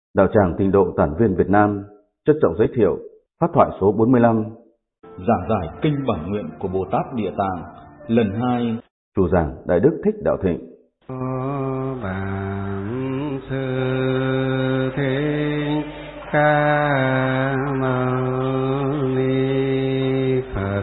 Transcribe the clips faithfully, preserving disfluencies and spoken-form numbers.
Đạo tràng Tịnh độ Tản Viên Việt Nam trân trọng giới thiệu pháp thoại số bốn mươi lăm, giảng giải kinh bản nguyện của Bồ Tát Địa Tạng lần hai. Chủ giảng Đại Đức Thích Đạo Thịnh. Bản sư Thích Ca Mâu Ni Phật.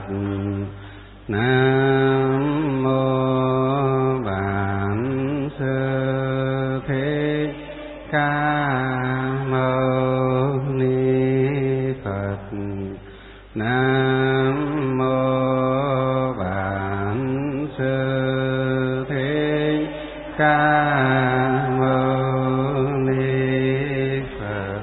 Nam mô Bản sư Thích Ca Mâu Ni Phật. Nam mô Bản sư Thích Ca Mâu Ni Phật.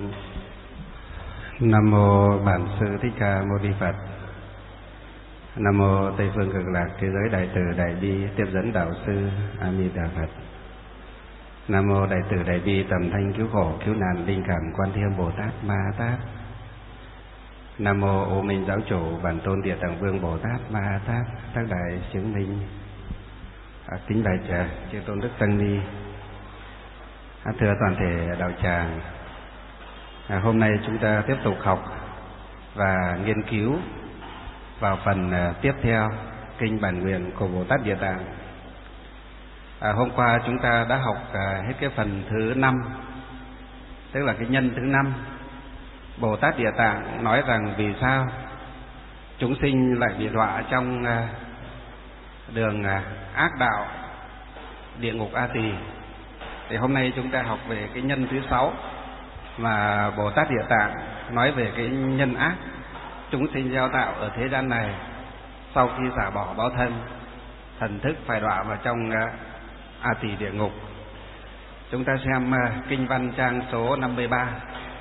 Nam mô Bản sư Thích Ca Mâu Ni Phật. Nam mô Tây phương Cực Lạc thế giới Đại từ Đại bi tiếp dẫn đạo sư A Di Đà Phật. Nam mô Đại từ Đại bi tầm thanh cứu khổ cứu nạn linh cảm Quan Thế Bồ Tát Ma Tát. Nam mô Ô Minh Giáo Chủ Bản Tôn Địa Tạng Vương Bồ Tát Ma Tát các đại chứng minh. À, kính bạch à, chư tôn đức tăng ni, à, thưa toàn thể đạo tràng, à, hôm nay chúng ta tiếp tục học và nghiên cứu vào phần à, tiếp theo kinh bản nguyện của Bồ Tát Địa Tạng. À, hôm qua chúng ta đã học à, hết cái phần thứ năm, tức là cái nhân thứ năm. Bồ Tát Địa Tạng nói rằng vì sao chúng sinh lại bị đọa trong à, đường à, ác đạo địa ngục A Tỳ. Thì hôm nay chúng ta học về cái nhân thứ sáu mà Bồ Tát Địa Tạng nói về cái nhân ác chúng sinh gieo tạo ở thế gian này sau khi xả bỏ báo thân, thần thức phải đọa vào trong uh, A Tỳ địa ngục. Chúng ta xem uh, kinh văn trang số năm mươi ba.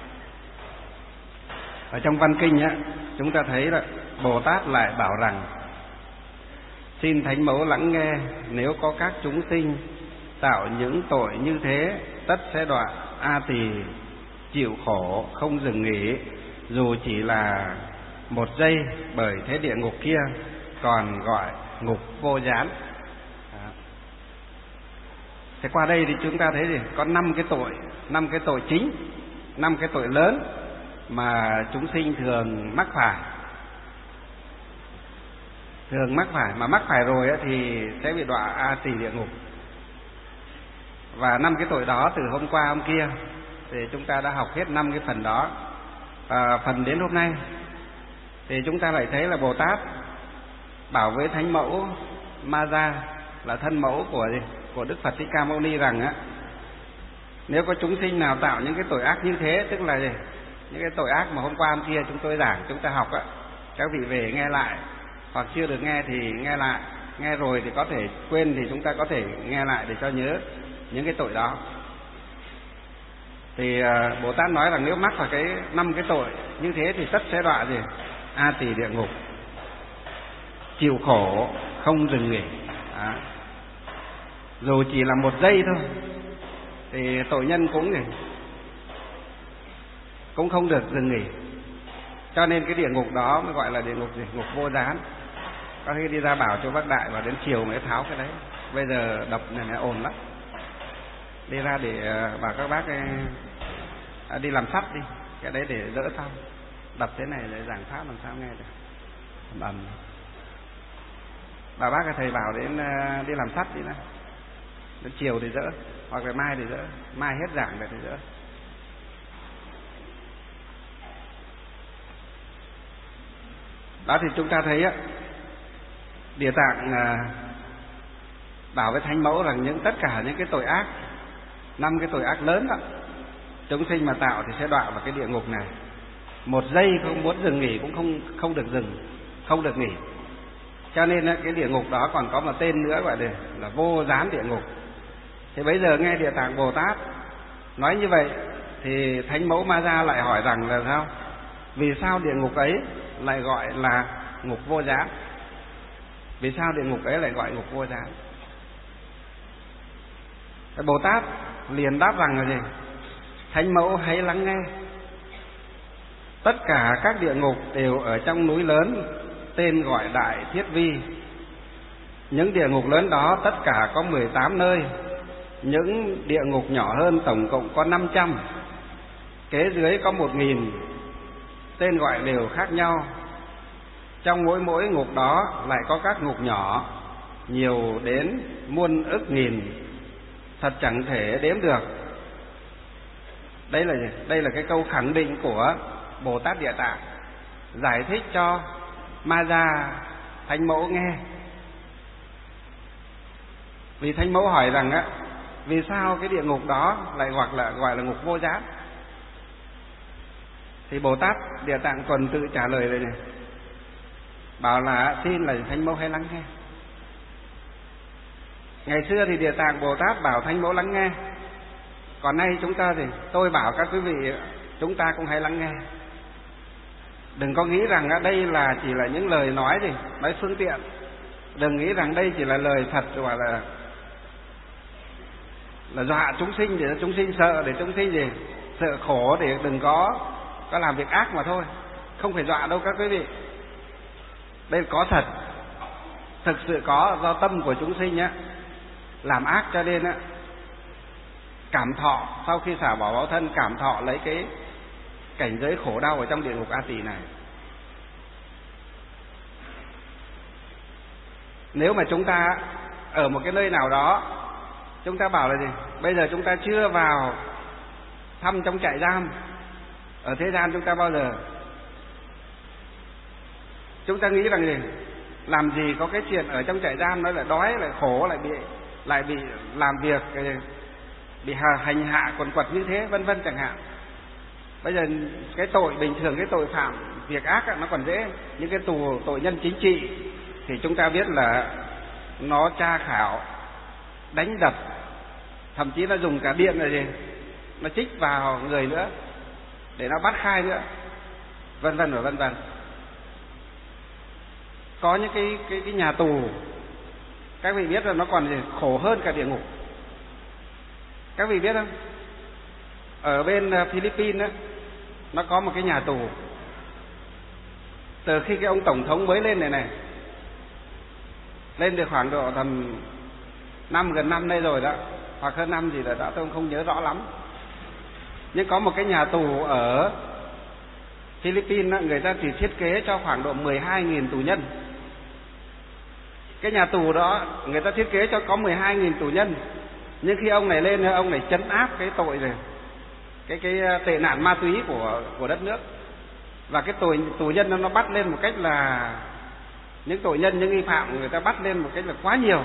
Ở trong văn kinh á, chúng ta thấy là Bồ Tát lại bảo rằng: xin Thánh Mẫu lắng nghe, nếu có các chúng sinh tạo những tội như thế, tất sẽ đọa A Tỳ chịu khổ không dừng nghỉ, dù chỉ là một giây, bởi thế địa ngục kia còn gọi ngục vô gián. Thế qua đây thì chúng ta thấy gì? Có năm cái tội, năm cái tội chính, năm cái tội lớn mà chúng sinh thường mắc phải. Thường mắc phải, mà mắc phải rồi ấy, thì sẽ bị đọa A Tỳ địa ngục. Và năm cái tội đó từ hôm qua hôm kia thì chúng ta đã học hết năm cái phần đó. À, phần đến hôm nay thì chúng ta lại thấy là Bồ Tát bảo với Thánh Mẫu Ma Gia, là thân mẫu của của Đức Phật Thích Ca Mâu Ni rằng á, nếu có chúng sinh nào tạo những cái tội ác như thế, tức là gì? Những cái tội ác mà hôm qua hôm kia chúng tôi giảng, chúng ta học á, các vị về nghe lại, hoặc chưa được nghe thì nghe lại, nghe rồi thì có thể quên thì chúng ta có thể nghe lại để cho nhớ những cái tội đó. Thì uh, Bồ Tát nói rằng nếu mắc vào cái năm cái tội như thế thì tất sẽ đọa gì? A Tỳ địa ngục, chịu khổ không dừng nghỉ. Đó. Dù chỉ là một giây thôi thì tội nhân cũng nghỉ, cũng không được dừng nghỉ. Cho nên cái địa ngục đó mới gọi là địa ngục gì? Ngục vô gián. Có khi đi ra bảo cho bác Đại vào đến chiều mới tháo cái đấy. Bây giờ đọc này nó ồn lắm. Đi ra để bảo các bác ấy, à, đi làm sắt đi, cái đấy để đỡ xong. Đập thế này để giảng pháp làm sao nghe được. Ầm ầm. Bà bác cái thầy bảo đến uh, đi làm sắt đi này. Đến chiều thì đỡ, hoặc là mai thì đỡ, mai hết giảng rồi thì đỡ. Đó thì chúng ta thấy á, Địa Tạng uh, bảo với Thánh Mẫu rằng những tất cả những cái tội ác, năm cái tội ác lớn đó, chúng sinh mà tạo thì sẽ đọa vào cái địa ngục này. Một giây không muốn dừng nghỉ cũng không không được dừng, không được nghỉ. Cho nên cái địa ngục đó còn có một tên nữa gọi là, là vô gián địa ngục. Thì bây giờ nghe Địa Tạng Bồ Tát nói như vậy thì Thánh Mẫu Ma Gia lại hỏi rằng là sao? Vì sao địa ngục ấy lại gọi là ngục vô gián? Vì sao địa ngục ấy lại gọi ngục vô gián? Bồ Tát liền đáp rằng là gì? Thánh Mẫu hãy lắng nghe. Tất cả các địa ngục đều ở trong núi lớn tên gọi Đại Thiết Vi. Những địa ngục lớn đó tất cả có mười tám nơi, những địa ngục nhỏ hơn tổng cộng có năm trăm. Kế dưới có một nghìn, tên gọi đều khác nhau. Trong mỗi mỗi ngục đó lại có các ngục nhỏ, nhiều đến muôn ức nghìn, thật chẳng thể đếm được. Đây là đây là cái câu khẳng định của Bồ Tát Địa Tạng, giải thích cho Ma Gia Thánh Mẫu nghe. Vì Thánh Mẫu hỏi rằng á, vì sao cái địa ngục đó lại hoặc là gọi là ngục vô gián? Thì Bồ Tát Địa Tạng Tuần tự trả lời rồi này, bảo là xin là Thánh Mẫu hãy lắng nghe. Ngày xưa thì Địa Tạng Bồ Tát bảo Thánh Mẫu lắng nghe, còn nay chúng ta thì tôi bảo các quý vị chúng ta cũng hãy lắng nghe. Đừng có nghĩ rằng đây là chỉ là những lời nói gì, nói phương tiện. Đừng nghĩ rằng đây chỉ là lời thật gọi là là dọa chúng sinh để chúng sinh sợ, để chúng sinh gì sợ khổ, để đừng có có làm việc ác mà thôi. Không phải dọa đâu các quý vị. Đây có thật, thực sự có, do tâm của chúng sinh á làm ác cho nên á cảm thọ, sau khi xả bỏ báo thân cảm thọ lấy cái cảnh giới khổ đau ở trong địa ngục A Tỳ này. Nếu mà chúng ta ở một cái nơi nào đó, chúng ta bảo là gì? Bây giờ chúng ta chưa vào thăm trong trại giam. Ở thế gian chúng ta bao giờ chúng ta nghĩ rằng gì? Làm gì có cái chuyện ở trong trại giam nó lại đói, lại khổ, lại bị lại bị làm việc, bị hành hạ quần quật như thế, vân vân chẳng hạn. Bây giờ cái tội bình thường, cái tội phạm việc ác nó còn dễ, những cái tù tội nhân chính trị thì chúng ta biết là nó tra khảo, đánh đập, thậm chí nó dùng cả điện rồi gì, nó chích vào người nữa để nó bắt khai nữa, vân vân và vân vân. Có những cái cái cái nhà tù các vị biết là nó còn gì khổ hơn cả địa ngục. Các vị biết không? Ở bên Philippines á, nó có một cái nhà tù. Từ khi cái ông tổng thống mới lên này này, lên được khoảng độ tầm năm gần năm đây rồi đó, hoặc hơn năm gì rồi đó, tôi không nhớ rõ lắm. Nhưng có một cái nhà tù ở Philippines á, người ta chỉ thiết kế cho khoảng độ mười hai nghìn tù nhân. Cái nhà tù đó người ta thiết kế cho có mười hai nghìn tù nhân. Nhưng khi ông này lên, ông này trấn áp cái tội rồi, cái cái tệ nạn ma túy của của đất nước. Và cái tù tù nhân nó bắt lên một cách là những tội nhân, những nghi phạm người ta bắt lên một cách là quá nhiều.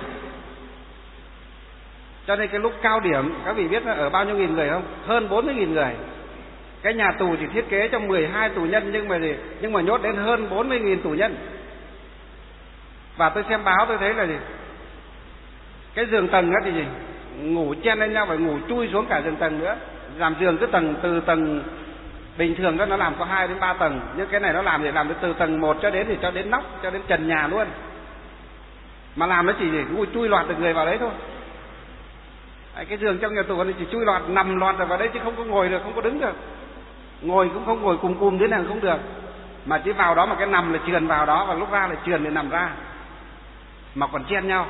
Cho nên cái lúc cao điểm các vị biết là ở bao nhiêu nghìn người không? Hơn bốn mươi nghìn người. Cái nhà tù chỉ thiết kế cho mười hai tù nhân nhưng mà gì? Nhưng mà nhốt đến hơn bốn mươi nghìn tù nhân. Và tôi xem báo tôi thấy là gì? Cái giường tầng á thì gì? Ngủ chen lên nhau, phải ngủ chui xuống cả giường tầng nữa. Làm giường cứ tầng từ tầng bình thường đó nó làm có hai đến ba tầng, nhưng cái này nó làm thì làm từ tầng một cho đến thì cho đến nóc, cho đến trần nhà luôn. Mà làm nó chỉ ngồi chui loạt được người vào đấy thôi. Đấy, cái giường trong nhà tù nó chỉ chui loạt, nằm loạt vào đấy chứ không có ngồi được, không có đứng được. Ngồi cũng không ngồi cùng cùng thế nào không được. Mà chỉ vào đó mà cái nằm là trườn vào đó, và lúc ra là trườn để nằm ra. Mà còn chen nhau.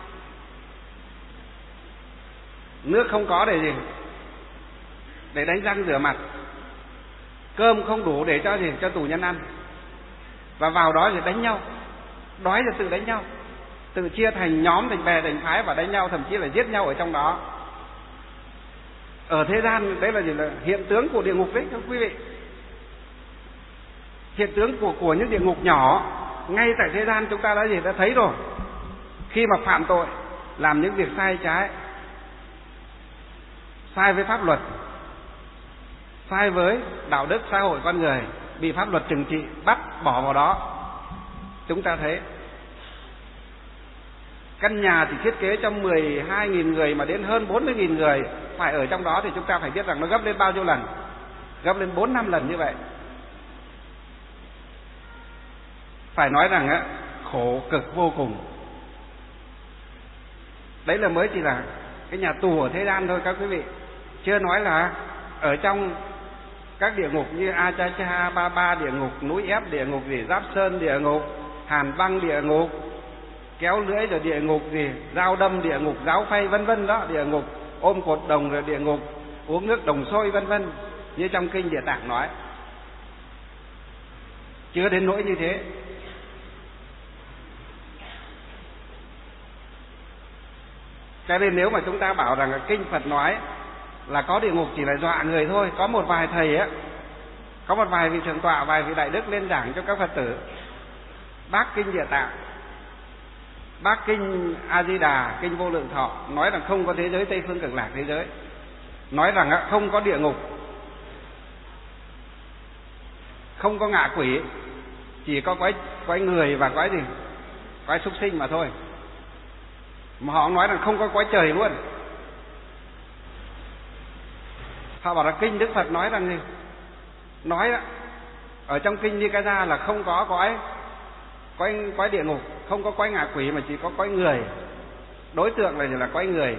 Nước không có để gì? Để đánh răng rửa mặt. Cơm không đủ để cho gì? Cho tù nhân ăn. Và vào đó thì đánh nhau. Đói là tự đánh nhau, tự chia thành nhóm, thành bè, thành phái và đánh nhau, thậm chí là giết nhau ở trong đó. Ở thế gian đấy là gì? Là hiện tướng của địa ngục đấy các quý vị. Hiện tướng của của những địa ngục nhỏ ngay tại thế gian chúng ta đã gì đã thấy rồi. Khi mà phạm tội, làm những việc sai trái, sai với pháp luật, sai với đạo đức xã hội con người, bị pháp luật trừng trị, bắt bỏ vào đó. Chúng ta thấy căn nhà thì thiết kế cho mười hai nghìn người mà đến hơn bốn mươi nghìn người phải ở trong đó, thì chúng ta phải biết rằng nó gấp lên bao nhiêu lần. Gấp lên bốn năm lần như vậy. Phải nói rằng á, khổ cực vô cùng. Đấy là mới chỉ là cái nhà tù ở thế gian thôi các quý vị. Chưa nói là ở trong các địa ngục như A Cha Cha, Ba Ba địa ngục, núi ép địa ngục gì, Giáp Sơn địa ngục, Hàn Băng địa ngục, kéo lưỡi rồi địa ngục gì, dao đâm địa ngục, giáo phay vân vân đó, địa ngục ôm cột đồng rồi địa ngục, uống nước đồng sôi vân vân. như trong kinh Địa Tạng nói. Chưa đến nỗi như thế. Cho nên nếu mà chúng ta bảo rằng là kinh Phật nói là có địa ngục chỉ là dọa người thôi, có một vài thầy á, có một vài vị thượng tọa, vài vị đại đức lên giảng cho các Phật tử bác kinh Địa Tạng, bác kinh A Di Đà, kinh Vô Lượng Thọ, nói rằng không có thế giới Tây Phương Cực Lạc thế giới, nói rằng không có địa ngục, không có ngạ quỷ, chỉ có quái quái người và quái gì, quái súc sinh mà thôi. Mà họ nói rằng không có quái trời luôn. Họ bảo là kinh Đức Phật nói rằng gì? Nói đó, ở trong kinh Nikaya là không có quái quái quái địa ngục, không có quái ngạ quỷ, mà chỉ có quái người. Đối tượng là là quái người.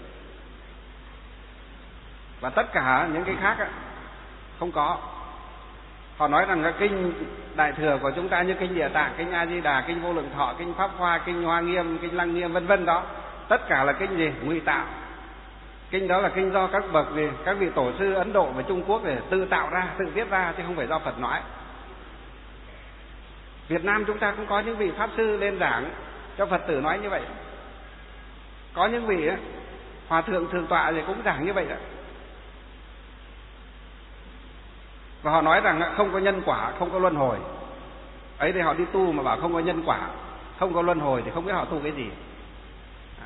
Và tất cả những cái khác á, không có. Họ nói rằng cái kinh Đại Thừa của chúng ta như kinh Địa Tạng, kinh A Di Đà, kinh Vô Lượng Thọ, kinh Pháp Hoa, kinh Hoa Nghiêm, kinh Lăng Nghiêm vân vân đó, tất cả là kinh gì? Ngụy tạo. Kinh đó là kinh do các bậc gì, các vị tổ sư Ấn Độ và Trung Quốc để tự tạo ra, tự viết ra, chứ không phải do Phật nói. Việt Nam chúng ta cũng có những vị pháp sư lên giảng cho Phật tử nói như vậy. Có những vị ấy, hòa thượng thượng tọa thì cũng giảng như vậy đó. Và họ nói rằng không có nhân quả, không có luân hồi. Ấy thì họ đi tu mà bảo không có nhân quả, không có luân hồi thì không biết họ tu cái gì. Đó.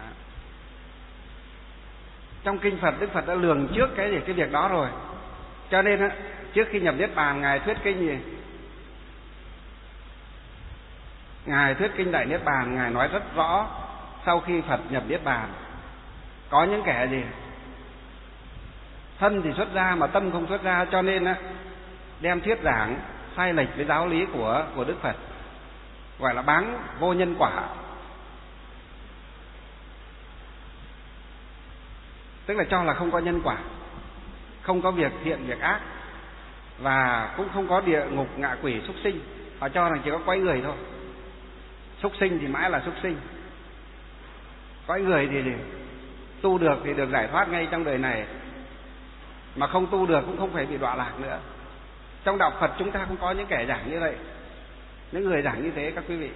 Trong kinh Phật, Đức Phật đã lường trước cái gì cái việc đó rồi. Cho nên trước khi nhập Niết Bàn, Ngài thuyết kinh gì? Ngài thuyết kinh Đại Niết Bàn, Ngài nói rất rõ sau khi Phật nhập Niết Bàn có những kẻ gì? Thân thì xuất ra mà tâm không xuất ra, cho nên đem thuyết giảng sai lệch với giáo lý của của Đức Phật, gọi là báng vô nhân quả. Tức là cho là không có nhân quả, không có việc thiện việc ác, và cũng không có địa ngục ngạ quỷ súc sinh. Họ cho rằng chỉ có quái người thôi. Súc sinh thì mãi là súc sinh, quái người thì tu được thì được giải thoát ngay trong đời này, mà không tu được cũng không phải bị đọa lạc nữa. Trong đạo Phật chúng ta cũng có những kẻ giảng như vậy, những người giảng như thế các quý vị.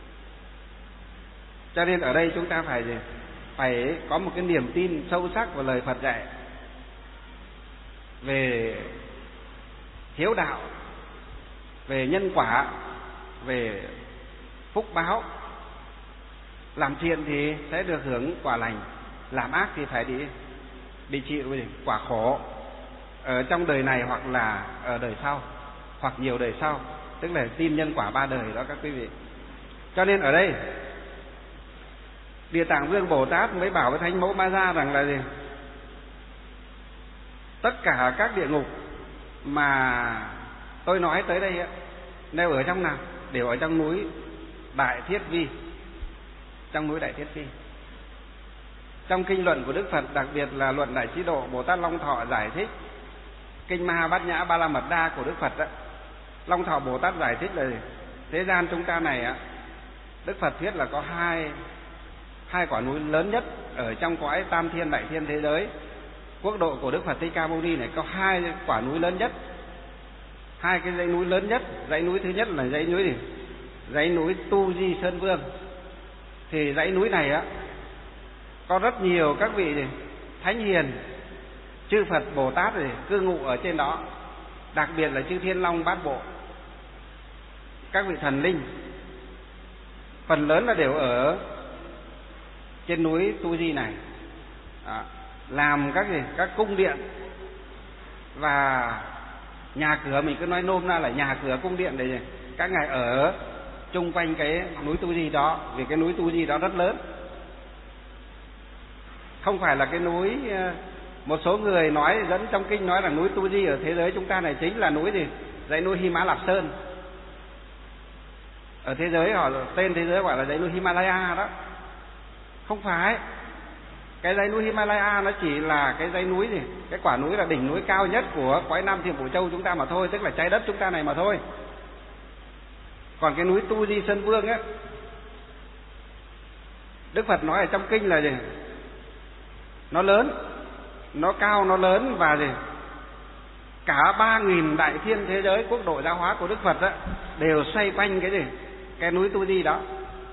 Cho nên ở đây chúng ta phải gì? Phải có một cái niềm tin sâu sắc vào lời Phật dạy về hiếu đạo, về nhân quả, về phúc báo. Làm thiện thì sẽ được hưởng quả lành, làm ác thì phải đi bị chịu quả khổ ở trong đời này hoặc là ở đời sau, hoặc nhiều đời sau. Tức là tin nhân quả ba đời đó các quý vị. Cho nên ở đây Địa Tạng Vương Bồ Tát mới bảo với Thánh Mẫu Ma Gia rằng là gì? Tất cả các địa ngục mà tôi nói tới đây nêu ở trong nào? Đều ở trong núi Đại Thiết Vi. Trong núi Đại Thiết Vi. Trong kinh luận của Đức Phật, đặc biệt là luận Đại Chí Độ, Bồ Tát Long Thọ giải thích kinh Ma Bát Nhã Ba La Mật Đa của Đức Phật đó. Long Thọ Bồ Tát giải thích là thế gian chúng ta này á, Đức Phật thuyết là có hai hai quả núi lớn nhất ở trong cõi tam thiên đại thiên thế giới. Quốc độ của Đức Phật Thích Ca Mâu Ni này có hai quả núi lớn nhất, hai cái dãy núi lớn nhất. Dãy núi thứ nhất là dãy núi gì? Dãy núi Tu Di Sơn Vương. Thì dãy núi này á có rất nhiều các vị gì? Thánh hiền, chư Phật Bồ Tát gì? Cư ngụ ở trên đó, đặc biệt là chư Thiên Long Bát Bộ, các vị thần linh, phần lớn là đều ở trên núi Tu Di này. Đó. Làm các gì? Các cung điện và nhà cửa, mình cứ nói nôm na là nhà cửa cung điện để các ngài ở chung quanh cái núi Tu Di đó, vì cái núi Tu Di đó rất lớn. Không phải là cái núi, một số người nói dẫn trong kinh nói là núi Tu Di ở thế giới chúng ta này chính là núi gì? Dãy núi Hy Mã Lạp Sơn. Ở thế giới họ tên thế giới gọi là dãy núi Himalaya đó. Không phải. Cái dãy núi Himalaya nó chỉ là cái dãy núi gì? Cái quả núi là đỉnh núi cao nhất của cõi Nam Thiên Phủ Châu chúng ta mà thôi, tức là trái đất chúng ta này mà thôi. Còn cái núi Tu Di Sơn Vương á, Đức Phật nói ở trong kinh là gì? Nó lớn, nó cao, nó lớn và gì? cả ba nghìn đại thiên thế giới quốc độ giáo hóa của Đức Phật đó, đều xoay quanh cái gì? Cái núi Tu Di đó.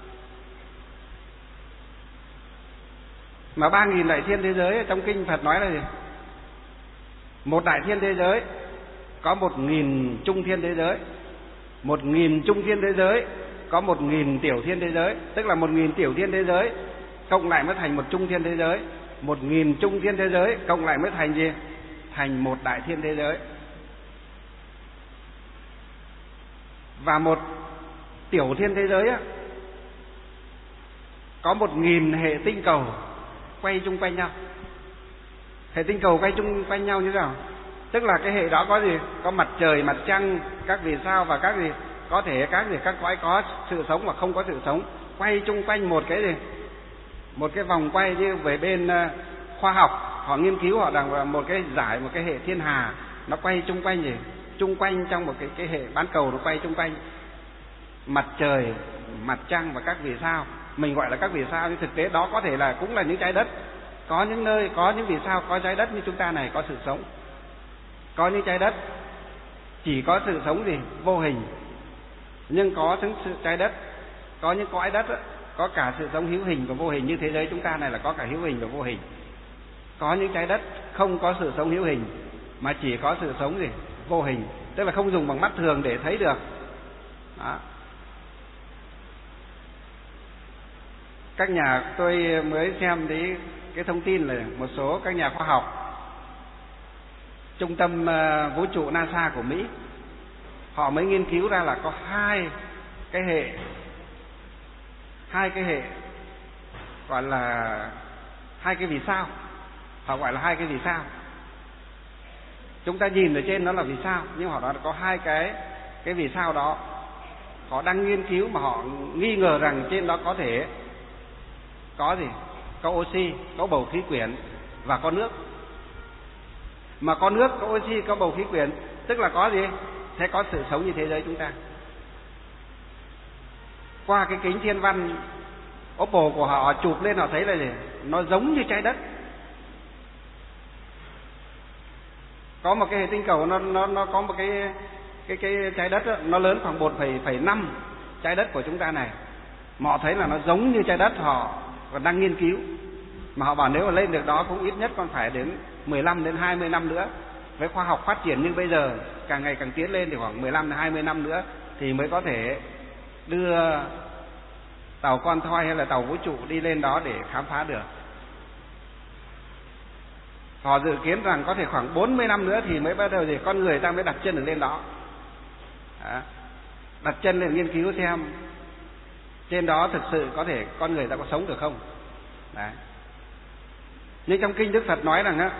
Mà ba nghìn đại thiên thế giới trong kinh Phật nói là gì? Một đại thiên thế giới có một nghìn trung thiên thế giới, một nghìn trung thiên thế giới có một nghìn tiểu thiên thế giới, tức là một nghìn tiểu thiên thế giới cộng lại mới thành một trung thiên thế giới, một nghìn trung thiên thế giới cộng lại mới thành gì? Thành một đại thiên thế giới. Và một tiểu thiên thế giới á, có một nghìn hệ tinh cầu quay chung quanh nhau. Hệ tinh cầu quay chung quanh nhau như thế nào? Tức là cái hệ đó có gì? Có mặt trời, mặt trăng, các vì sao và các gì? Có thể các gì? Các cõi có sự sống và không có sự sống, quay chung quanh một cái gì? Một cái vòng quay như về bên uh, khoa học, họ nghiên cứu họ rằng một cái giải, một cái hệ thiên hà nó quay chung quanh gì? Chung quanh trong một cái cái hệ bán cầu, nó quay chung quanh mặt trời, mặt trăng và các vì sao. Mình gọi là các vì sao, nhưng thực tế đó có thể là cũng là những trái đất. Có những nơi có những vì sao có trái đất như chúng ta này có sự sống. Có những trái đất chỉ có sự sống gì? Vô hình. Nhưng có những sự trái đất, có những cõi đất đó, có cả sự sống hữu hình và vô hình, như thế giới chúng ta này là có cả hữu hình và vô hình. Có những trái đất không có sự sống hữu hình mà chỉ có sự sống gì? Vô hình, tức là không dùng bằng mắt thường để thấy được. Đó. Các nhà tôi mới xem thấy cái thông tin là một số các nhà khoa học trung tâm vũ trụ NASA của Mỹ, họ mới nghiên cứu ra là có hai cái hệ hai cái hệ gọi là hai cái vì sao. Họ gọi là hai cái vì sao. Chúng ta nhìn ở trên nó là vì sao, nhưng họ nói là có hai cái cái vì sao đó. Họ đang nghiên cứu mà họ nghi ngờ rằng trên đó có thể có gì? Có oxy, có bầu khí quyển và có nước. Mà có nước, có oxy, có bầu khí quyển, tức là có gì? Sẽ có sự sống như thế giới chúng ta. Qua cái kính thiên văn Oppo của họ chụp lên, họ thấy là gì? Nó giống như trái đất. Có một cái hệ tinh cầu nó nó nó có một cái cái cái trái đất đó, nó lớn khoảng một phẩy năm trái đất của chúng ta này. Mà họ thấy là nó giống như trái đất, họ còn đang nghiên cứu. Mà họ bảo nếu mà lên được đó cũng ít nhất còn phải đến mười lăm đến hai mươi năm nữa. Với khoa học phát triển như bây giờ, càng ngày càng tiến lên thì khoảng mười lăm đến hai mươi năm nữa thì mới có thể đưa tàu con thoi hay là tàu vũ trụ đi lên đó để khám phá được. Họ dự kiến rằng có thể khoảng bốn mươi năm nữa thì mới bắt đầu thì con người ta mới đặt chân được lên đó. Đó. Đặt chân lên nghiên cứu xem trên đó thực sự có thể con người ta có sống được không. Đấy. Nhưng trong kinh Đức Phật nói rằng á,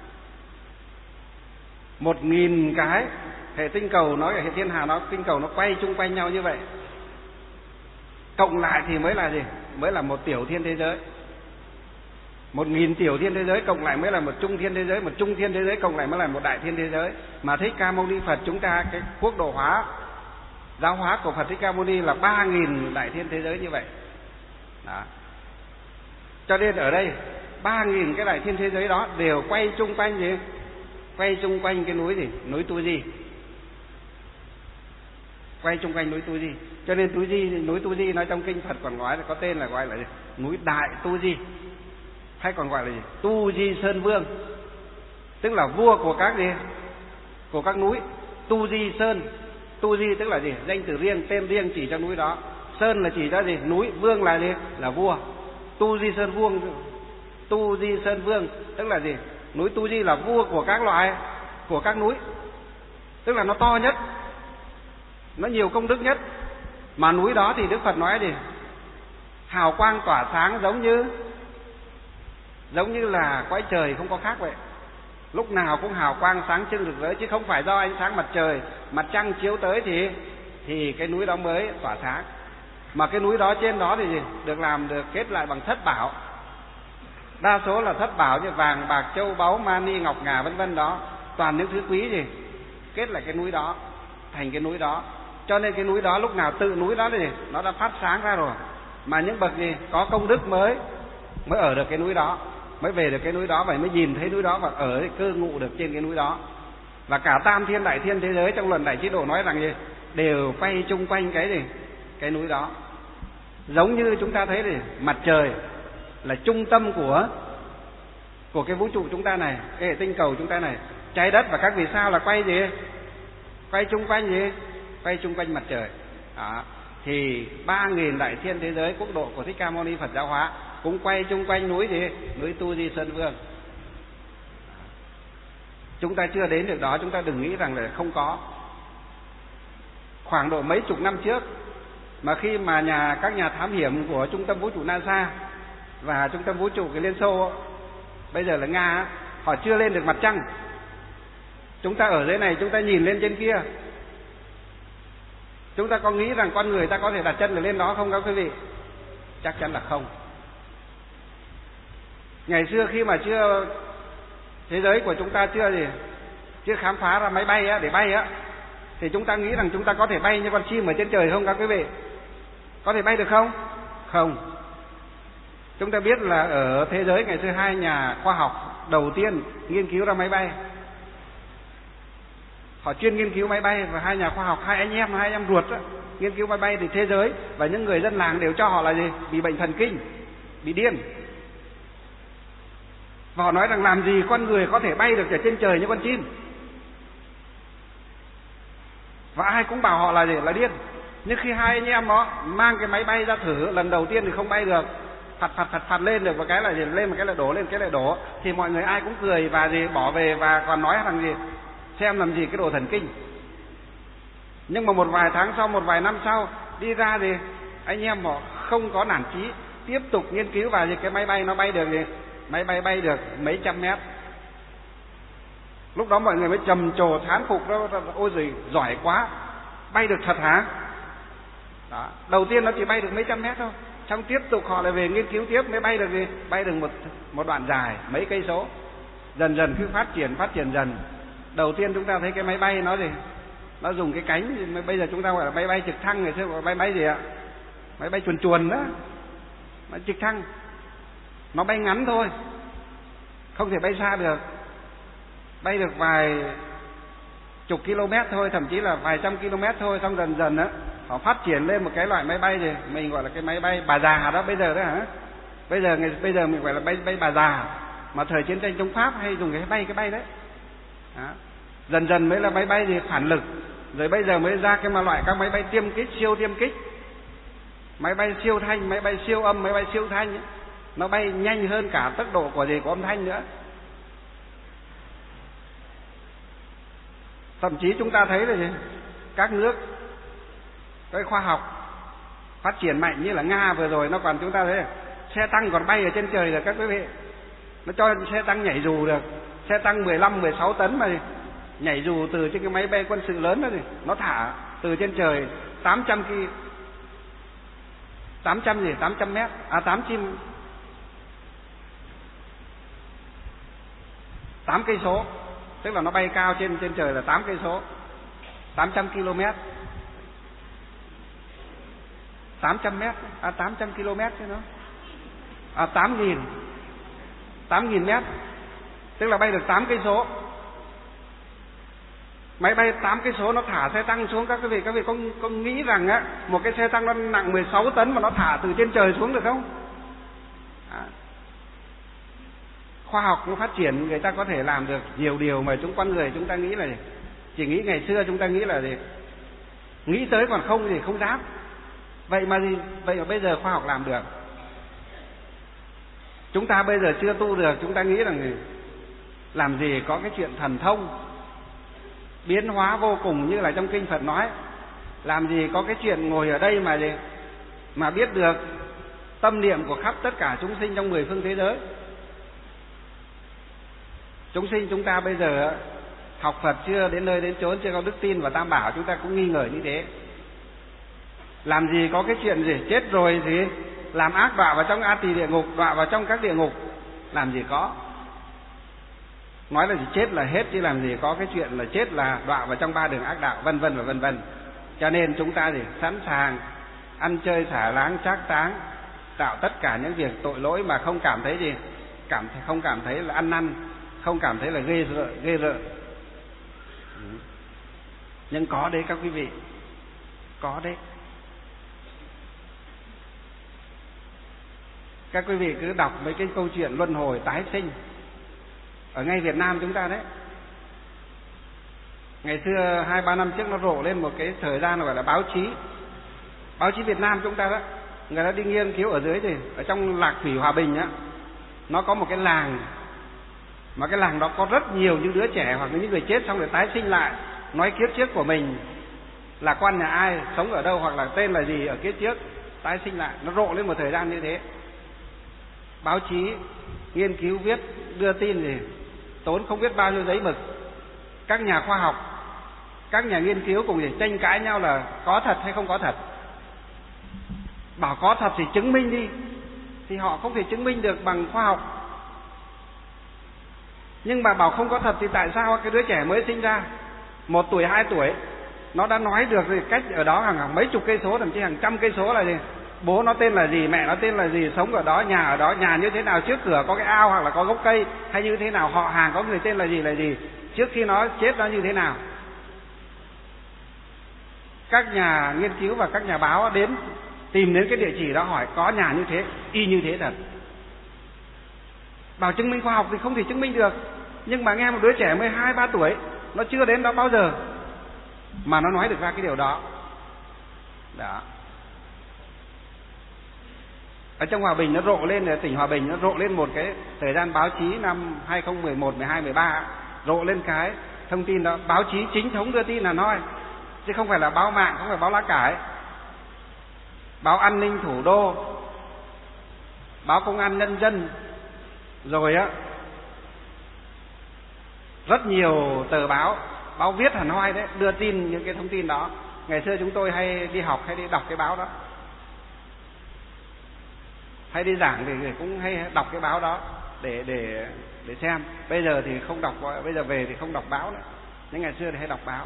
một nghìn cái hệ tinh cầu, nói hệ thiên hà, nó tinh cầu nó quay chung quanh nhau như vậy, cộng lại thì mới là gì? Mới là một tiểu thiên thế giới. Một nghìn tiểu thiên thế giới cộng lại mới là một trung thiên thế giới, một trung thiên thế giới cộng lại mới là một đại thiên thế giới. Mà Thích Ca Mâu Ni Phật chúng ta, cái quốc độ hóa, giáo hóa của Phật Thích Ca Mâu Ni là ba nghìn đại thiên thế giới như vậy. Đó. Cho nên ở đây ba nghìn cái đại thiên thế giới đó đều quay chung quanh gì? Quay chung quanh cái núi gì? Núi Tu Di. Quay chung quanh núi Tu Di. Cho nên Tu Di, núi Tu Di nói trong kinh Phật còn nói là có tên là gọi là gì? Núi Đại Tu Di, hay còn gọi là gì? Tu Di Sơn Vương, tức là vua của các gì? Của các núi. Tu Di Sơn, Tu Di tức là gì? Danh từ riêng, tên riêng chỉ cho núi đó. Sơn là chỉ cho gì? Núi. Vương là gì? Là vua. Tu Di Sơn Vương, Tu Di Sơn Vương tức là gì? Núi Tu Di là vua của các loại, của các núi, tức là nó to nhất, nó nhiều công đức nhất. Mà núi đó thì Đức Phật nói gì? Hào quang tỏa sáng giống như giống như là cõi trời không có khác vậy. Lúc nào cũng hào quang sáng trưng rực rỡ, chứ không phải do ánh sáng mặt trời, mặt trăng chiếu tới thì thì cái núi đó mới tỏa sáng. Mà cái núi đó trên đó thì gì? Được làm được kết lại bằng thất bảo. Đa số là thất bảo như vàng, bạc, châu báu, mani, ngọc ngà vân vân đó, toàn những thứ quý gì kết lại cái núi đó, thành cái núi đó. Cho nên cái núi đó lúc nào tự núi đó thì nó đã phát sáng ra rồi. Mà những bậc gì có công đức mới mới ở được cái núi đó, mới về được cái núi đó và mới nhìn thấy núi đó và ở cư ngụ được trên cái núi đó. Và cả tam thiên đại thiên thế giới trong luận Đại Chí Độ nói rằng gì? Đều quay chung quanh cái gì? Cái núi đó. Giống như chúng ta thấy thì mặt trời là trung tâm của của cái vũ trụ chúng ta này, cái hệ tinh cầu chúng ta này. Trái đất và các vì sao là quay gì? Quay chung quanh gì? Quay chung quanh mặt trời. Đó. Thì ba nghìn đại thiên thế giới quốc độ của Thích Ca Mâu Ni Phật giáo hóa cũng quay chung quanh núi gì? Núi Tu Di Sơn Vương. Chúng ta chưa đến được đó, chúng ta đừng nghĩ rằng là không có. Khoảng độ mấy chục năm trước, mà khi mà nhà các nhà thám hiểm của trung tâm vũ trụ NASA và trung tâm vũ trụ cái Liên Xô, bây giờ là Nga, họ chưa lên được mặt trăng. Chúng ta ở dưới này, chúng ta nhìn lên trên kia, chúng ta có nghĩ rằng con người ta có thể đặt chân được lên đó không các quý vị? Chắc chắn là không. Ngày xưa khi mà chưa thế giới của chúng ta chưa gì chưa khám phá ra máy bay á, để bay á, thì chúng ta nghĩ rằng chúng ta có thể bay như con chim ở trên trời không các quý vị? Có thể bay được không? Không. Chúng ta biết là ở thế giới ngày xưa hai nhà khoa học đầu tiên nghiên cứu ra máy bay. Họ chuyên nghiên cứu máy bay, và hai nhà khoa học, hai anh em, hai anh em ruột đó, nghiên cứu máy bay. Thì thế giới và những người dân làng đều cho họ là gì? Bị bệnh thần kinh, bị điên. Và họ nói rằng làm gì con người có thể bay được ở trên trời như con chim. Và ai cũng bảo họ là gì? Là điên. Nhưng khi hai anh em đó mang cái máy bay ra thử lần đầu tiên thì không bay được, phạt phạt phạt phạt lên được một cái là gì? Lên một cái là đổ, lên cái lại đổ. Thì mọi người ai cũng cười và gì bỏ về, và còn nói rằng gì? Xem làm gì cái đồ thần kinh. Nhưng mà một vài tháng sau, một vài năm sau đi ra thì anh em họ không có nản chí, tiếp tục nghiên cứu, và gì cái máy bay nó bay được gì? Máy bay bay được mấy trăm mét. Lúc đó mọi người mới trầm trồ thán phục đó, ôi giời, giỏi quá, bay được thật hả? Đó. Đầu tiên nó chỉ bay được mấy trăm mét thôi, xong tiếp tục họ lại về nghiên cứu tiếp, mới bay được gì? Bay được một một đoạn dài mấy cây số. Dần dần cứ phát triển phát triển dần. Đầu tiên chúng ta thấy cái máy bay nó gì? Nó dùng cái cánh, bây giờ chúng ta gọi là máy bay trực thăng, ngày xưa gọi là máy bay gì ạ? Máy bay chuồn chuồn đó. Máy trực thăng. Nó bay ngắn thôi, không thể bay xa được. Bay được vài chục km thôi, thậm chí là vài trăm km thôi. Xong dần dần á, họ phát triển lên một cái loại máy bay gì? Mình gọi là cái máy bay bà già đó bây giờ đó hả? Bây giờ ngày bây giờ mình gọi là bay bay bà già. Mà thời chiến tranh chống Pháp hay dùng cái bay cái bay đấy. Đó. Dần dần mới là máy bay gì? Phản lực. Rồi bây giờ mới ra cái mà loại các máy bay tiêm kích, siêu tiêm kích, máy bay siêu thanh, máy bay siêu âm, máy bay siêu thanh ấy. Nó bay nhanh hơn cả tốc độ của gì? Của âm thanh nữa. Thậm chí chúng ta thấy là gì? Các nước cái khoa học phát triển mạnh như là Nga vừa rồi, nó còn chúng ta thấy xe tăng còn bay ở trên trời được các quý vị. Nó cho xe tăng nhảy dù được. Xe tăng mười lăm, mười sáu tấn mà nhảy dù từ trên cái máy bay quân sự lớn đó thì nó thả từ trên trời tám trăm ki tám trăm gì? tám trăm mét, à tám chim tám cây số. Tức là nó bay cao trên trên trời là tám cây số. tám trăm ki lô mét. tám trăm mét, à tám trăm ki lô mét chứ nó. À tám nghìn. tám nghìn mét. Tức là bay được tám cây số. Máy bay tám cây số nó thả xe tăng xuống, các quý vị các vị có có nghĩ rằng á một cái xe tăng nó nặng mười sáu tấn mà nó thả từ trên trời xuống được không? À. Khoa học nó phát triển, người ta có thể làm được nhiều điều mà chúng con người chúng ta nghĩ là chỉ nghĩ ngày xưa chúng ta nghĩ là gì? Nghĩ tới còn không thì không dám. Vậy mà gì? Vậy mà bây giờ khoa học làm được. Chúng ta bây giờ chưa tu được, chúng ta nghĩ rằng làm gì có cái chuyện thần thông biến hóa vô cùng như là trong kinh Phật nói. Làm gì có cái chuyện ngồi ở đây mà gì mà biết được tâm niệm của khắp tất cả chúng sinh trong mười phương thế giới. Chúng sinh chúng ta bây giờ học Phật chưa đến nơi đến chốn, chưa có đức tin và Tam Bảo, chúng ta cũng nghi ngờ như thế. Làm gì có cái chuyện gì chết rồi gì làm ác đọa vào trong A Tỳ địa ngục, đọa vào trong các địa ngục, làm gì có. Nói là gì chết là hết, chứ làm gì có cái chuyện là chết là đọa vào trong ba đường ác đạo, vân vân và vân vân. Cho nên chúng ta thì sẵn sàng ăn chơi xả láng trác táng, tạo tất cả những việc tội lỗi mà không cảm thấy gì, cảm không cảm thấy là ăn năn, không cảm thấy là ghê rợ, ghê rợ. Nhưng có đấy các quý vị, có đấy. Các quý vị cứ đọc mấy cái câu chuyện luân hồi tái sinh ở ngay Việt Nam chúng ta đấy. Ngày xưa hai ba năm trước nó rộ lên một cái thời gian gọi là báo chí, báo chí Việt Nam chúng ta đó, người ta đi nghiên cứu ở dưới thì ở trong Lạc Thủy Hòa Bình á, nó có một cái làng, mà cái làng đó có rất nhiều những đứa trẻ hoặc những người chết xong rồi tái sinh lại, nói kiếp trước của mình là quan nhà ai, sống ở đâu hoặc là tên là gì ở kiếp trước, tái sinh lại. Nó rộ lên một thời gian như thế. Báo chí nghiên cứu viết đưa tin thì tốn không biết bao nhiêu giấy mực. Các nhà khoa học, các nhà nghiên cứu cùng để tranh cãi nhau là có thật hay không có thật. Bảo có thật thì chứng minh đi, thì họ không thể chứng minh được bằng khoa học. Nhưng mà bảo không có thật thì tại sao cái đứa trẻ mới sinh ra một tuổi hai tuổi nó đã nói được thì cách ở đó hàng mấy chục cây số, thậm chí hàng trăm cây số là gì, bố nó tên là gì, mẹ nó tên là gì, sống ở đó, nhà ở đó, nhà như thế nào, trước cửa có cái ao hoặc là có gốc cây hay như thế nào, họ hàng có người tên là gì là gì, trước khi nó chết nó như thế nào. Các nhà nghiên cứu và các nhà báo đến tìm đến cái địa chỉ đó hỏi có nhà như thế, y như thế thật. Bảo chứng minh khoa học thì không thể chứng minh được, nhưng mà nghe một đứa trẻ mới hai ba tuổi, nó chưa đến đó bao giờ mà nó nói được ra cái điều đó. Đó. Ở trong Hòa Bình nó rộ lên, ở tỉnh Hòa Bình nó rộ lên một cái thời gian báo chí năm hai không một một, mười hai, mười ba, rộ lên cái thông tin đó, báo chí chính thống đưa tin là nói, chứ không phải là báo mạng, không phải báo lá cải. Báo An ninh Thủ đô, báo Công an Nhân dân, rồi á rất nhiều tờ báo, báo viết hẳn hoi đấy, đưa tin những cái thông tin đó. Ngày xưa chúng tôi hay đi học hay đi đọc cái báo đó, hay đi giảng thì cũng hay đọc cái báo đó để để để xem. Bây giờ thì không đọc, bây giờ về thì không đọc báo nữa, nhưng ngày xưa thì hay đọc báo.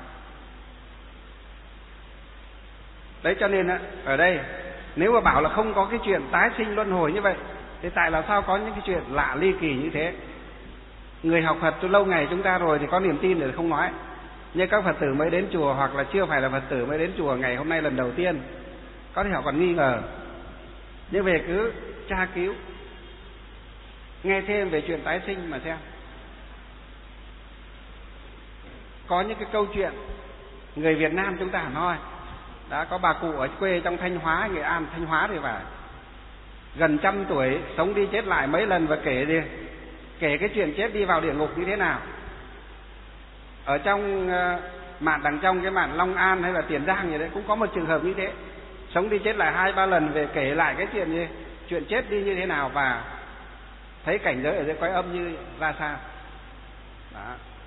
Đấy, cho nên ở đây nếu mà bảo là không có cái chuyện tái sinh luân hồi như vậy thì tại là sao có những cái chuyện lạ ly kỳ như thế? Người học Phật từ lâu ngày chúng ta rồi thì có niềm tin để không nói, nhưng các Phật tử mới đến chùa hoặc là chưa phải là Phật tử mới đến chùa ngày hôm nay lần đầu tiên, có thể họ còn nghi ngờ. Nhưng về cứ tra cứu, nghe thêm về chuyện tái sinh mà xem. Có những cái câu chuyện người Việt Nam chúng ta hẳn hoi. Đã có bà cụ ở quê trong Thanh Hóa, Nghệ An, Thanh Hóa thì phải, gần trăm tuổi, sống đi chết lại mấy lần và kể gì, kể cái chuyện chết đi vào địa ngục như thế nào. Ở trong uh, mạn đằng trong cái mạn Long An hay là Tiền Giang gì đấy cũng có một trường hợp như thế, sống đi chết lại hai ba lần về kể lại cái chuyện gì, chuyện chết đi như thế nào và thấy cảnh giới ở dưới cõi âm như ra sao. Đó.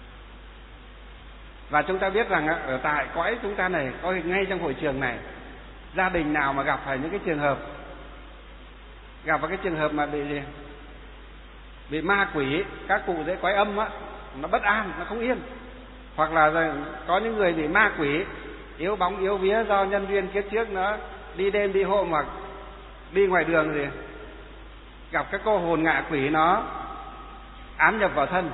Và chúng ta biết rằng ở tại cõi chúng ta này, có ngay trong hội trường này, gia đình nào mà gặp phải những cái trường hợp, gặp vào cái trường hợp mà bị gì, bị ma quỷ, các cụ dưới cõi âm á, nó bất an, nó không yên, hoặc là có những người bị ma quỷ yếu bóng yếu vía do nhân duyên kiếp trước nó đi đêm đi hôm hoặc đi ngoài đường gì, gặp các cô hồn ngạ quỷ nó ám nhập vào thân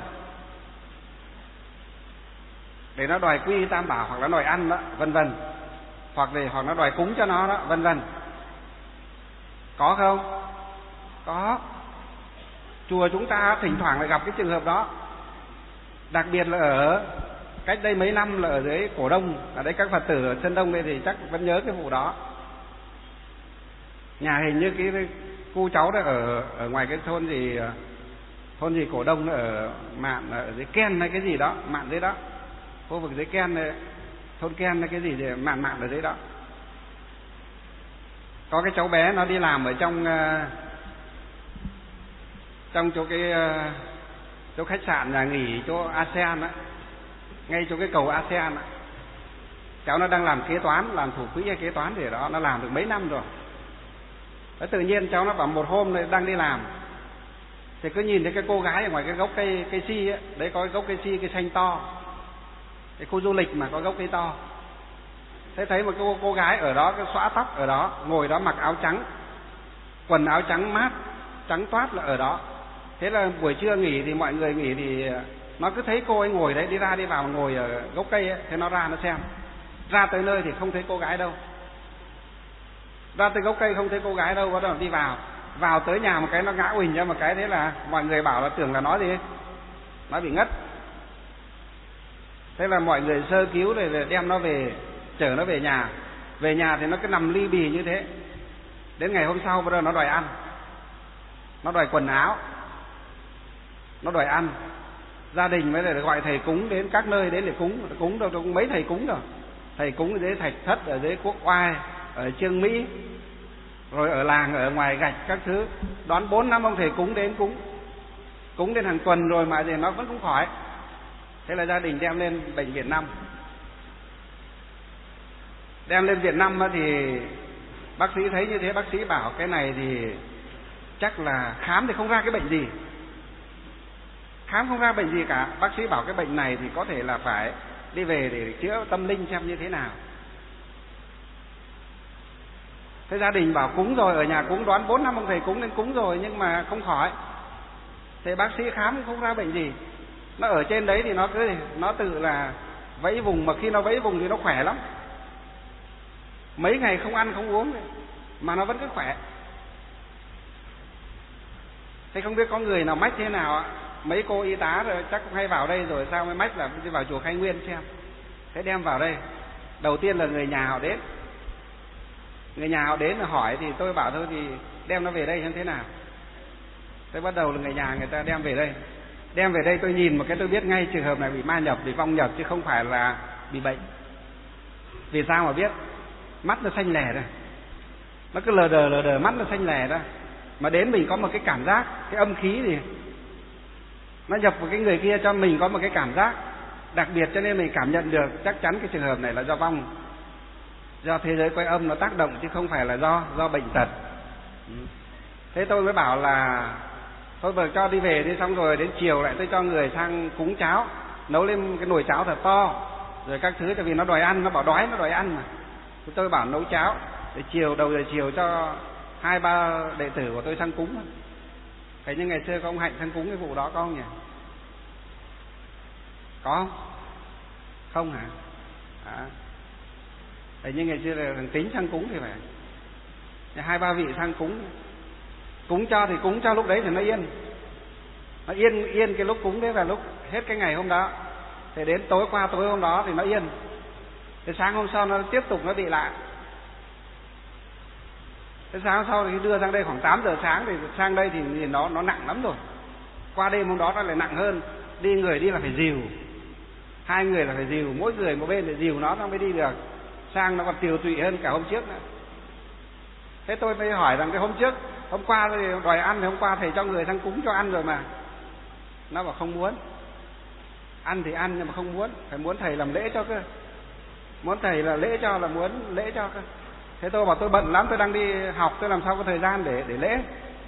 để nó đòi quy tam bảo hoặc là đòi ăn đó, vân vân, hoặc để hoặc nó đòi cúng cho nó đó, vân vân. Có không? Có. Chùa chúng ta thỉnh thoảng lại gặp cái trường hợp đó. Đặc biệt là ở cách đây mấy năm là ở dưới Cổ Đông, ở đây các Phật tử ở Sơn Đông đây thì chắc vẫn nhớ cái vụ đó. Nhà hình như cái cô cháu đó ở ở ngoài cái thôn gì, thôn gì Cổ Đông ở mạn ở dưới Ken hay cái gì đó, mạn dưới đó, khu vực dưới Ken này, thôn Ken hay cái gì thì mạn mạn ở dưới đó. Có cái cháu bé nó đi làm ở trong trong chỗ cái chỗ khách sạn nhà nghỉ chỗ a sê an á, ngay chỗ cái cầu a sê an á. Cháu nó đang làm kế toán, làm thủ quỹ hay kế toán gì đó, nó làm được mấy năm rồi. Thế tự nhiên cháu nó bảo một hôm này đang đi làm thì cứ nhìn thấy cái cô gái ở ngoài cái gốc cây cây si á, đấy có cái gốc cây si cây xanh to, cái khu du lịch mà có gốc cây to. Thế thấy một cô cô gái ở đó, cái xõa tóc ở đó, ngồi đó mặc áo trắng, quần áo trắng mát, trắng toát là ở đó. Thế là buổi trưa nghỉ thì mọi người nghỉ thì nó cứ thấy cô ấy ngồi đấy, đi ra đi vào ngồi ở gốc cây ấy, thế nó ra nó xem. Ra tới nơi thì không thấy cô gái đâu, ra tới gốc cây không thấy cô gái đâu, bắt đầu đi vào. Vào tới nhà một cái nó ngã uỳnh ra một cái, thế là mọi người bảo là tưởng là nó gì, nó bị ngất. Thế là mọi người sơ cứu rồi đem nó về, chở nó về nhà. Về nhà thì nó cứ nằm ly bì như thế. Đến ngày hôm sau bắt đầu nó đòi ăn, nó đòi quần áo, nó đòi ăn. Gia đình mới lại gọi thầy cúng đến các nơi đến để cúng. Cúng đâu cũng mấy thầy cúng rồi. Thầy cúng ở dưới Thạch Thất, ở dưới Quốc Oai, ở Chương Mỹ, rồi ở làng, ở ngoài Gạch các thứ. Đón bốn năm ông thầy cúng đến cúng, cúng đến hàng tuần rồi mà thì nó vẫn không khỏi. Thế là gia đình đem lên bệnh viện năm. Đem lên Việt Nam thì bác sĩ thấy như thế, bác sĩ bảo cái này thì chắc là khám thì không ra cái bệnh gì, khám không ra bệnh gì cả. Bác sĩ bảo cái bệnh này thì có thể là phải đi về để chữa tâm linh xem như thế nào. Thế gia đình bảo cúng rồi, ở nhà cúng, đoán bốn năm ông thầy cúng nên cúng rồi nhưng mà không khỏi. Thế bác sĩ khám không ra bệnh gì. Nó ở trên đấy thì nó cứ nó tự là vẫy vùng, mà khi nó vẫy vùng thì nó khỏe lắm. Mấy ngày không ăn không uống mà nó vẫn cứ khỏe. Thế không biết có người nào mách thế nào ạ? Mấy cô y tá rồi chắc cũng hay vào đây rồi sao mới mách là đi vào chùa Khai Nguyên xem. Thế đem vào đây. Đầu tiên là người nhà họ đến. Người nhà họ đến là hỏi thì tôi bảo thôi thì đem nó về đây xem thế nào. Thế bắt đầu là người nhà người ta đem về đây. Đem về đây tôi nhìn một cái tôi biết ngay trường hợp này bị ma nhập, bị vong nhập chứ không phải là bị bệnh. Vì sao mà biết? Mắt nó xanh lè đây, nó cứ lờ đờ lờ đờ, mắt nó xanh lè ra. Mà đến mình có một cái cảm giác, cái âm khí gì nó nhập vào cái người kia cho mình có một cái cảm giác đặc biệt, cho nên mình cảm nhận được chắc chắn cái trường hợp này là do vong, do thế giới quay âm nó tác động chứ không phải là do do bệnh tật. Thế tôi mới bảo là tôi vừa cho đi về đi, xong rồi đến chiều lại tôi cho người sang cúng cháo, nấu lên cái nồi cháo thật to rồi các thứ, tại vì nó đòi ăn, nó bảo đói nó đòi ăn mà. Tôi bảo nấu cháo để chiều, đầu giờ chiều cho hai ba đệ tử của tôi sang cúng. Thế như ngày xưa có ông Hạnh sang cúng cái vụ đó có không nhỉ? Có không? Không hả? À. Thế như ngày xưa là thằng Tính sang cúng thì phải hai ba vị sang cúng. Cúng cho thì cúng cho lúc đấy thì nó yên. Nó yên yên cái lúc cúng đấy là lúc hết cái ngày hôm đó. Thế đến tối qua tối hôm đó thì nó yên. Thế sáng hôm sau nó tiếp tục nó bị lại. Thế sáng hôm sau thì đưa sang đây khoảng tám giờ sáng thì sang đây thì nhìn nó nó nặng lắm rồi. Qua đêm hôm đó nó lại nặng hơn. Đi người đi là phải dìu. Hai người là phải dìu, mỗi người một bên để dìu nó nó mới đi được. Sang nó còn tiều tụy hơn cả hôm trước nữa. Thế tôi mới hỏi rằng cái hôm trước, hôm qua thì đòi ăn thì hôm qua thầy cho người sang cúng cho ăn rồi mà. Nó bảo không muốn. Ăn thì ăn nhưng mà không muốn, phải muốn thầy làm lễ cho cơ. Muốn thầy là lễ cho là muốn lễ cho cơ. Thế tôi bảo tôi bận lắm, tôi đang đi học, tôi làm sao có thời gian để để lễ.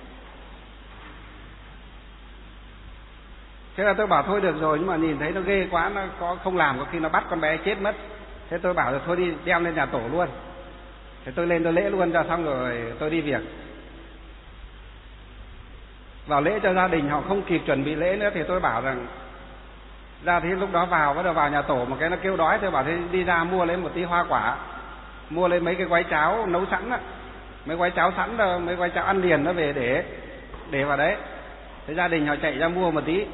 Thế là tôi bảo thôi được rồi, nhưng mà nhìn thấy nó ghê quá, nó có không làm có khi nó bắt con bé chết mất. Thế tôi bảo rồi thôi đi đem lên nhà tổ luôn. Thế tôi lên tôi lễ luôn cho xong rồi tôi đi việc. Vào lễ cho gia đình họ không kịp chuẩn bị lễ nữa thì tôi bảo rằng ra thì lúc đó vào bắt đầu vào nhà tổ một cái nó kêu đói, tôi bảo thế đi ra mua lấy một tí hoa quả, mua lấy mấy cái gói cháo nấu sẵn á, mấy gói cháo sẵn đâu, mấy gói cháo ăn liền nó về để để vào đấy. Thế gia đình họ chạy ra mua một tí.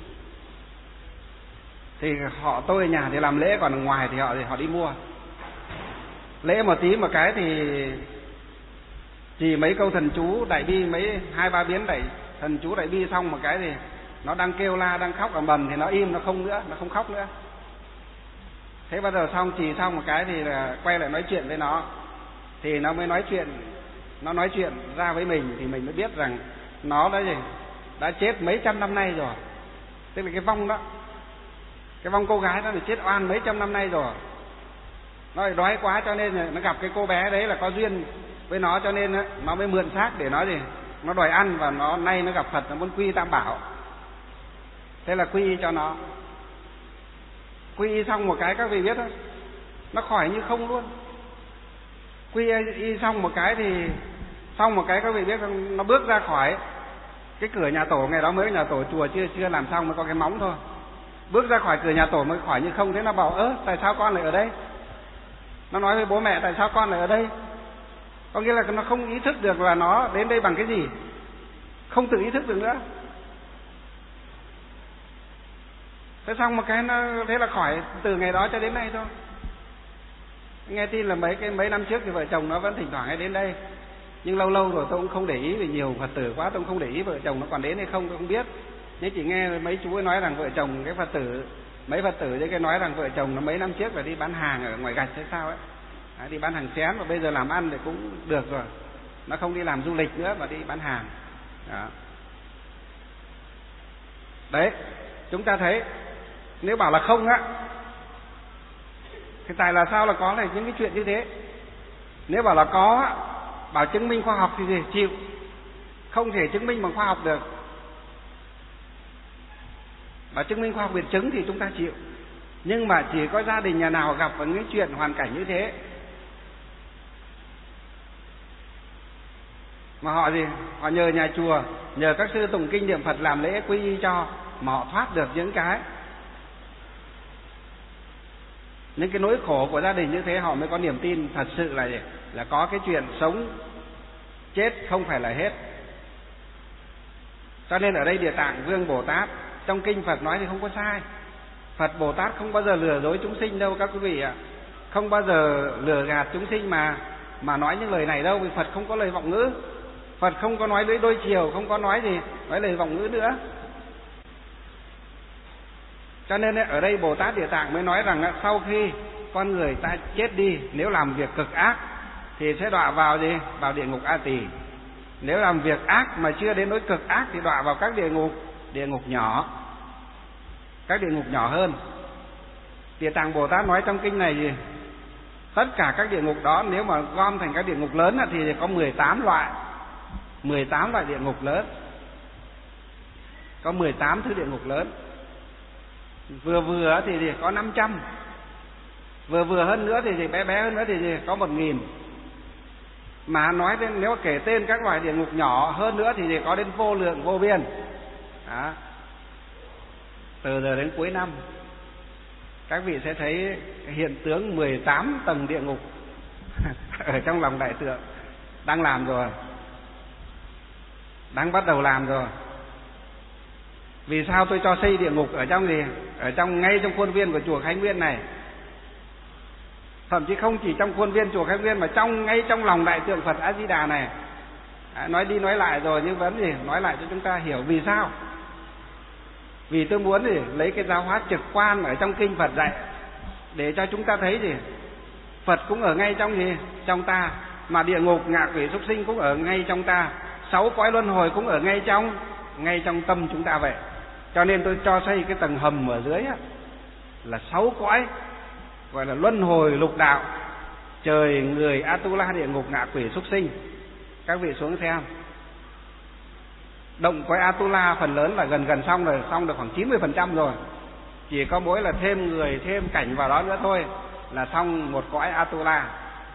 Thì họ tôi ở nhà thì làm lễ, còn ở ngoài thì họ thì họ đi mua. Lễ một tí một cái thì chỉ mấy câu thần chú đại bi, mấy hai ba biến đại thần chú đại bi xong một cái thì nó đang kêu la đang khóc ở mầm thì nó im, nó không nữa, nó không khóc nữa. Thế bắt đầu xong chỉ xong một cái thì là quay lại nói chuyện với nó, thì nó mới nói chuyện, nó nói chuyện ra với mình thì mình mới biết rằng nó đã gì đã chết mấy trăm năm nay rồi. Tức là cái vong đó, cái vong cô gái đó thì chết oan mấy trăm năm nay rồi. Nó đói quá cho nên nó gặp cái cô bé đấy là có duyên với nó, cho nên nó mới mượn xác để nói gì nó đòi ăn, và nó nay nó gặp Phật nó muốn quy Tam Bảo. Thế là quy y cho nó. Quy y xong một cái các vị biết đó, nó khỏi như không luôn. Quy y xong một cái thì xong một cái các vị biết không, nó bước ra khỏi cái cửa nhà tổ. Ngày đó mới nhà tổ chùa chưa chưa làm xong, mới có cái móng thôi. bước ra khỏi cửa nhà tổ mới khỏi như không, thế nó bảo ơ tại sao con lại ở đây, nó nói với bố mẹ tại sao con lại ở đây. Có nghĩa là nó không ý thức được là nó đến đây bằng cái gì, không tự ý thức được nữa. Thế xong một cái nó thế là khỏi, từ ngày đó cho đến nay thôi. Nghe tin là mấy cái mấy năm trước thì vợ chồng nó vẫn thỉnh thoảng hay đến đây, nhưng lâu lâu rồi tôi cũng không để ý, vì nhiều Phật tử quá tôi cũng không để ý vợ chồng nó còn đến hay không tôi không biết. Nhưng chỉ nghe mấy chú ấy nói rằng vợ chồng cái Phật tử, mấy Phật tử ấy cái nói rằng vợ chồng nó mấy năm trước là đi bán hàng ở ngoài gạch hay sao ấy, à, đi bán hàng xén, và bây giờ làm ăn thì cũng được rồi, nó không đi làm du lịch nữa mà đi bán hàng. Đó. Đấy, chúng ta thấy nếu bảo là không á thì tại là sao là có này những cái chuyện như thế. Nếu bảo là có, bảo chứng minh khoa học thì gì chịu, không thể chứng minh bằng khoa học được. Bảo chứng minh khoa học biện chứng thì chúng ta chịu. Nhưng mà chỉ có gia đình nhà nào gặp vào những chuyện hoàn cảnh như thế mà họ gì, họ nhờ nhà chùa, nhờ các sư tụng kinh niệm Phật làm lễ quy y cho, mà họ thoát được những cái những cái nỗi khổ của gia đình như thế, họ mới có niềm tin thật sự là gì? Là có cái chuyện sống chết không phải là hết. Cho nên ở đây Địa Tạng Vương Bồ Tát trong kinh Phật nói thì không có sai. Phật Bồ Tát không bao giờ lừa dối chúng sinh đâu các quý vị ạ, không bao giờ lừa gạt chúng sinh mà mà nói những lời này đâu, vì Phật không có lời vọng ngữ, Phật không có nói lưỡi đôi chiều, không có nói gì nói lời vọng ngữ nữa. Cho nên ở đây Bồ Tát Địa Tạng mới nói rằng sau khi con người ta chết đi, nếu làm việc cực ác thì sẽ đọa vào gì? Vào địa ngục A Tỳ. Nếu làm việc ác mà chưa đến nỗi cực ác thì đọa vào các địa ngục, địa ngục nhỏ, các địa ngục nhỏ hơn. Địa Tạng Bồ Tát nói trong kinh này gì? Tất cả các địa ngục đó nếu mà gom thành các địa ngục lớn thì có mười tám loại, mười tám loại địa ngục lớn, có mười tám thứ địa ngục lớn. Vừa vừa thì, thì có năm trăm, vừa vừa hơn nữa thì, thì bé bé hơn nữa thì, thì có một nghìn. Mà nói đến nếu kể tên các loại địa ngục nhỏ hơn nữa thì, thì có đến vô lượng vô biên. Đó. Từ giờ đến cuối năm các vị sẽ thấy hiện tướng mười tám tầng địa ngục ở trong lòng đại tượng. Đang làm rồi, đang bắt đầu làm rồi. Vì sao tôi cho xây địa ngục ở trong gì? Ở trong ngay trong khuôn viên của chùa Khánh Nguyên này. Thậm chí không chỉ trong khuôn viên chùa Khánh Nguyên mà trong ngay trong lòng đại tượng Phật A Di Đà này. À, nói đi nói lại rồi nhưng vẫn gì nói lại cho chúng ta hiểu vì sao. Vì tôi muốn gì lấy cái giáo hóa trực quan ở trong kinh Phật dạy để cho chúng ta thấy gì Phật cũng ở ngay trong gì trong ta, mà địa ngục ngạ quỷ súc sinh cũng ở ngay trong ta, sáu cõi luân hồi cũng ở ngay trong ngay trong tâm chúng ta vậy. Cho nên tôi cho xây cái tầng hầm ở dưới á, là sáu cõi gọi là luân hồi lục đạo, trời người Atula, địa ngục ngạ quỷ súc sinh. Các vị xuống xem, động cõi Atula phần lớn là gần gần xong rồi, xong được khoảng chín mươi phần trăm rồi, chỉ có mỗi là thêm người thêm cảnh vào đó nữa thôi là xong một cõi Atula.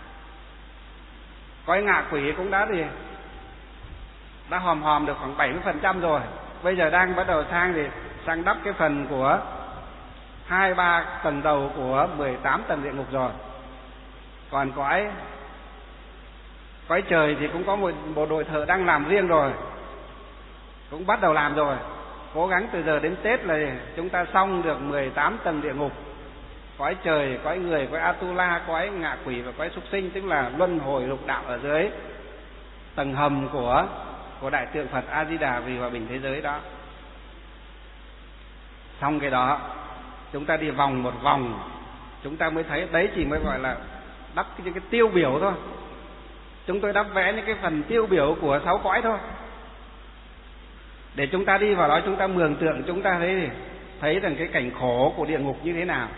Cõi ngạ quỷ cũng đã gì đã hòm hòm được khoảng bảy mươi phần trăm rồi, bây giờ đang bắt đầu sang thì sang đắp cái phần của hai ba tầng đầu của mười tám tầng địa ngục rồi. Còn cõi cõi trời thì cũng có một bộ đội thợ đang làm riêng rồi, cũng bắt đầu làm rồi. Cố gắng từ giờ đến Tết là chúng ta xong được mười tám tầng địa ngục, cõi trời, cõi người, cõi Atula, cõi ngạ quỷ và cõi súc sinh, tức là luân hồi lục đạo ở dưới tầng hầm của của đại tượng Phật A Di Đà vì hòa bình thế giới đó. Xong cái đó chúng ta đi vòng một vòng, chúng ta mới thấy đấy, chỉ mới gọi là đắp những cái tiêu biểu thôi. Chúng tôi đắp vẽ những cái phần tiêu biểu của sáu cõi thôi, để chúng ta đi vào đó chúng ta mường tượng, chúng ta thấy thấy rằng cái cảnh khổ của địa ngục như thế nào.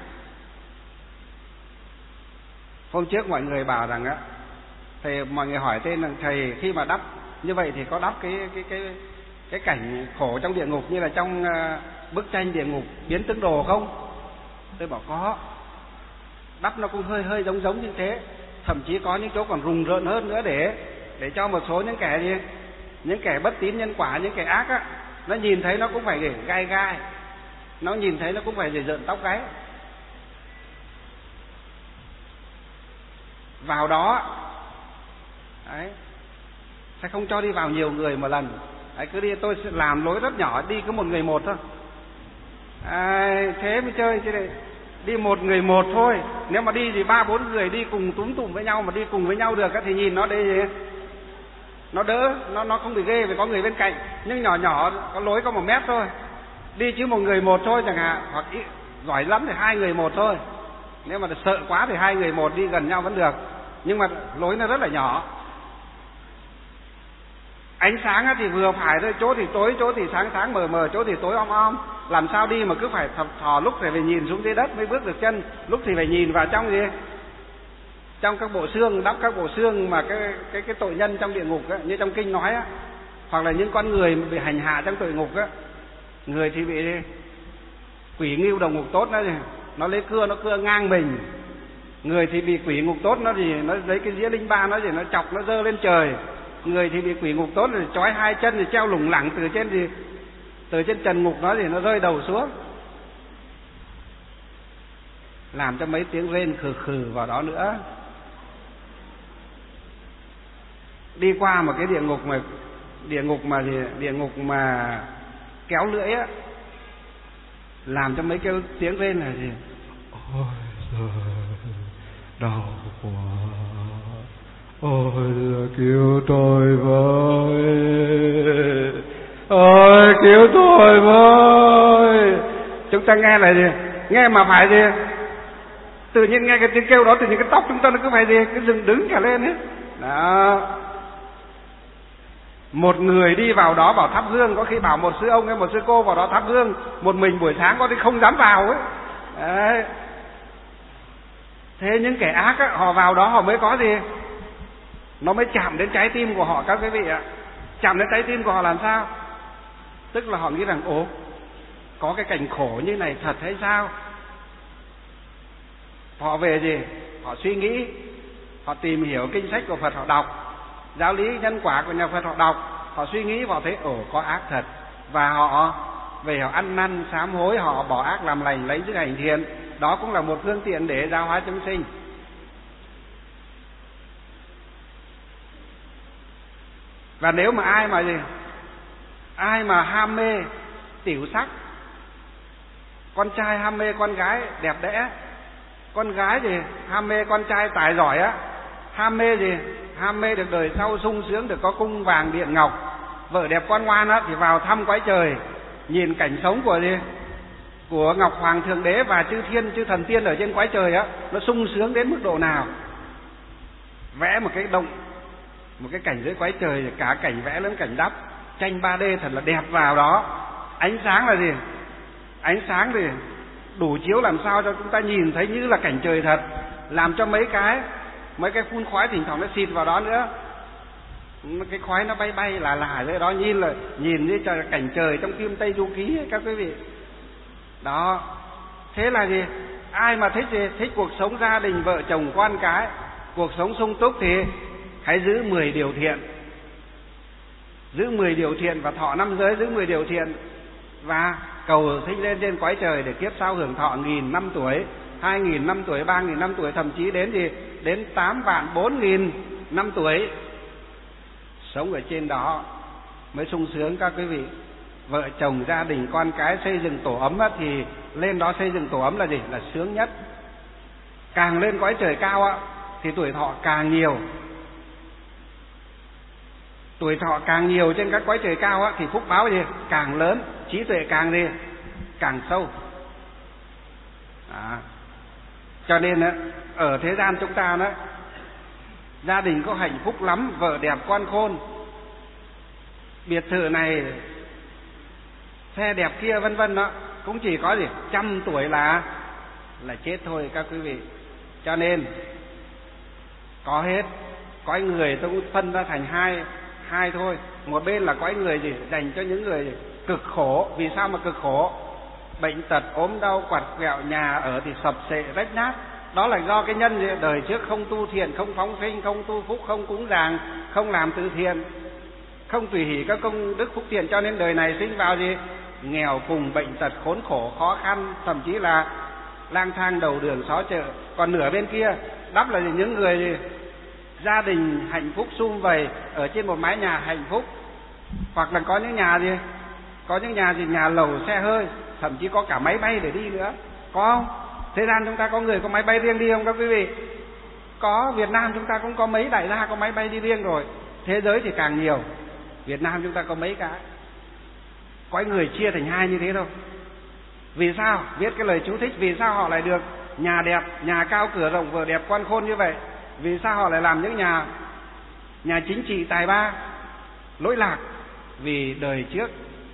Hôm trước mọi người bảo rằng á, thầy, mọi người hỏi tên là thầy khi mà đắp như vậy thì có đắp cái cái cái cái cảnh khổ trong địa ngục như là trong uh, bức tranh địa ngục biến tướng đồ không? Tôi bảo có, đắp nó cũng hơi hơi giống giống như thế, thậm chí có những chỗ còn rùng rợn hơn nữa để để cho một số những kẻ gì, những kẻ bất tín nhân quả, những kẻ ác á, nó nhìn thấy nó cũng phải để gai gai, nó nhìn thấy nó cũng phải rợn tóc gáy. Vào đó đấy, sẽ không cho đi vào nhiều người một lần. Đấy, cứ đi, tôi sẽ làm lối rất nhỏ, đi cứ một người một thôi. À, thế mới chơi chứ này. Đi một người một thôi. Nếu mà đi thì ba bốn người đi cùng túm tụm với nhau, mà đi cùng với nhau được thì nhìn nó đây gì, nó đỡ, nó nó không bị ghê vì có người bên cạnh. Nhưng nhỏ nhỏ có lối có một mét thôi, đi chứ một người một thôi chẳng hạn, hoặc ý, giỏi lắm thì hai người một thôi. Nếu mà sợ quá thì hai người một đi gần nhau vẫn được, nhưng mà lối nó rất là nhỏ. Ánh sáng thì vừa phải thôi, chỗ thì tối, chỗ thì sáng sáng mờ mờ, chỗ thì tối om om. Làm sao đi mà cứ phải thò, thò lúc thì phải nhìn xuống dưới đất mới bước được chân, lúc thì phải nhìn vào trong gì, trong các bộ xương, đắp các bộ xương mà cái cái cái tội nhân trong địa ngục á, như trong kinh nói á, hoặc là những con người bị hành hạ trong tội ngục á. Người thì bị quỷ ngưu đồng ngục tốt, nó nó lấy cưa nó cưa ngang mình. Người thì bị quỷ ngục tốt, nó gì nó lấy cái dĩa linh ba nó gì nó chọc nó dơ lên trời. Người thì bị quỷ ngục tốt rồi trói hai chân thì treo lủng lẳng từ trên gì từ trên trần ngục nó thì nó rơi đầu xuống, làm cho mấy tiếng rên khừ khừ vào đó nữa. Đi qua một cái địa ngục mà địa ngục mà gì địa ngục mà kéo lưỡi á, làm cho mấy cái tiếng rên là gì, ôi giời, đau quá, ôi cứu tôi với, ôi cứu tôi với. Chúng ta nghe là gì, nghe mà phải gì, tự nhiên nghe cái tiếng kêu đó, tự nhiên cái tóc chúng ta nó cứ phải gì, cứ dựng đứng cả lên ấy. Đó. Một người đi vào đó bảo thắp hương, có khi bảo một sư ông hay một sư cô vào đó thắp hương, một mình buổi sáng có khi không dám vào ấy. Đấy. Thế những kẻ ác á, họ vào đó họ mới có gì, nó mới chạm đến trái tim của họ các quý vị ạ. Chạm đến trái tim của họ làm sao? Tức là họ nghĩ rằng ồ, có cái cảnh khổ như này thật hay sao? Họ về gì? Họ suy nghĩ, họ tìm hiểu kinh sách của Phật, họ đọc giáo lý nhân quả của nhà Phật, họ đọc, họ suy nghĩ, họ thấy ồ có ác thật, và họ về họ ăn năn sám hối, họ bỏ ác làm lành, lấy đức hành thiện. Đó cũng là một phương tiện để giáo hóa chúng sinh. Và nếu mà ai mà gì, ai mà ham mê tiểu sắc, con trai ham mê con gái đẹp đẽ, con gái gì ham mê con trai tài giỏi á, ham mê gì, ham mê được đời sau sung sướng, được có cung vàng điện ngọc, vợ đẹp con ngoan á, thì vào thăm cõi trời, nhìn cảnh sống của gì, của Ngọc Hoàng Thượng Đế và chư thiên chư thần tiên ở trên cõi trời á, nó sung sướng đến mức độ nào. Vẽ một cái động, một cái cảnh dưới cõi trời, cả cảnh vẽ lẫn cảnh đắp, tranh ba D thật là đẹp vào đó. Ánh sáng là gì? Ánh sáng thì đủ chiếu làm sao cho chúng ta nhìn thấy như là cảnh trời thật, làm cho mấy cái mấy cái phun khói thỉnh thoảng nó xịt vào đó nữa, cái khói nó bay bay là là dưới đó, nhìn là nhìn như cho cảnh trời trong phim Tây Du Ký ấy, các quý vị. Đó. Thế là gì? Ai mà thích gì? Thích cuộc sống gia đình vợ chồng con cái, cuộc sống sung túc thì hãy giữ mười điều thiện. Giữ mười điều thiện và thọ năm giới, giữ mười điều thiện và cầu sinh lên trên cõi trời để kiếp sau hưởng thọ nghìn năm tuổi, hai nghìn năm tuổi, ba nghìn năm tuổi, thậm chí đến gì? Đến tám vạn bốn nghìn năm tuổi. Sống ở trên đó mới sung sướng các quý vị. Vợ chồng, gia đình, con cái xây dựng tổ ấm á, thì lên đó xây dựng tổ ấm là gì? Là sướng nhất. Càng lên cõi trời cao á, thì tuổi thọ càng nhiều. Tuổi thọ càng nhiều trên các cõi trời cao á, thì phúc báo gì? Càng lớn, trí tuệ càng gì? Càng sâu. Đó. Cho nên á, ở thế gian chúng ta đó, gia đình có hạnh phúc lắm, vợ đẹp con khôn, biệt thự này, xe đẹp kia vân vân đó, cũng chỉ có gì trăm tuổi là là chết thôi các quý vị. Cho nên có hết. Cõi người tôi cũng phân ra thành hai hai thôi. Một bên là cõi người gì dành cho những người cực khổ. Vì sao mà cực khổ? Bệnh tật, ốm đau, quặt quẹo, nhà ở thì sập xệ rách nát. Đó là do cái nhân gì? Đời trước không tu thiện, không phóng sinh, không tu phúc, không cúng dường, không làm từ thiện, không tùy hỷ các công đức phúc thiện, cho nên đời này sinh vào gì? nghèo cùng, bệnh tật, khốn khổ, khó khăn, thậm chí là lang thang đầu đường xó chợ. Còn nửa bên kia đắp là những người gì? Gia đình hạnh phúc sum vầy ở trên một mái nhà hạnh phúc, hoặc là có những nhà gì? Có những nhà gì nhà lầu xe hơi, thậm chí có cả máy bay để đi nữa, có không? Thế gian chúng ta có người có máy bay riêng đi không các quý vị? Có. Việt Nam chúng ta cũng có mấy đại gia có máy bay đi riêng rồi. Thế giới thì càng nhiều, Việt Nam chúng ta có mấy cái. Có người chia thành hai như thế đâu. Vì sao? Viết cái lời chú thích vì sao họ lại được nhà đẹp, nhà cao cửa rộng vừa đẹp quan khôn như vậy. Vì sao họ lại làm những nhà nhà chính trị tài ba lỗi lạc? Vì đời trước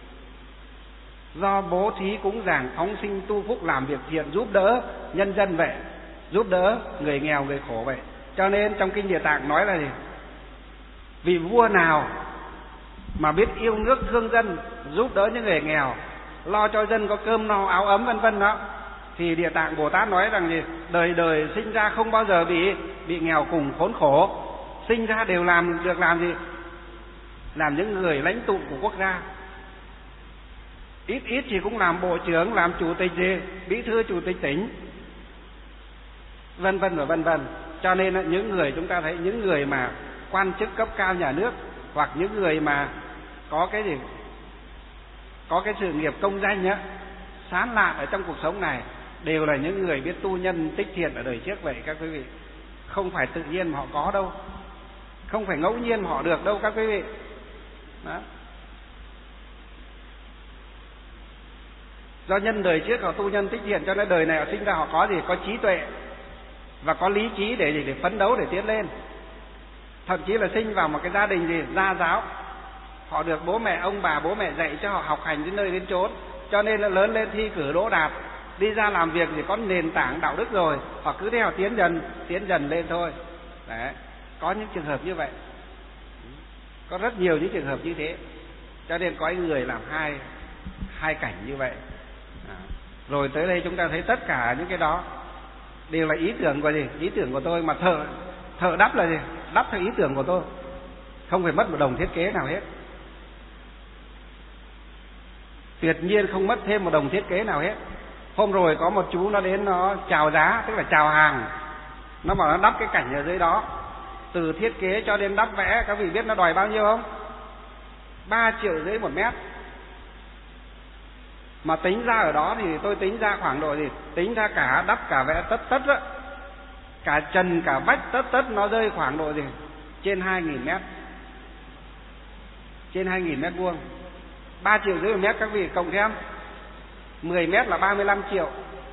do bố thí cúng dường phóng sinh tu phúc, làm việc thiện giúp đỡ nhân dân vậy, giúp đỡ người nghèo người khổ vậy. Cho nên trong kinh Địa Tạng nói là gì? Vì vua nào mà biết yêu nước thương dân, giúp đỡ những người nghèo, lo cho dân có cơm no áo ấm vân vân đó, thì Địa Tạng Bồ Tát nói rằng gì? Đời đời sinh ra không bao giờ bị bị nghèo cùng khốn khổ, sinh ra đều làm được làm gì? Làm những người lãnh tụ của quốc gia. Ít ít thì cũng làm bộ trưởng, làm chủ tịch gì, bí thư chủ tịch tỉnh, vân vân và vân vân. Cho nên những người chúng ta thấy những người mà quan chức cấp cao nhà nước, hoặc những người mà có cái gì, có cái sự nghiệp công danh á, sáng lạ ở trong cuộc sống này, đều là những người biết tu nhân tích thiện ở đời trước vậy các quý vị. Không phải tự nhiên mà họ có đâu, không phải ngẫu nhiên mà họ được đâu các quý vị. Đó. Do nhân đời trước họ tu nhân tích thiện, cho nên đời này họ sinh ra họ có gì? Có trí tuệ và có lý trí để gì? Để phấn đấu, để tiến lên. Thậm chí là sinh vào một cái gia đình gì? Gia giáo. Họ được bố mẹ, ông bà, bố mẹ dạy cho họ học hành đến nơi đến chốn, cho nên là lớn lên thi cử đỗ đạt, đi ra làm việc thì có nền tảng đạo đức rồi, họ cứ theo tiến dần, tiến dần lên thôi. Đấy. Có những trường hợp như vậy, có rất nhiều những trường hợp như thế. Cho nên có người làm hai hai cảnh như vậy. À. Rồi tới đây chúng ta thấy tất cả những cái đó đều là ý tưởng của gì? Ý tưởng của tôi, mà thợ thợ đắp là gì? Đắp theo ý tưởng của tôi, không phải mất một đồng thiết kế nào hết. Tuyệt nhiên không mất thêm một đồng thiết kế nào hết. Hôm rồi có một chú nó đến nó chào giá, tức là chào hàng. Nó bảo nó đắp cái cảnh ở dưới đó, từ thiết kế cho đến đắp vẽ, các vị biết nó đòi bao nhiêu không? Ba triệu rưỡi một mét. Mà tính ra ở đó thì tôi tính ra khoảng độ gì? Tính ra cả đắp cả vẽ tất tất á, cả trần cả vách tất tất nó rơi khoảng độ gì? Trên hai nghìn mét. Trên hai nghìn mét vuông. Ba triệu rưỡi một mét các vị cộng thêm. Mười mét là ba mươi lăm triệu.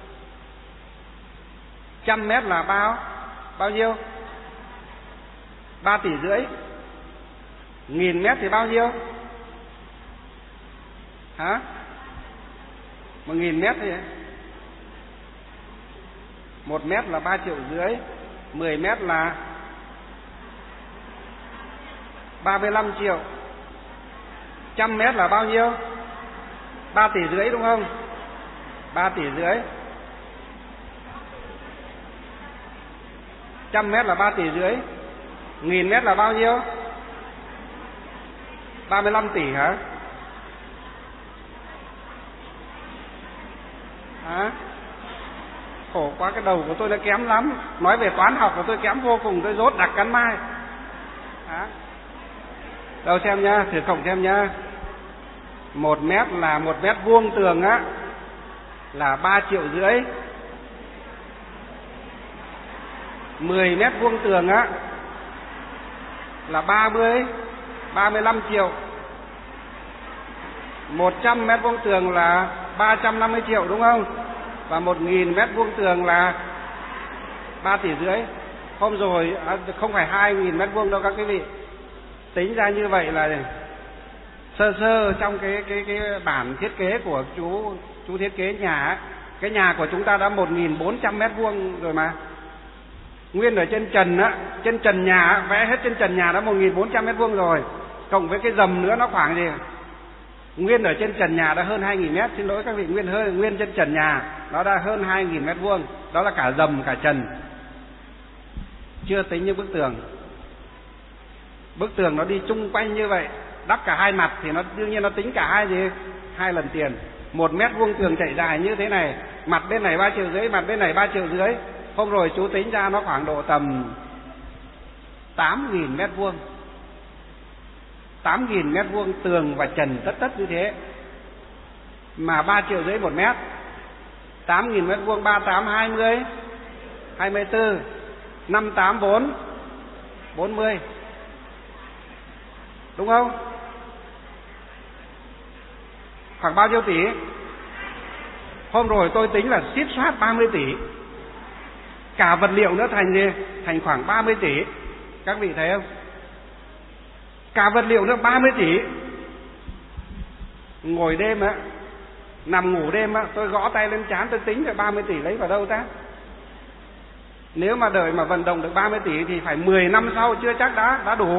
Trăm mét là bao? Bao nhiêu? Ba tỷ rưỡi. Nghìn mét thì bao nhiêu? Hả? Một nghìn mét thì một mét là ba triệu rưỡi. Mười mét là ba mươi lăm triệu. Trăm mét là bao nhiêu? Ba tỷ rưỡi đúng không? Ba tỷ rưỡi. Trăm mét là ba tỷ rưỡi. Nghìn mét là bao nhiêu? Ba mươi lăm tỷ hả? Hả? Khổ quá, cái đầu của tôi nó kém lắm. Nói về toán học của tôi kém vô cùng, tôi rốt đặc cắn mai. Hả? Đâu xem nhá, thử cộng xem nhá. Một mét là một mét vuông tường á, là ba triệu rưỡi. Mười mét vuông tường á là ba mươi, ba mươi lăm triệu. Một trăm mét vuông tường là ba trăm năm mươi triệu đúng không? Và một nghìn mét vuông tường là ba tỷ rưỡi. Hôm rồi à, không phải hai nghìn mét vuông đâu các quý vị. Tính ra như vậy là sơ sơ trong cái cái cái bản thiết kế của chú chú thiết kế nhà ấy. Cái nhà của chúng ta đã một nghìn bốn trăm mét vuông rồi mà. Nguyên ở trên trần á, trên trần nhà vẽ hết trên trần nhà đã một nghìn bốn trăm mét vuông rồi. Cộng với cái dầm nữa nó khoảng gì? Nguyên ở trên trần nhà đã hơn hai nghìn mét, xin lỗi các vị, nguyên hơn nguyên trên trần nhà nó đã hơn hai nghìn mét vuông, đó là cả dầm cả trần. Chưa tính như bức tường. Bức tường nó đi chung quanh như vậy, đắp cả hai mặt thì nó đương nhiên nó tính cả hai gì? hai lần tiền. Một mét vuông tường chạy dài như thế này, mặt bên này ba triệu rưỡi, mặt bên này ba triệu rưỡi. Hôm rồi chú tính ra nó khoảng độ tầm tám nghìn mét vuông. Tám nghìn mét vuông tường và trần tất tất như thế, mà ba triệu rưỡi một mét. Tám nghìn mét vuông, ba tám hai mươi, hai mươi tư, năm tám bốn, bốn mươi, đúng không? Khoảng bao nhiêu tỷ? Hôm rồi tôi tính là xít soát ba mươi tỷ. Cả vật liệu nữa thành gì? Thành khoảng ba mươi tỷ. Các vị thấy không? Cả vật liệu nữa ba mươi tỷ. Ngồi đêm á, nằm ngủ đêm á, tôi gõ tay lên trán tôi tính rồi ba mươi tỷ lấy vào đâu ta? Nếu mà đợi mà vận động được ba mươi tỷ thì phải mười năm sau chưa chắc đã đã đủ.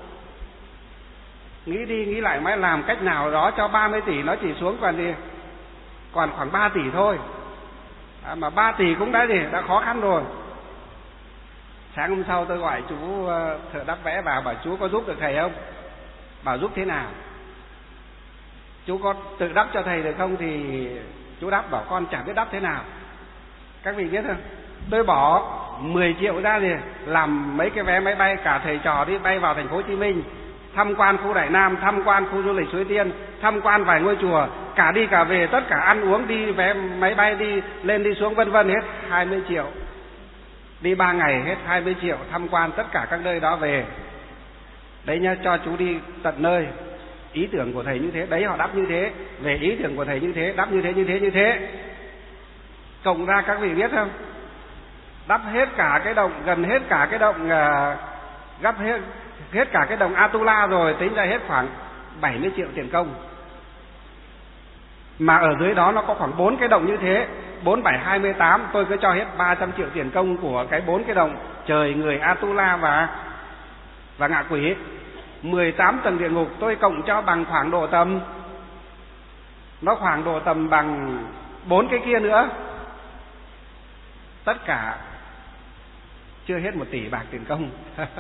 Nghĩ đi nghĩ lại mới làm cách nào đó cho ba mươi tỷ nó chỉ xuống còn gì? Còn khoảng ba tỷ thôi. À, mà ba tỷ cũng đã gì? Đã khó khăn rồi. Sáng hôm sau tôi gọi chú thợ đắp vẽ vào, bảo chú có giúp được thầy không? Bảo giúp thế nào? Chú có tự đắp cho thầy được không? Thì chú đắp, bảo con chẳng biết đắp thế nào. Các vị biết không? Tôi bỏ mười triệu ra thì làm mấy cái vé máy bay cả thầy trò đi bay vào thành phố Hồ Chí Minh, tham quan khu Đại Nam, tham quan khu du lịch Suối Tiên, tham quan vài ngôi chùa, cả đi cả về, tất cả ăn uống, đi vé máy bay đi lên đi xuống vân vân hết hai mươi triệu. Đi ba ngày hết hai mươi triệu, tham quan tất cả các nơi đó về. Đấy nhá, cho chú đi tận nơi. Ý tưởng của thầy như thế, đấy họ đắp như thế, về ý tưởng của thầy như thế, đắp như thế như thế như thế. Cộng ra các vị biết không? Đắp hết cả cái động, gần hết cả cái động uh, gấp hết hết cả cái đồng Atula rồi, tính ra hết khoảng bảy mươi triệu tiền công. Mà ở dưới đó nó có khoảng bốn cái đồng như thế, bốn bảy hai mươi tám, tôi cứ cho hết ba trăm triệu tiền công của cái bốn cái đồng trời, người, Atula và và ngạ quỷ. mười tám tầng địa ngục tôi cộng cho bằng khoảng độ tầm, nó khoảng độ tầm bằng bốn cái kia nữa. Tất cả chưa hết một tỷ bạc tiền công.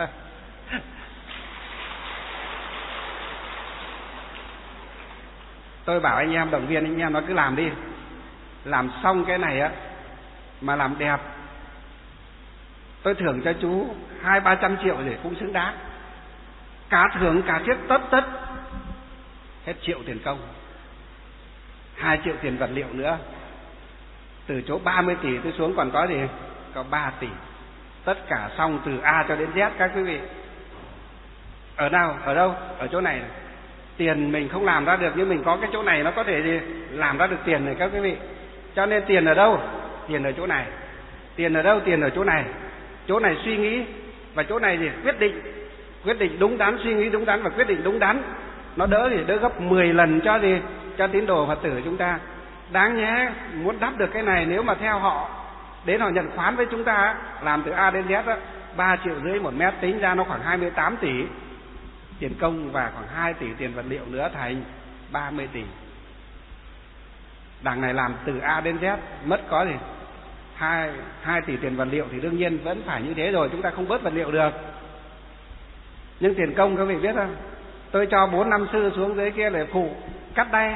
Tôi bảo anh em, động viên anh em nó cứ làm đi. Làm xong cái này á mà làm đẹp, tôi thưởng cho chú hai ba trăm triệu thì cũng xứng đáng. Cả thưởng cả chiếc tất tất hết triệu tiền công, hai triệu tiền vật liệu nữa. Từ chỗ ba mươi tỷ tôi xuống còn có gì? Có ba tỷ. Tất cả xong từ A cho đến Z các quý vị. Ở nào? Ở đâu? Ở chỗ này. Tiền mình không làm ra được, nhưng mình có cái chỗ này nó có thể gì? Làm ra được tiền này các quý vị. Cho nên tiền ở đâu? Tiền ở chỗ này. Tiền ở đâu? Tiền ở chỗ này. Chỗ này suy nghĩ, và chỗ này gì? Quyết định. Quyết định đúng đắn, suy nghĩ đúng đắn và quyết định đúng đắn. Nó đỡ thì đỡ gấp mười lần cho gì? Cho tín đồ Phật tử chúng ta. Đáng nhé, muốn đắp được cái này, nếu mà theo họ đến họ nhận khoán với chúng ta, làm từ A đến Z đó, ba triệu rưỡi một mét, tính ra nó khoảng hai mươi tám tỷ tiền công và khoảng hai tỷ tiền vật liệu nữa, thành ba mươi tỷ. Đằng này làm từ A đến Z mất có gì? hai, hai tỷ tiền vật liệu thì đương nhiên vẫn phải như thế rồi, chúng ta không bớt vật liệu được. Nhưng tiền công các vị biết không? Tôi cho bốn năm sư xuống dưới kia để phụ cắt đay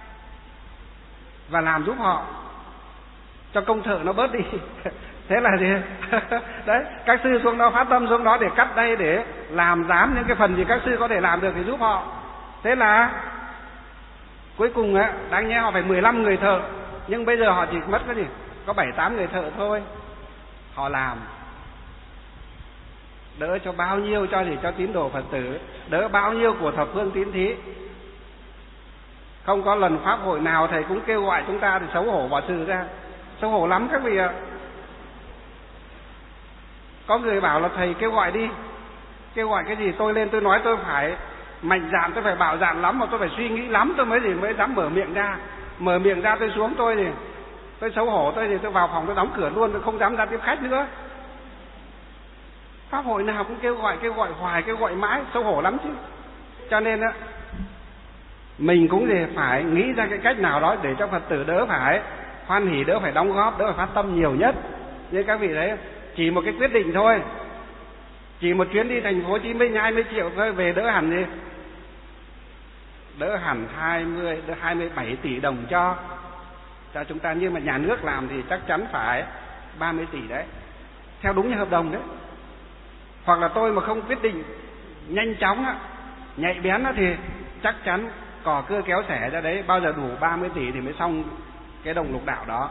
và làm giúp họ, cho công thợ nó bớt đi. Thế là gì? Đấy, các sư xuống đó, phát tâm xuống đó để cắt đay, để làm dám những cái phần gì các sư có thể làm được thì giúp họ. Thế là cuối cùng á, đáng nhẽ họ phải mười lăm người thợ, nhưng bây giờ họ chỉ mất cái gì? Có bảy tám người thợ thôi. Họ làm đỡ cho bao nhiêu, cho gì? Cho tín đồ Phật tử, đỡ bao nhiêu của thập phương tín thí. Không có lần pháp hội nào thầy cũng kêu gọi chúng ta thì xấu hổ bỏ trừ ra. Xấu hổ lắm các vị ạ. Có người bảo là thầy kêu gọi đi. Kêu gọi cái gì? Tôi lên tôi nói tôi phải mạnh dạn, tôi phải bạo dạn lắm, mà tôi phải suy nghĩ lắm tôi mới gì mới dám mở miệng ra. Mở miệng ra tôi xuống tôi thì tôi xấu hổ, tôi thì tôi vào phòng tôi đóng cửa luôn, tôi không dám ra tiếp khách nữa. Pháp hội nào cũng kêu gọi, kêu gọi hoài, kêu gọi mãi, xấu hổ lắm chứ. Cho nên á, mình cũng thì phải nghĩ ra cái cách nào đó để cho Phật tử đỡ phải hoan hỉ, đỡ phải đóng góp, đỡ phải phát tâm nhiều nhất. Như các vị đấy, chỉ một cái quyết định thôi, chỉ một chuyến đi thành phố Hồ Chí Minh hai mươi triệu thôi, về đỡ hẳn gì. đỡ hẳn hai mươi, đỡ hai mươi bảy tỷ đồng cho cho chúng ta, nhưng mà nhà nước làm thì chắc chắn phải ba mươi tỷ đấy, theo đúng như hợp đồng đấy. Hoặc là tôi mà không quyết định nhanh chóng á, nhạy bén á, thì chắc chắn cò cưa kéo xẻ ra đấy, bao giờ đủ ba mươi tỷ thì mới xong cái đồng lục đạo đó.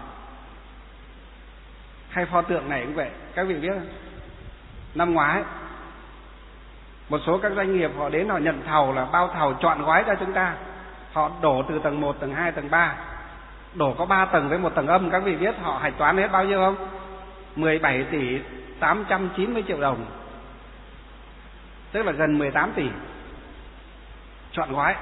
Hay pho tượng này cũng vậy, các vị biết không? Năm ngoái một số các doanh nghiệp họ đến họ nhận thầu, là bao thầu chọn gói cho chúng ta. Họ đổ từ tầng một, tầng hai, tầng ba, đổ có ba tầng với một tầng âm. Các vị biết họ hạch toán hết bao nhiêu không? mười bảy tỷ tám trăm chín mươi triệu đồng, tức là gần mười tám tỷ chọn gói.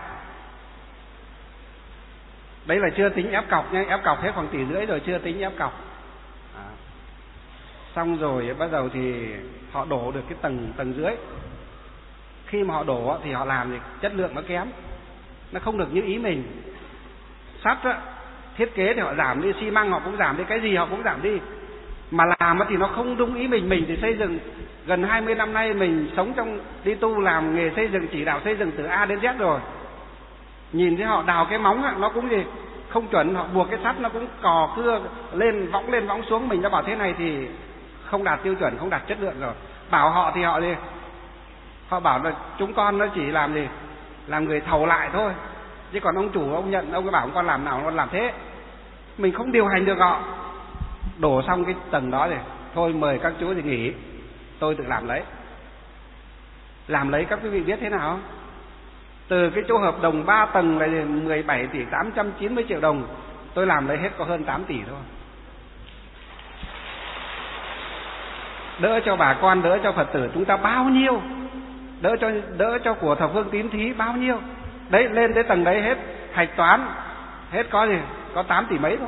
Đấy là chưa tính ép cọc nhé, ép cọc hết khoảng tỷ rưỡi rồi, chưa tính ép cọc. À. Xong rồi bắt đầu thì họ đổ được cái tầng tầng dưới. Khi mà họ đổ thì họ làm thì chất lượng nó kém, nó không được như ý mình. Sắt á, thiết kế thì họ giảm đi, xi măng họ cũng giảm đi, cái gì họ cũng giảm đi. Mà làm thì nó không đúng ý mình. Mình thì xây dựng gần hai mươi năm nay, mình sống trong đi tu làm nghề xây dựng, chỉ đạo xây dựng từ A đến Z rồi. Nhìn thấy họ đào cái móng á, nó cũng gì không chuẩn, họ buộc cái sắt nó cũng cò cưa lên võng lên võng xuống. Mình đã bảo thế này thì không đạt tiêu chuẩn, không đạt chất lượng rồi. Bảo họ thì họ gì họ bảo là chúng con nó chỉ làm gì làm người thầu lại thôi, chứ còn ông chủ ông nhận, ông cứ bảo ông con làm nào con làm thế. Mình không điều hành được họ. Đổ xong cái tầng đó rồi thôi mời các chú thì nghỉ, tôi tự làm lấy. Làm lấy các quý vị biết thế nào không? Từ cái chỗ hợp đồng ba tầng là mười bảy tỷ tám trăm chín mươi triệu đồng, tôi làm lấy hết có hơn tám tỷ thôi. Đỡ cho bà con, đỡ cho Phật tử chúng ta bao nhiêu, đỡ cho đỡ cho của thập phương tín thí bao nhiêu. Đấy, lên tới tầng đấy hết hạch toán hết có gì có tám tỷ mấy thôi.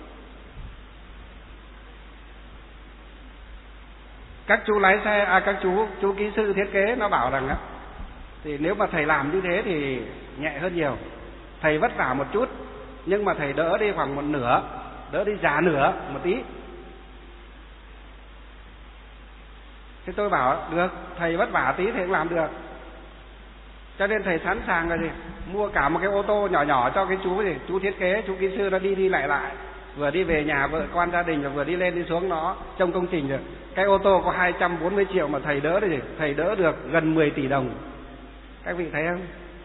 Các chú lái xe, à các chú chú kỹ sư thiết kế nó bảo rằng á, thì nếu mà thầy làm như thế thì nhẹ hơn nhiều. Thầy vất vả một chút, nhưng mà thầy đỡ đi khoảng một nửa, đỡ đi giá nửa một tí. Thế tôi bảo được, thầy vất vả tí thầy cũng làm được. Cho nên thầy sẵn sàng là gì mua cả một cái ô tô nhỏ nhỏ cho cái chú gì chú thiết kế, chú kỹ sư nó đi đi lại lại, vừa đi về nhà vợ con gia đình, rồi vừa đi lên đi xuống nó trong công trình được. Cái ô tô có hai trăm bốn mươi triệu mà thầy đỡ được gì thầy đỡ được gần mười tỷ đồng. Các vị thấy không?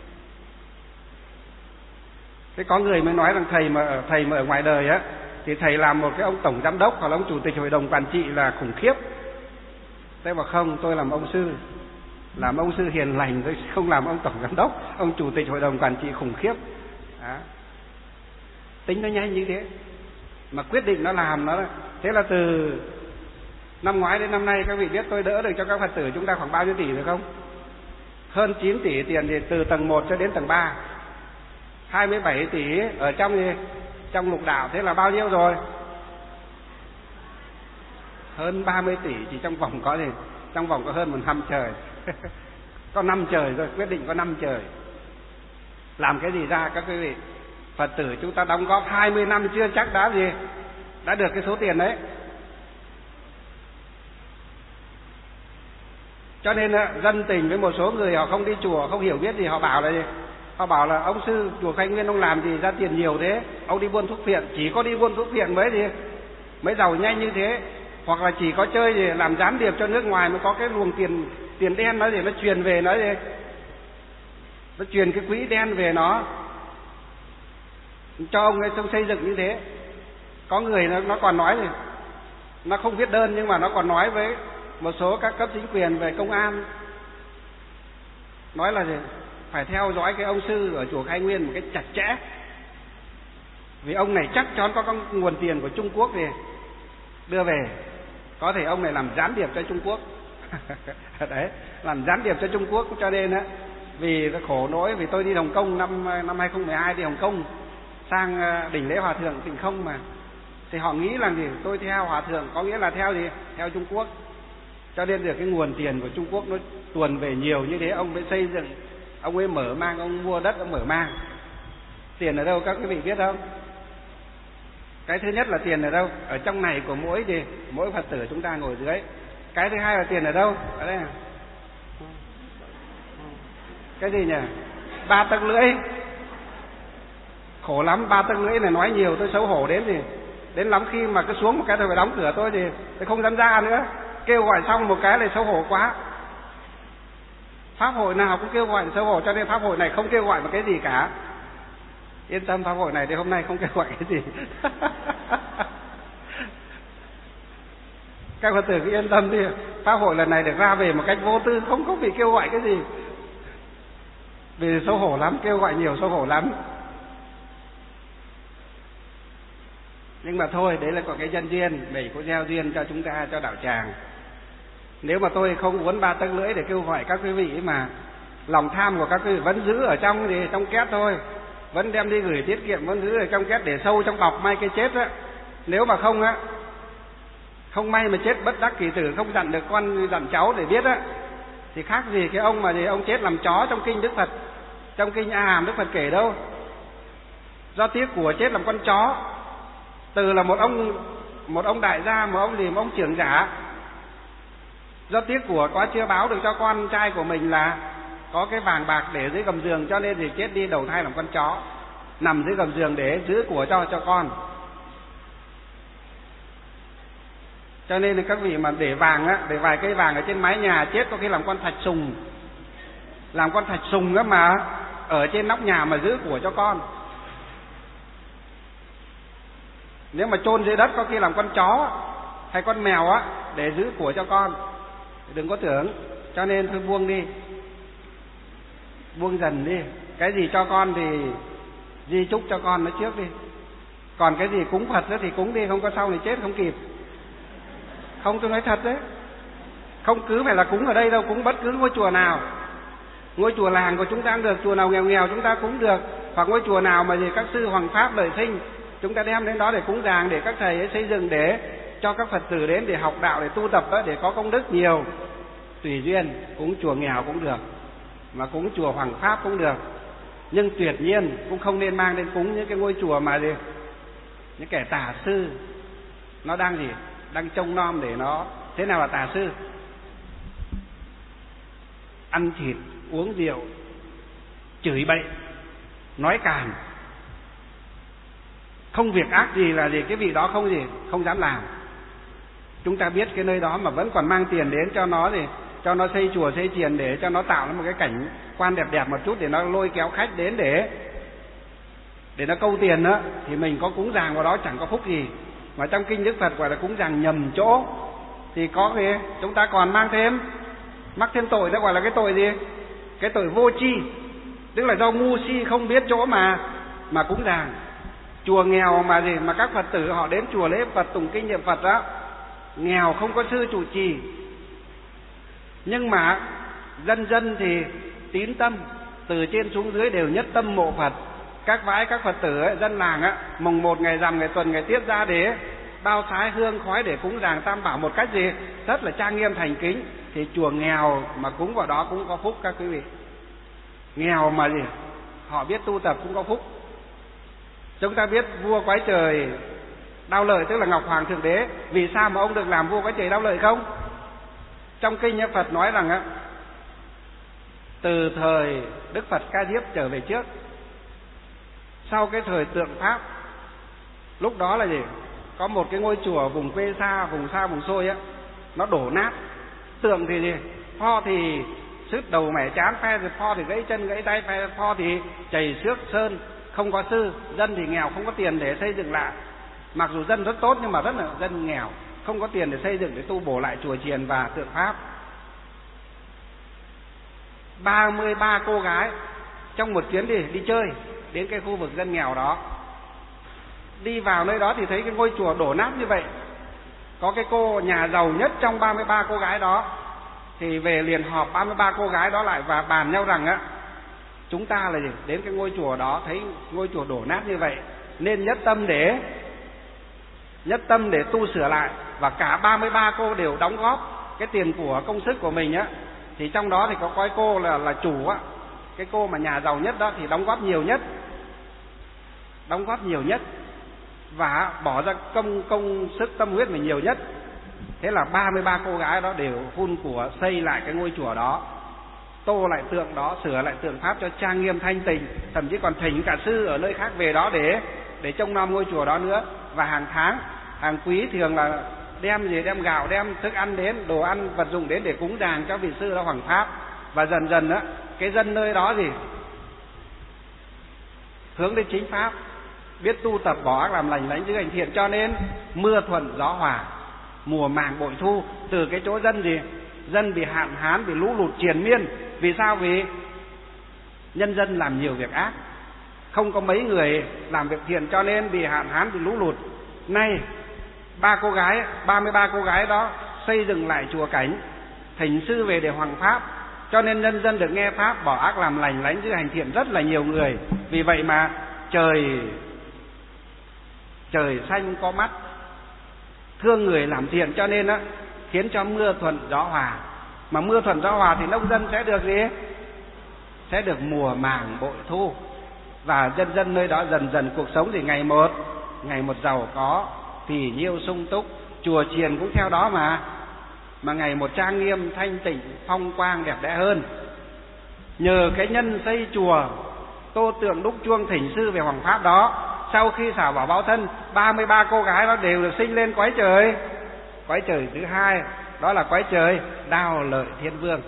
Thế có người mới nói rằng thầy mà thầy mà ở ngoài đời á thì thầy làm một cái ông tổng giám đốc hoặc là ông chủ tịch hội đồng quản trị là khủng khiếp. Thế mà không, tôi làm ông sư, làm ông sư hiền lành, tôi không làm ông tổng giám đốc, ông chủ tịch hội đồng quản trị khủng khiếp. Đó. Tính nó nhanh như thế mà quyết định nó làm nó. Thế là từ năm ngoái đến năm nay các vị biết tôi đỡ được cho các Phật tử chúng ta khoảng bao nhiêu tỷ được không? Hơn chín tỷ tiền thì từ tầng một cho đến tầng ba, hai mươi bảy tỷ ở trong gì? Trong lục đạo. Thế là bao nhiêu rồi? Hơn ba mươi tỷ chỉ trong vòng có gì? Trong vòng có hơn một năm trời. Có năm trời rồi, quyết định có năm trời. Làm cái gì ra các quý vị? Phật tử chúng ta đóng góp hai mươi năm chưa chắc đã gì? Đã được cái số tiền đấy. Cho nên dân tình với một số người họ không đi chùa, không hiểu biết gì, họ bảo là gì? Họ bảo là ông sư chùa Khai Nguyên ông làm gì ra tiền nhiều thế? Ông đi buôn thuốc phiện, chỉ có đi buôn thuốc phiện mới gì? Mới giàu nhanh như thế. Hoặc là chỉ có chơi gì làm gián điệp cho nước ngoài mới có cái luồng tiền tiền đen nó gì nó truyền về nó gì? Nó truyền cái quỹ đen về nó cho ông ấy trong xây dựng như thế. Có người nó, nó còn nói gì? Nó không viết đơn nhưng mà nó còn nói với một số các cấp chính quyền về công an, nói là gì? Phải theo dõi cái ông sư ở chùa Khai Nguyên một cái chặt chẽ, vì ông này chắc chắn có con nguồn tiền của Trung Quốc thì đưa về, có thể ông này làm gián điệp cho Trung Quốc. Đấy, làm gián điệp cho Trung Quốc. Cho nên á, vì nó khổ nỗi, vì tôi đi Hồng Kông năm năm hai không một hai đi Hồng Kông sang đỉnh lễ Hòa Thượng Tịnh Không mà, thì họ nghĩ là gì? Tôi theo Hòa Thượng có nghĩa là theo gì? Theo Trung Quốc. Cho nên được cái nguồn tiền của Trung Quốc nó tuồn về nhiều như thế, ông mới xây dựng, ông ấy mở mang, ông mua đất, ông mở mang. Tiền ở đâu các quý vị biết không? Cái thứ nhất là tiền ở đâu? Ở trong này của mỗi gì? Mỗi Phật tử chúng ta ngồi dưới. Cái thứ hai là tiền ở đâu? Ở đây à? Cái gì nhỉ? Ba tấc lưỡi. khổ lắm, ba tấc lưỡi này nói nhiều tôi xấu hổ đến thì đến lắm khi mà cứ xuống một cái tôi phải đóng cửa tôi thì tôi không dám ra nữa, kêu gọi xong một cái này xấu hổ quá. Pháp hội nào cũng kêu gọi xấu hổ, cho nên pháp hội này không kêu gọi một cái gì cả. Yên tâm, pháp hội này thì hôm nay không kêu gọi cái gì. Các Phật tử cứ yên tâm đi, pháp hội lần này được ra về một cách vô tư, không có bị kêu gọi cái gì. Vì xấu hổ lắm, kêu gọi nhiều xấu hổ lắm. Nhưng mà thôi, đấy là có cái nhân duyên, để có gieo duyên cho chúng ta, cho đạo tràng. Nếu mà tôi không uốn ba tấc lưỡi để kêu gọi các quý vị mà lòng tham của các quý vị vẫn giữ ở trong thì trong két thôi, vẫn đem đi gửi tiết kiệm, vẫn giữ ở trong két để sâu trong bọc may cái chết á. Nếu mà không á, không may mà chết bất đắc kỳ tử, không dặn được con dặn cháu để biết á, thì khác gì cái ông mà gì ông chết làm chó trong kinh Đức Phật, trong kinh A Hàm Đức Phật kể đâu. Do tiếc của chết làm con chó. Từ là một ông một ông đại gia, một ông gì, một ông trưởng giả, do tiếc của quá chưa báo được cho con trai của mình là có cái vàng bạc để dưới gầm giường, cho nên thì chết đi đầu thai làm con chó, nằm dưới gầm giường để giữ của cho cho con. Cho nên là các vị mà để vàng á, để vài cây vàng ở trên mái nhà, chết có khi làm con thạch sùng, làm con thạch sùng á mà ở trên nóc nhà mà giữ của cho con. Nếu mà chôn dưới đất có khi làm con chó hay con mèo á để giữ của cho con. Đừng có tưởng. Cho nên thôi buông đi, buông dần đi. Cái gì cho con thì di chúc cho con nó trước đi. Còn cái gì cúng Phật thì cúng đi, không có sau này chết không kịp. Không, tôi nói thật đấy, không cứ phải là cúng ở đây đâu, cúng bất cứ ngôi chùa nào. Ngôi chùa làng của chúng ta cũng được, chùa nào nghèo nghèo chúng ta cúng được. Hoặc ngôi chùa nào mà gì các sư hoàng pháp lợi sinh, chúng ta đem đến đó để cúng dường, để các thầy ấy xây dựng, để cho các Phật tử đến để học đạo, để tu tập đó, để có công đức nhiều. Tùy duyên, cúng chùa nghèo cũng được, mà cúng chùa hoàng pháp cũng được. Nhưng tuyệt nhiên cũng không nên mang đến cúng những cái ngôi chùa mà gì những kẻ tà sư nó đang gì đang trông nom để nó. Thế nào là tà sư? Ăn thịt, uống rượu, chửi bậy, nói càn, không việc ác gì là gì cái vị đó không gì không dám làm. Chúng ta biết cái nơi đó mà vẫn còn mang tiền đến cho nó gì cho nó xây chùa xây chiền, để cho nó tạo ra một cái cảnh quan đẹp đẹp một chút, để nó lôi kéo khách đến để để nó câu tiền đó, thì mình có cúng dường vào đó chẳng có phúc gì. Mà trong kinh Đức Phật gọi là cúng dường nhầm chỗ thì có cái chúng ta còn mang thêm mắc thêm tội, đó gọi là cái tội gì? Cái tội vô tri, tức là do ngu si không biết chỗ mà mà cúng dường. Chùa nghèo mà gì mà các Phật tử họ đến chùa lễ Phật, tụng kinh niệm Phật đó, nghèo không có sư trụ trì, nhưng mà dân dân thì tín tâm, từ trên xuống dưới đều nhất tâm mộ Phật. Các vái các Phật tử ấy, dân làng á, mùng một ngày rằm, ngày tuần, ngày tiết ra để bao thái hương khói để cúng dường tam bảo một cách gì rất là trang nghiêm thành kính. Thì chùa nghèo mà cúng vào đó cũng có phúc các quý vị. Nghèo mà gì họ biết tu tập cũng có phúc. Chúng ta biết vua Quái Trời Đao Lợi, tức là Ngọc Hoàng Thượng Đế, vì sao mà ông được làm vua Quái Trời Đao Lợi không? Trong kinh Phật nói rằng á, từ thời Đức Phật Ca Diếp trở về trước, sau cái thời tượng Pháp, lúc đó là gì? Có một cái ngôi chùa vùng quê xa, vùng xa vùng xôi á, nó đổ nát. Tượng thì gì? Pho thì sứt đầu mẻ chán, phe thì pho thì gãy chân gãy tay, phe pho thì chảy xước sơn, không có sư. Dân thì nghèo, không có tiền để xây dựng lại. Mặc dù dân rất tốt nhưng mà rất là dân nghèo, không có tiền để xây dựng, để tu bổ lại chùa chiền và tượng Pháp. ba mươi ba cô gái trong một chuyến đi đi chơi đến cái khu vực dân nghèo đó, đi vào nơi đó thì thấy cái ngôi chùa đổ nát như vậy. Có cái cô nhà giàu nhất trong ba mươi ba cô gái đó thì về liền họp ba mươi ba cô gái đó lại và bàn nhau rằng á, chúng ta là gì? Đến cái ngôi chùa đó thấy ngôi chùa đổ nát như vậy, nên nhất tâm để nhất tâm để tu sửa lại. Và cả ba mươi ba cô đều đóng góp cái tiền của công sức của mình á. Thì trong đó thì có cái cô là là chủ á, cái cô mà nhà giàu nhất đó thì đóng góp nhiều nhất, đóng góp nhiều nhất và bỏ ra công công sức tâm huyết mình nhiều nhất. Thế là ba mươi ba cô gái đó đều phun của xây lại cái ngôi chùa đó. tô lại tượng đó, sửa lại tượng pháp cho trang nghiêm thanh tịnh, thậm chí còn thỉnh cả sư ở nơi khác về đó để để trông nom ngôi chùa đó nữa. Và hàng tháng, hàng quý thường là đem gì, đem gạo, đem thức ăn đến, đồ ăn, vật dụng đến để cúng dường cho vị sư đó hoằng pháp. Và dần dần á, cái dân nơi đó gì hướng đến chính pháp, biết tu tập bỏ ác làm lành, lãnh giữ hành thiện, cho nên mưa thuận gió hòa, mùa màng bội thu. Từ cái chỗ dân gì, dân bị hạn hán, bị lũ lụt triền miên. Vì sao? Vì nhân dân làm nhiều việc ác, không có mấy người làm việc thiện, cho nên bị hạn hán, bị lũ lụt. Nay ba cô gái, ba mươi ba cô gái đó xây dựng lại chùa Cảnh, thỉnh sư về để hoằng pháp, cho nên nhân dân được nghe pháp, bỏ ác làm lành, lãnh giữ hành thiện rất là nhiều người. Vì vậy mà trời trời xanh có mắt, thương người làm thiện, cho nên á khiến cho mưa thuận gió hòa. Mà mưa thuận gió hòa thì nông dân sẽ được gì? Sẽ được mùa màng bội thu. Và dân dân nơi đó dần dần cuộc sống thì ngày một ngày một giàu có, phì nhiêu sung túc. Chùa chiền cũng theo đó mà mà ngày một trang nghiêm, thanh tịnh, phong quang, đẹp đẽ hơn. Nhờ cái nhân xây chùa, tô tượng, đúc chuông, thỉnh sư về hoằng pháp đó, sau khi xả bỏ báo thân, ba mươi ba cô gái đó đều được sinh lên cõi trời. Cõi trời thứ hai đó là cõi trời Đao Lợi Thiên Vương.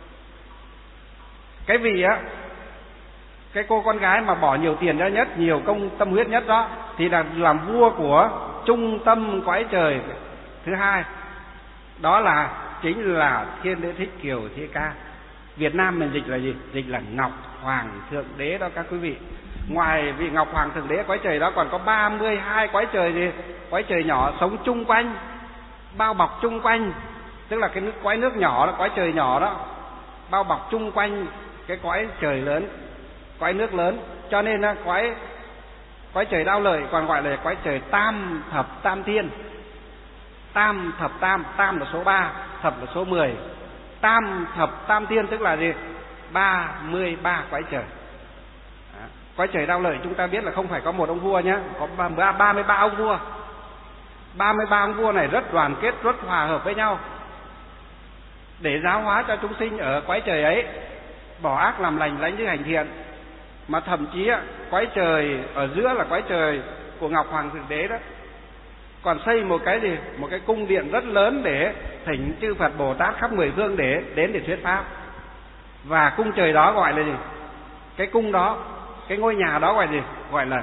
Cái vị á, cái cô con gái mà bỏ nhiều tiền ra nhất, nhiều công tâm huyết nhất đó, thì là làm vua của trung tâm cõi trời thứ hai. Đó là chính là Thiên Đế Thích Kiều Thi Ca. Việt Nam mình dịch là gì? Dịch là Ngọc Hoàng Thượng Đế đó các quý vị. Ngoài vị Ngọc Hoàng Thượng Đế cõi trời đó còn có ba mươi hai cõi trời gì? Cõi trời nhỏ sống chung quanh, bao bọc chung quanh. Tức là cái nước cõi nước nhỏ đó, cõi trời nhỏ đó, bao bọc chung quanh cái cõi trời lớn, cõi nước lớn. Cho nên là cõi cõi trời Đao Lợi còn gọi là cõi trời Tam Thập Tam Thiên. Tam thập tam, tam là số ba, thập là số mười. Tam thập tam thiên tức là gì? ba mươi ba cõi trời. Đó. Cõi trời Đao Lợi chúng ta biết là không phải có một ông vua nhé, có ba mươi ba ông vua. ba mươi ba ông vua này rất đoàn kết, rất hòa hợp với nhau để giáo hóa cho chúng sinh ở cõi trời ấy, bỏ ác làm lành, lãnh giữ hành thiện. Mà thậm chí cõi trời ở giữa là cõi trời của Ngọc Hoàng Thượng Đế đó, còn xây một cái gì, một cái cung điện rất lớn để thỉnh chư Phật Bồ Tát khắp mười phương để đến để thuyết pháp. Và cung trời đó gọi là gì? Cái cung đó, cái ngôi nhà đó gọi là gì? Gọi là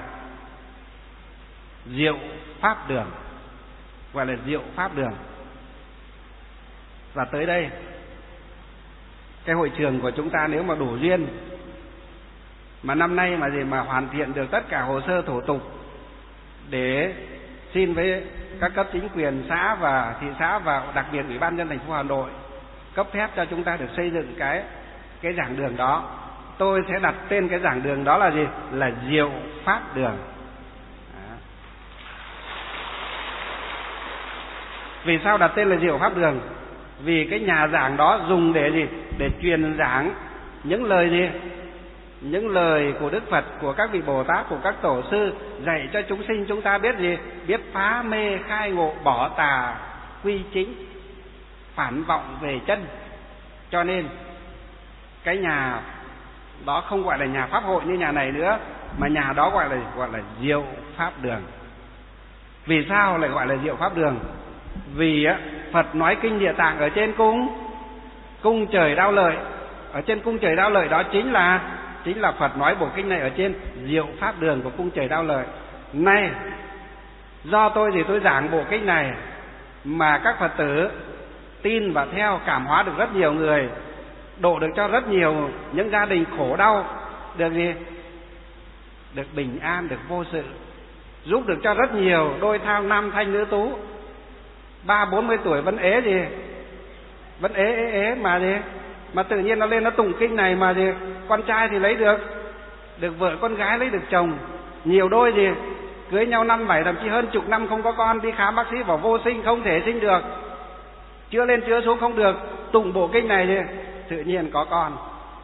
Diệu Pháp Đường, gọi là Diệu Pháp Đường. Và tới đây, cái hội trường của chúng ta nếu mà đủ duyên, mà năm nay mà gì mà hoàn thiện được tất cả hồ sơ thủ tục để xin với các cấp chính quyền xã và thị xã và đặc biệt Ủy ban nhân thành phố Hà Nội cấp phép cho chúng ta được xây dựng cái cái giảng đường đó, tôi sẽ đặt tên cái giảng đường đó là gì? Là Diệu Pháp Đường. Đó. Vì sao đặt tên là Diệu Pháp Đường? Vì cái nhà giảng đó dùng để gì? Để truyền giảng những lời gì? Những lời của Đức Phật, của các vị Bồ Tát, của các tổ sư, dạy cho chúng sinh chúng ta biết gì? Biết phá mê khai ngộ, bỏ tà quy chính, phản vọng về chân. Cho nên cái nhà đó không gọi là nhà pháp hội như nhà này nữa, mà nhà đó gọi là gọi là Diệu Pháp Đường. Vì sao lại gọi là Diệu Pháp Đường? Vì á, Phật nói kinh Địa Tạng ở trên cung cung trời Đao Lợi, ở trên cung trời Đao Lợi đó chính là chính là Phật nói bộ kinh này ở trên Diệu Pháp Đường của cung trời Đao Lợi. Này, do tôi thì tôi giảng bộ kinh này mà các Phật tử tin và theo, cảm hóa được rất nhiều người, độ được cho rất nhiều những gia đình khổ đau được gì? Được bình an, được vô sự, giúp được cho rất nhiều đôi thao nam thanh nữ tú ba bốn mươi tuổi vẫn ế gì, vẫn ế ế ế mà gì, mà tự nhiên nó lên nó tụng kinh này mà gì, con trai thì lấy được được vợ, con gái lấy được chồng, nhiều đôi gì cưới nhau năm bảy thậm chí hơn chục năm không có con, đi khám bác sĩ bảo vô sinh, không thể sinh được, chữa lên chữa xuống không được, tụng bộ kinh này thì tự nhiên có con,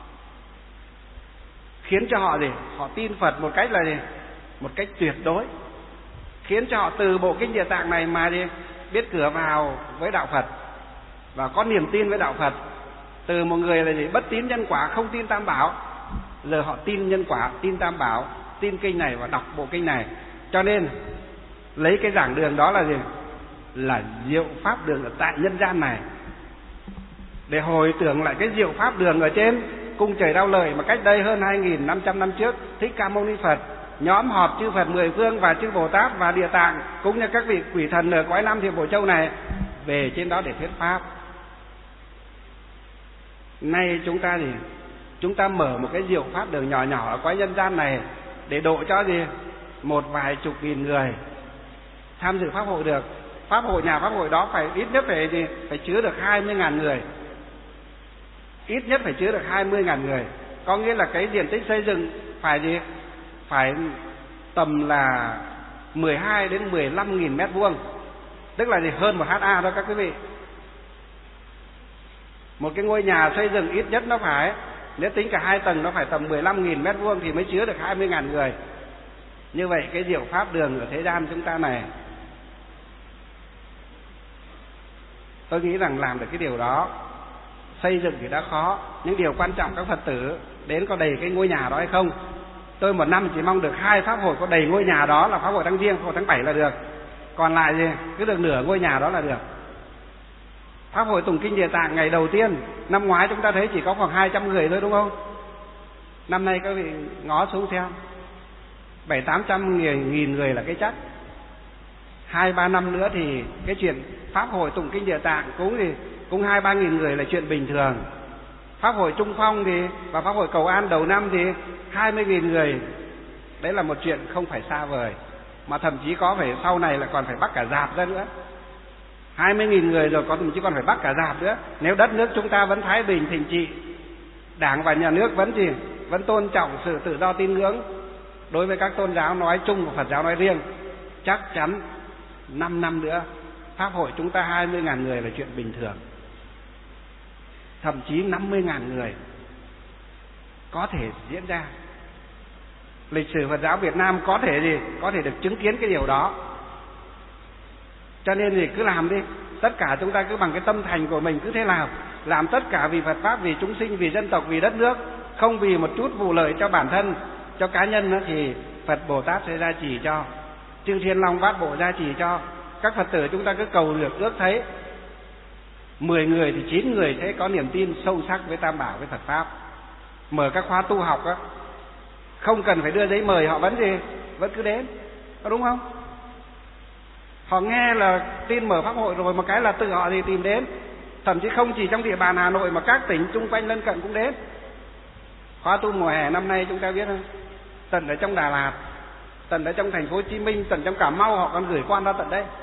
khiến cho họ gì, họ tin Phật một cách là gì, một cách tuyệt đối, khiến cho họ từ bộ kinh Địa Tạng này mà gì biết cửa vào với đạo Phật và có niềm tin với đạo Phật. Từ một người là gì? Bất tín nhân quả, không tin Tam Bảo, giờ họ tin nhân quả, tin Tam Bảo, tin kinh này và đọc bộ kinh này. Cho nên lấy cái giảng đường đó là gì? Là diệu pháp đường ở tại nhân gian này, để hồi tưởng lại cái diệu pháp đường ở trên cung trời Đao Lợi mà cách đây hơn hai nghìn năm trăm năm trước, Thích Ca Mâu Ni Phật nhóm họp chư Phật mười phương và chư Bồ Tát và Địa Tạng cũng như các vị quỷ thần ở cõi Nam Thiểm Bộ Châu này về trên đó để thuyết pháp. Nay chúng ta gì? Chúng ta mở một cái diệu pháp đường nhỏ nhỏ ở cõi nhân gian này để độ cho gì? Một vài chục nghìn người tham dự pháp hội được. Pháp hội, nhà pháp hội đó phải ít nhất phải gì? Phải chứa được hai mươi ngàn người. Ít nhất phải chứa được hai mươi ngàn người. Có nghĩa là cái diện tích xây dựng phải gì? Phải tầm là mười hai đến mười lăm nghìn mét vuông. Tức là gì? Hơn một ha đó các quý vị. Một cái ngôi nhà xây dựng ít nhất nó phải, nếu tính cả hai tầng nó phải tầm mười lăm nghìn mét vuông thì mới chứa được hai mươi ngàn người. Như vậy cái diệu pháp đường ở thế gian chúng ta này, tôi nghĩ rằng làm được cái điều đó. Xây dựng thì đã khó, những điều quan trọng các Phật tử đến có đầy cái ngôi nhà đó hay không. Tôi một năm chỉ mong được hai pháp hội có đầy ngôi nhà đó, là pháp hội tháng Giêng, pháp hội tháng bảy là được. Còn lại gì? Cứ được nửa ngôi nhà đó là được. Pháp hội tụng kinh Địa Tạng ngày đầu tiên năm ngoái chúng ta thấy chỉ có khoảng hai trăm người thôi, đúng không? Năm nay các vị ngó xuống xem, bảy tám trăm nghìn người là cái chắc. Hai ba năm nữa thì cái chuyện pháp hội tụng kinh Địa Tạng cũng thì cũng hai ba nghìn người là chuyện bình thường. Pháp hội Trung Phong thì và pháp hội Cầu An đầu năm thì hai mươi nghìn người, đấy là một chuyện không phải xa vời, mà thậm chí có phải sau này là còn phải bắt cả rạp ra nữa. Hai mươi nghìn người rồi có thậm chí còn phải bắt cả rạp nữa. Nếu đất nước chúng ta vẫn thái bình thịnh trị, Đảng và nhà nước vẫn gì vẫn tôn trọng sự tự do tín ngưỡng đối với các tôn giáo nói chung và Phật giáo nói riêng, chắc chắn năm năm nữa pháp hội chúng ta hai mươi ngàn người là chuyện bình thường. Thậm chí năm mươi ngàn người có thể diễn ra. Lịch sử Phật giáo Việt Nam có thể gì có thể được chứng kiến cái điều đó. Cho nên thì cứ làm đi, tất cả chúng ta cứ bằng cái tâm thành của mình cứ thế làm, làm tất cả vì Phật pháp, vì chúng sinh, vì dân tộc, vì đất nước, không vì một chút vụ lợi cho bản thân, cho cá nhân đó, thì Phật Bồ Tát sẽ gia trì cho, Chư Thiên Long Bát Bộ gia trì cho. Các Phật tử chúng ta cứ cầu được ước thấy mười người thì chín người sẽ có niềm tin sâu sắc với Tam Bảo, với Phật pháp. Mở các khóa tu học á, không cần phải đưa giấy mời, họ vẫn gì vẫn cứ đến, có đúng không? Họ nghe là tin mở pháp hội rồi, một cái là tự họ thì tìm đến. Thậm chí không chỉ trong địa bàn Hà Nội mà các tỉnh chung quanh lân cận cũng đến. Khóa tu mùa hè năm nay chúng ta biết không? Tận ở trong Đà Lạt, tận ở trong thành phố Hồ Chí Minh, tận trong Cà Mau họ còn gửi quan ra tận đây.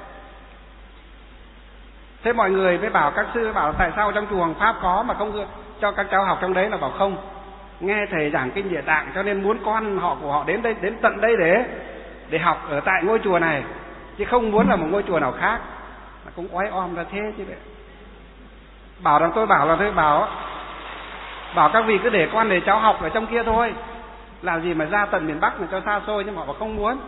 Thế mọi người mới bảo, các sư bảo tại sao trong chùa Hoàng Pháp có mà không cho các cháu học trong đấy, là bảo không. Nghe thầy giảng kinh Địa Tạng cho nên muốn con họ của họ đến đây, đến tận đây để để học ở tại ngôi chùa này, chứ không muốn là một ngôi chùa nào khác. Mà cũng oái om ra thế chứ đấy. Bảo rằng tôi bảo là tôi bảo bảo các vị cứ để con để cháu học ở trong kia thôi, làm gì mà ra tận miền Bắc mà cho xa xôi. Nhưng mà họ bảo không muốn.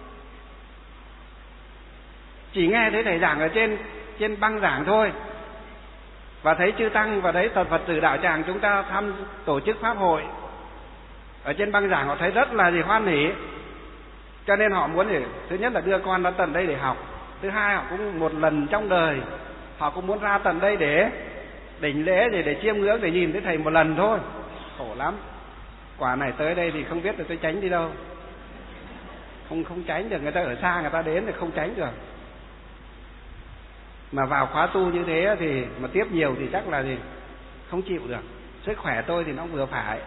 Chỉ nghe thấy thầy giảng ở trên trên băng giảng thôi, và thấy chư tăng và đấy Phật tử đạo tràng chúng ta thăm tổ chức pháp hội ở trên băng giảng, họ thấy rất là gì hoan hỉ. Cho nên họ muốn thì thứ nhất là đưa con ra tận đây để học, thứ hai họ cũng một lần trong đời họ cũng muốn ra tận đây để đỉnh lễ, để để chiêm ngưỡng, để nhìn thấy thầy một lần thôi. Khổ lắm. Quả này tới đây thì không biết là tôi tránh đi đâu, không không tránh được. Người ta ở xa người ta đến thì không tránh được. Mà vào khóa tu như thế thì mà tiếp nhiều thì chắc là gì không chịu được. Sức khỏe tôi thì nó vừa phải,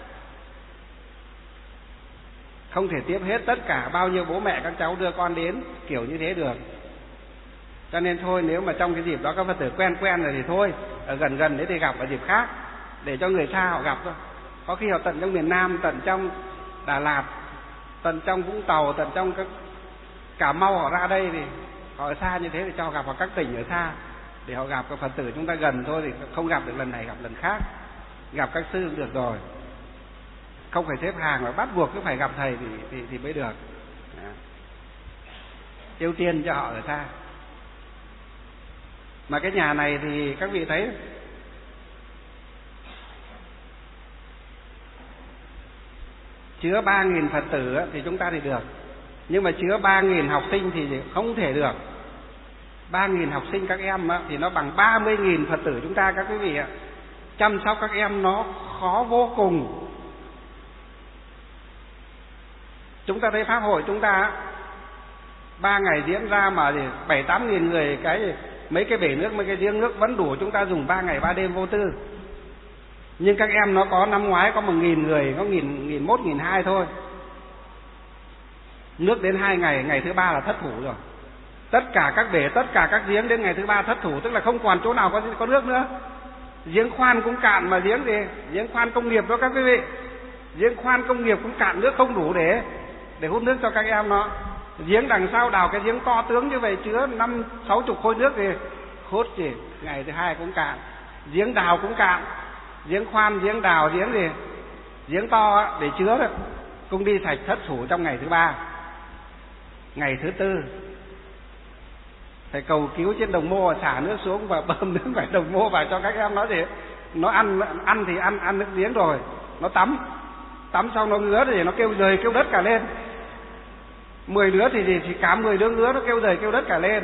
không thể tiếp hết tất cả bao nhiêu bố mẹ các cháu đưa con đến kiểu như thế được. Cho nên thôi, nếu mà trong cái dịp đó các Phật tử quen quen rồi thì thôi, ở gần gần đấy thì gặp ở dịp khác, để cho người xa họ gặp thôi. Có khi họ tận trong miền Nam, tận trong Đà Lạt, tận trong Vũng Tàu, tận trong các Cà Mau họ ra đây, thì họ ở xa như thế thì cho gặp vào các tỉnh ở xa, để họ gặp các Phật tử chúng ta gần thôi. Thì không gặp được lần này gặp lần khác, gặp các sư cũng được rồi, không phải xếp hàng mà bắt buộc cứ phải gặp thầy thì thì, thì mới được. Đó. Ưu tiên cho họ ở xa. Mà cái nhà này thì các vị thấy chứa ba nghìn Phật tử thì chúng ta thì được, nhưng mà chứa ba nghìn học sinh thì không thể được. Ba nghìn học sinh các em thì nó bằng ba mươi nghìn Phật tử chúng ta các quý vị ạ. Chăm sóc các em nó khó vô cùng. Chúng ta thấy pháp hội chúng ta ba ngày diễn ra mà bảy tám nghìn người, cái mấy cái bể nước, mấy cái giếng nước vẫn đủ chúng ta dùng ba ngày ba đêm vô tư. Nhưng các em nó có năm ngoái có một nghìn người, có nghìn nghìn mốt nghìn hai thôi. Nước đến hai ngày, ngày thứ ba là thất thủ rồi. Tất cả các bể, tất cả các giếng đến ngày thứ ba thất thủ, tức là không còn chỗ nào có có nước nữa. Giếng khoan cũng cạn, mà giếng gì? Giếng khoan công nghiệp đó các quý vị. Giếng khoan công nghiệp cũng cạn nước không đủ để để hút nước cho các em nó. Giếng đằng sau đào cái giếng to tướng như vậy chứa năm sáu chục khối nước thì hút gì? Ngày thứ hai cũng cạn. Giếng đào cũng cạn. Giếng khoan, giếng đào, giếng gì? Giếng to để chứa được cũng đi sạch thất thủ trong ngày thứ ba. Ngày thứ tư phải cầu cứu trên đồng mô, xả nước xuống và bơm nước phải đồng mô vào cho các em nó gì? Nó ăn ăn thì ăn ăn nước giếng rồi, nó tắm tắm xong nó ngứa thì nó kêu giời kêu đất cả lên. Mười đứa thì gì thì cả mười đứa ngứa nó kêu giời kêu đất cả lên.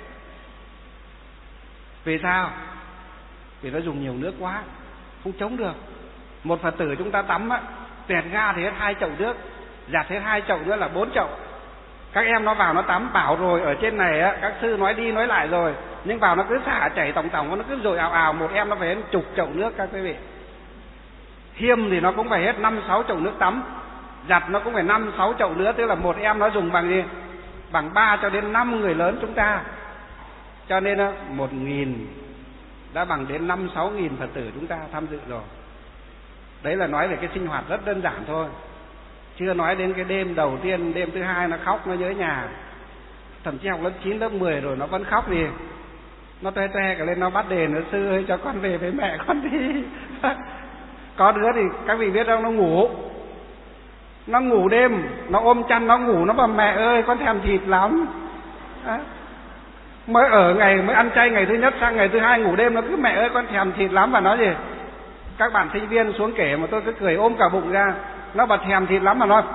Vì sao? Vì nó dùng nhiều nước quá, không chống được. Một Phật tử chúng ta tắm á, tẹt ga thì hết hai chậu nước, giặt hết hai chậu nữa là bốn chậu. Các em nó vào nó tắm, bảo rồi ở trên này á, các sư nói đi nói lại rồi, nhưng vào nó cứ xả chảy tổng tổng, nó cứ dội ào ào, một em nó phải hết chục chậu nước các quý vị. Hiêm thì nó cũng phải hết năm sáu chậu nước tắm, giặt nó cũng phải năm sáu chậu nữa, tức là một em nó dùng bằng gì? Bằng ba cho đến năm người lớn chúng ta. Cho nên một nghìn đã bằng đến năm sáu nghìn Phật tử chúng ta tham dự rồi. Đấy là nói về cái sinh hoạt rất đơn giản thôi. Chưa nói đến cái đêm đầu tiên, đêm thứ hai nó khóc, nó nhớ nhà. Thậm chí học lớp chín, lớp mười rồi nó vẫn khóc thì nó toe toe cả lên, nó bắt đền, nó sư ơi cho con về với mẹ con đi. Có đứa thì các vị biết không, nó ngủ Nó ngủ đêm, nó ôm chăn nó ngủ, nó bảo mẹ ơi con thèm thịt lắm. Đó. Mới ở ngày, mới ăn chay ngày thứ nhất sang ngày thứ hai ngủ đêm, nó cứ mẹ ơi con thèm thịt lắm. Và nói gì? Các bạn sinh viên xuống kể mà tôi cứ cười ôm cả bụng ra. Nó bảo thèm thịt lắm mà nói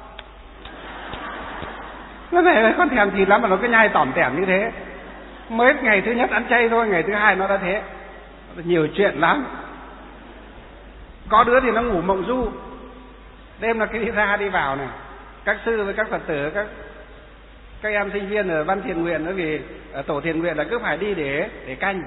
Nó mẹ ơi con thèm thịt lắm mà nó cứ nhai tỏm tẻm như thế. Mới ngày thứ nhất ăn chay thôi, ngày thứ hai nó đã thế. Nhiều chuyện lắm. Có đứa thì nó ngủ mộng du, đêm là cái đi ra đi vào này. Các sư với các Phật tử, các các em sinh viên ở ban thiền nguyện, bởi vì ở tổ thiền nguyện là cứ phải đi để để canh.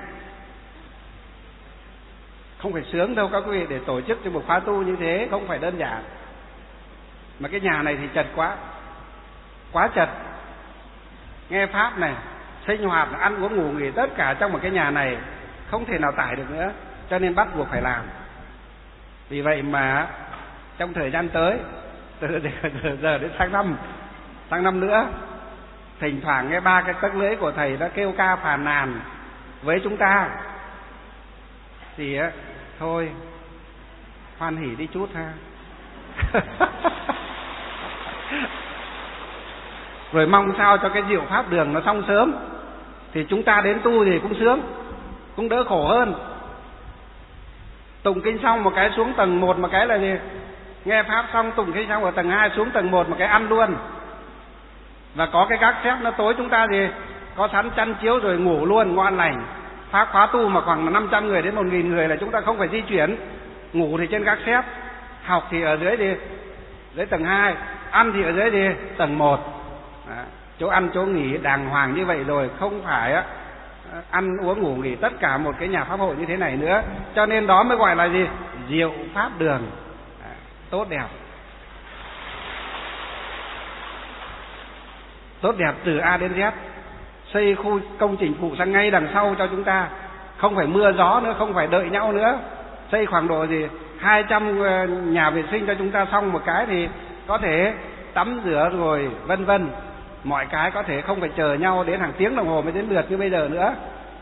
Không phải sướng đâu các quý vị, để tổ chức cho một khóa tu như thế không phải đơn giản. Mà cái nhà này thì chật quá, quá chật. Nghe pháp này, sinh hoạt, ăn uống ngủ nghỉ tất cả trong một cái nhà này không thể nào tải được nữa, cho nên bắt buộc phải làm. Vì vậy mà trong thời gian tới, từ giờ đến sang năm, sang năm nữa, thỉnh thoảng nghe ba cái tấc lưỡi của thầy đã kêu ca phàn nàn với chúng ta, thì á thôi hoan hỉ đi chút ha. Rồi mong sao cho cái diệu pháp đường nó xong sớm, thì chúng ta đến tu thì cũng sướng, cũng đỡ khổ hơn. Tụng kinh xong một cái xuống tầng một, một cái là gì? Nghe pháp xong tụng kinh xong ở tầng hai xuống tầng một, một cái ăn luôn. Và có cái gác xếp nó tối chúng ta gì? Có sẵn chăn chiếu rồi ngủ luôn, ngon lành. Pháp khóa tu mà khoảng năm trăm người đến một nghìn người là chúng ta không phải di chuyển. Ngủ thì trên gác xếp, học thì ở dưới đi, dưới tầng hai, ăn thì ở dưới đi, tầng một. Đó. Chỗ ăn chỗ nghỉ đàng hoàng như vậy rồi, không phải á ăn uống ngủ nghỉ tất cả một cái nhà pháp hội như thế này nữa. Cho nên đó mới gọi là gì? Diệu pháp đường. Đó. Tốt đẹp. Tốt đẹp từ A đến Z. Xây khu công trình phụ sang ngay đằng sau cho chúng ta, không phải mưa gió nữa, không phải đợi nhau nữa. Xây khoảng độ gì hai trăm nhà vệ sinh cho chúng ta, xong một cái thì có thể tắm rửa rồi vân vân. Mọi cái có thể không phải chờ nhau đến hàng tiếng đồng hồ mới đến lượt như bây giờ nữa.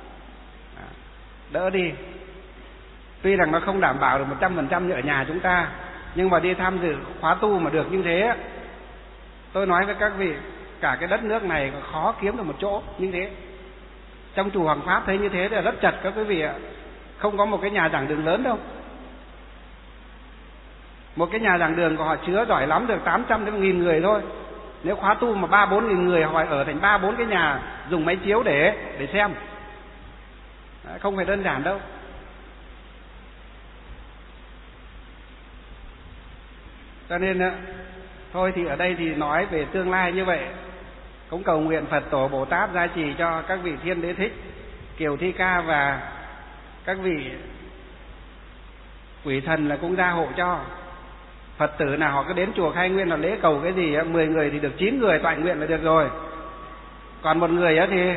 Đỡ đi. Tuy rằng nó không đảm bảo được một trăm phần trăm như ở nhà chúng ta, nhưng mà đi tham dự khóa tu mà được như thế, tôi nói với các vị, cả cái đất nước này khó kiếm được một chỗ như thế. Trong chùa Hoàng Pháp thấy như thế thì là rất chật các quý vị ạ. Không có một cái nhà giảng đường lớn đâu. Một cái nhà giảng đường của họ chứa giỏi lắm được tám trăm đến một nghìn người thôi. Nếu khóa tu mà ba bốn nghìn người họ ở thành ba bốn cái nhà dùng máy chiếu để để xem. Không phải đơn giản đâu. Cho nên thôi thì ở đây thì nói về tương lai như vậy. Cũng cầu nguyện Phật Tổ Bồ Tát gia trì cho các vị Thiên Đế Thích, Kiều Thi Ca và các vị quỷ thần là cũng gia hộ cho. Phật tử nào họ cứ đến chùa Khai Nguyên là lễ cầu cái gì mười người thì được chín người toại nguyện là được rồi. Còn một người thì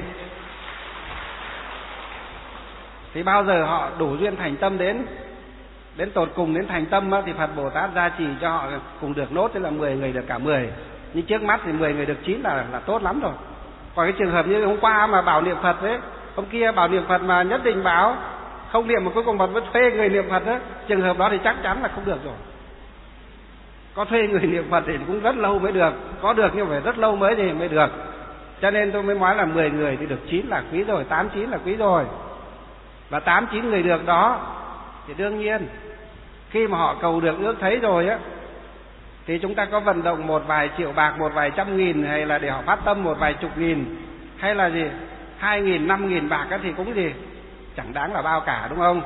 thì bao giờ họ đủ duyên thành tâm đến đến tột cùng đến thành tâm thì Phật Bồ Tát gia trì cho họ cùng được nốt, tức là mười người được cả mười. Nhưng trước mắt thì mười người được chín là là tốt lắm rồi. Còn cái trường hợp như hôm qua mà bảo niệm Phật đấy, hôm kia bảo niệm Phật mà nhất định bảo không niệm mà cuối cùng Phật vẫn thuê người niệm Phật đó, trường hợp đó thì chắc chắn là không được rồi. Có thuê người niệm Phật thì cũng rất lâu mới được, có được nhưng phải rất lâu mới thì mới được. Cho nên tôi mới nói là mười người thì được chín là quý rồi, tám chín là quý rồi. Và tám chín người được đó thì đương nhiên khi mà họ cầu được ước thấy rồi á thì chúng ta có vận động một vài triệu bạc, một vài trăm nghìn, hay là để họ phát tâm một vài chục nghìn, hay là gì hai nghìn, năm nghìn bạc á thì cũng gì chẳng đáng là bao cả, đúng không?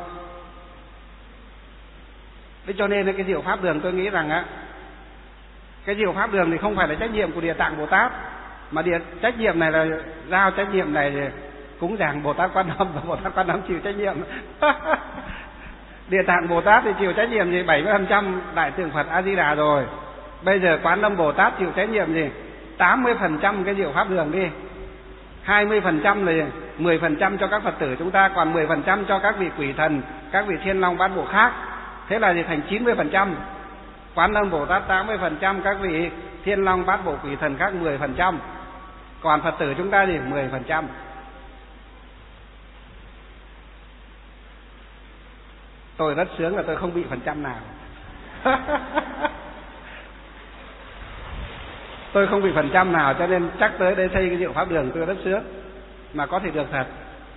Thế cho nên cái diệu pháp đường tôi nghĩ rằng á, cái diệu pháp đường thì không phải là trách nhiệm của Địa Tạng Bồ Tát, mà địa trách nhiệm này là giao trách nhiệm này thì cúng dường Bồ Tát Quan Âm, và Bồ Tát Quan Âm chịu trách nhiệm. Địa Tạng Bồ Tát thì chịu trách nhiệm gì bảy mươi phần trăm Đại Tượng Phật A Di Đà rồi. Bây giờ Quan Âm Bồ Tát chịu trách nhiệm gì tám mươi phần trăm cái diệu pháp đường đi, hai mươi phần trăm là mười phần trăm cho các Phật tử chúng ta, còn mười phần trăm cho các vị quỷ thần, các vị Thiên Long Bát Bộ khác. Thế là gì thành chín mươi phần trăm. Quan Âm Bồ Tát tám mươi phần trăm, các vị Thiên Long Bát Bộ quỷ thần khác mười phần trăm. Còn Phật tử chúng ta thì mười phần trăm. Tôi rất sướng là tôi không bị phần trăm nào. Tôi không bị phần trăm nào, cho nên chắc tới đây xây cái diệu pháp đường tôi rất sướng. Mà có thể được thật.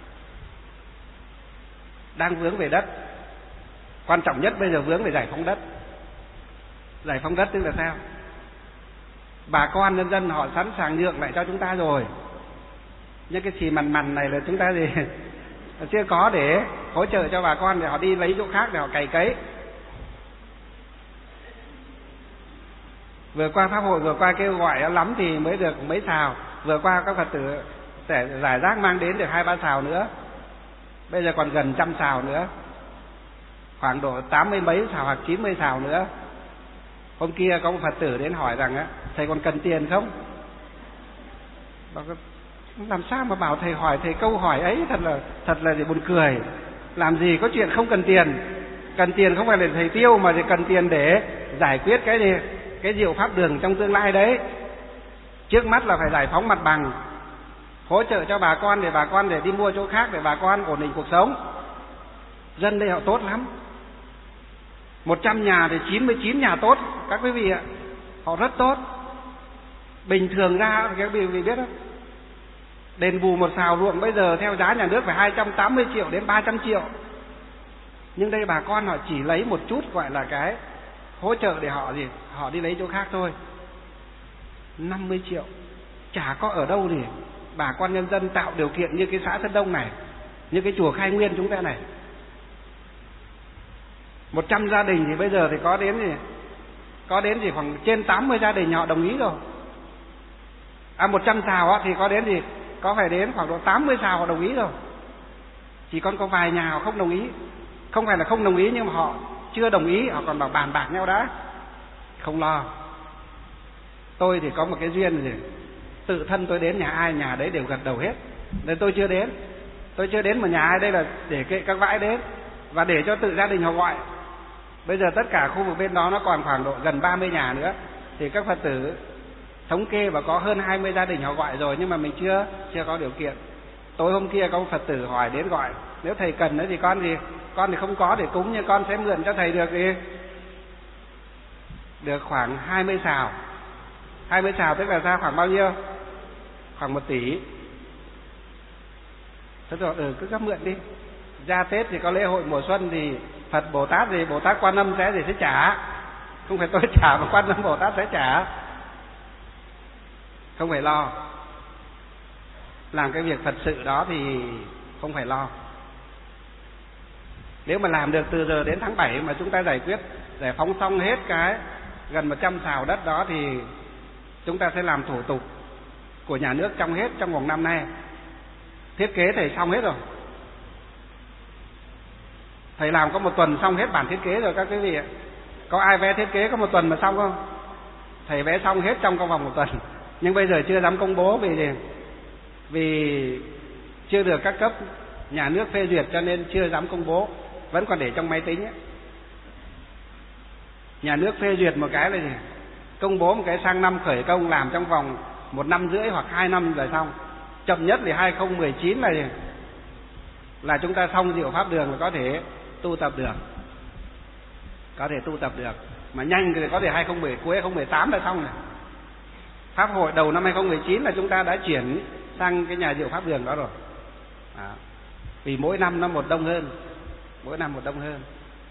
Đang vướng về đất. Quan trọng nhất bây giờ vướng về giải phóng đất. Giải phóng đất tức là sao? Bà con nhân dân họ sẵn sàng nhượng lại cho chúng ta rồi. Nhưng cái xì mằn mằn này là chúng ta gì chưa có để hỗ trợ cho bà con để họ đi lấy chỗ khác để họ cày cấy. Vừa qua pháp hội vừa qua kêu gọi lắm thì mới được mấy xào, vừa qua các Phật tử sẽ giải rác mang đến được hai ba xào nữa. Bây giờ còn gần trăm xào nữa, khoảng độ tám mươi mấy xào hoặc chín mươi xào nữa. Hôm kia có một Phật tử đến hỏi rằng á, thầy còn cần tiền không? Bảo làm sao mà bảo thầy hỏi thầy câu hỏi ấy thật là thật là buồn cười. Làm gì có chuyện không cần tiền. Cần tiền không phải để thầy tiêu, mà thì cần tiền để giải quyết cái gì cái diệu pháp đường trong tương lai đấy. Trước mắt là phải giải phóng mặt bằng, hỗ trợ cho bà con để bà con để đi mua chỗ khác để bà con ổn định cuộc sống. Dân đây họ tốt lắm. Một trăm nhà thì chín mươi chín nhà tốt các quý vị ạ. Họ rất tốt. Bình thường ra các quý vị biết không? Đền bù một xào ruộng bây giờ theo giá nhà nước phải hai trăm tám mươi triệu đến ba trăm triệu. Nhưng đây bà con họ chỉ lấy một chút gọi là cái hỗ trợ để họ gì họ đi lấy chỗ khác thôi. năm mươi triệu chả có ở đâu thì bà con nhân dân tạo điều kiện như cái xã Sơn Đông này, như cái chùa Khai Nguyên chúng ta này. Một trăm gia đình thì bây giờ thì có đến gì có đến gì khoảng trên tám mươi gia đình họ đồng ý rồi. À một trăm xào thì có đến gì có phải đến khoảng độ tám mươi xào họ đồng ý rồi. Chỉ còn có vài nhà họ không đồng ý. Không phải là không đồng ý nhưng mà họ chưa đồng ý, họ còn bảo bàn bạc nhau đã. Không lo. Tôi thì có một cái duyên gì tự thân tôi đến nhà ai nhà đấy đều gật đầu hết. Nên tôi chưa đến. Tôi chưa đến mà nhà ai đây là để kệ các vãi đến và để cho tự gia đình họ gọi. Bây giờ tất cả khu vực bên đó nó còn khoảng độ gần ba mươi nhà nữa thì các Phật tử thống kê và có hơn hai mươi gia đình họ gọi rồi, nhưng mà mình chưa chưa có điều kiện. Tối hôm kia có một Phật tử hỏi đến gọi, nếu thầy cần nữa thì con gì con thì không có để cúng, nhưng con sẽ mượn cho thầy được gì được khoảng hai mươi xào. Hai mươi xào tức là ra khoảng bao nhiêu? Khoảng một tỷ. Thế rồi ừ, cứ cấp mượn đi. Ra Tết thì có lễ hội mùa xuân thì Phật Bồ Tát gì Bồ Tát Quan Âm sẽ gì sẽ trả. Không phải tôi trả mà Quan Âm Bồ Tát sẽ trả. Không phải lo. Làm cái việc Phật sự đó thì không phải lo. Nếu mà làm được từ giờ đến tháng bảy mà chúng ta giải quyết, giải phóng xong hết cái gần một trăm sào đất đó thì chúng ta sẽ làm thủ tục của nhà nước trong hết trong vòng năm nay. Thiết kế thầy xong hết rồi. Thầy làm có một tuần xong hết bản thiết kế rồi các quý vị ạ. Có ai vẽ thiết kế có một tuần mà xong không? Thầy vẽ xong hết trong vòng một tuần. Nhưng bây giờ chưa dám công bố vì gì? Vì chưa được các cấp nhà nước phê duyệt cho nên chưa dám công bố. Vẫn còn để trong máy tính ấy. Nhà nước phê duyệt một cái là gì? Công bố một cái sang năm khởi công làm trong vòng một năm rưỡi hoặc hai năm rồi xong. Chậm nhất thì hai không một chín là gì? Là chúng ta xong diệu pháp đường là có thể tu tập được. Có thể tu tập được. Mà nhanh thì có thể hai không một không, cuối hai không một tám là xong này. Pháp hội đầu năm hai không một chín là chúng ta đã chuyển sang cái nhà diệu pháp đường đó rồi. Đó. Vì mỗi năm nó một đông hơn. Mỗi năm một đông hơn.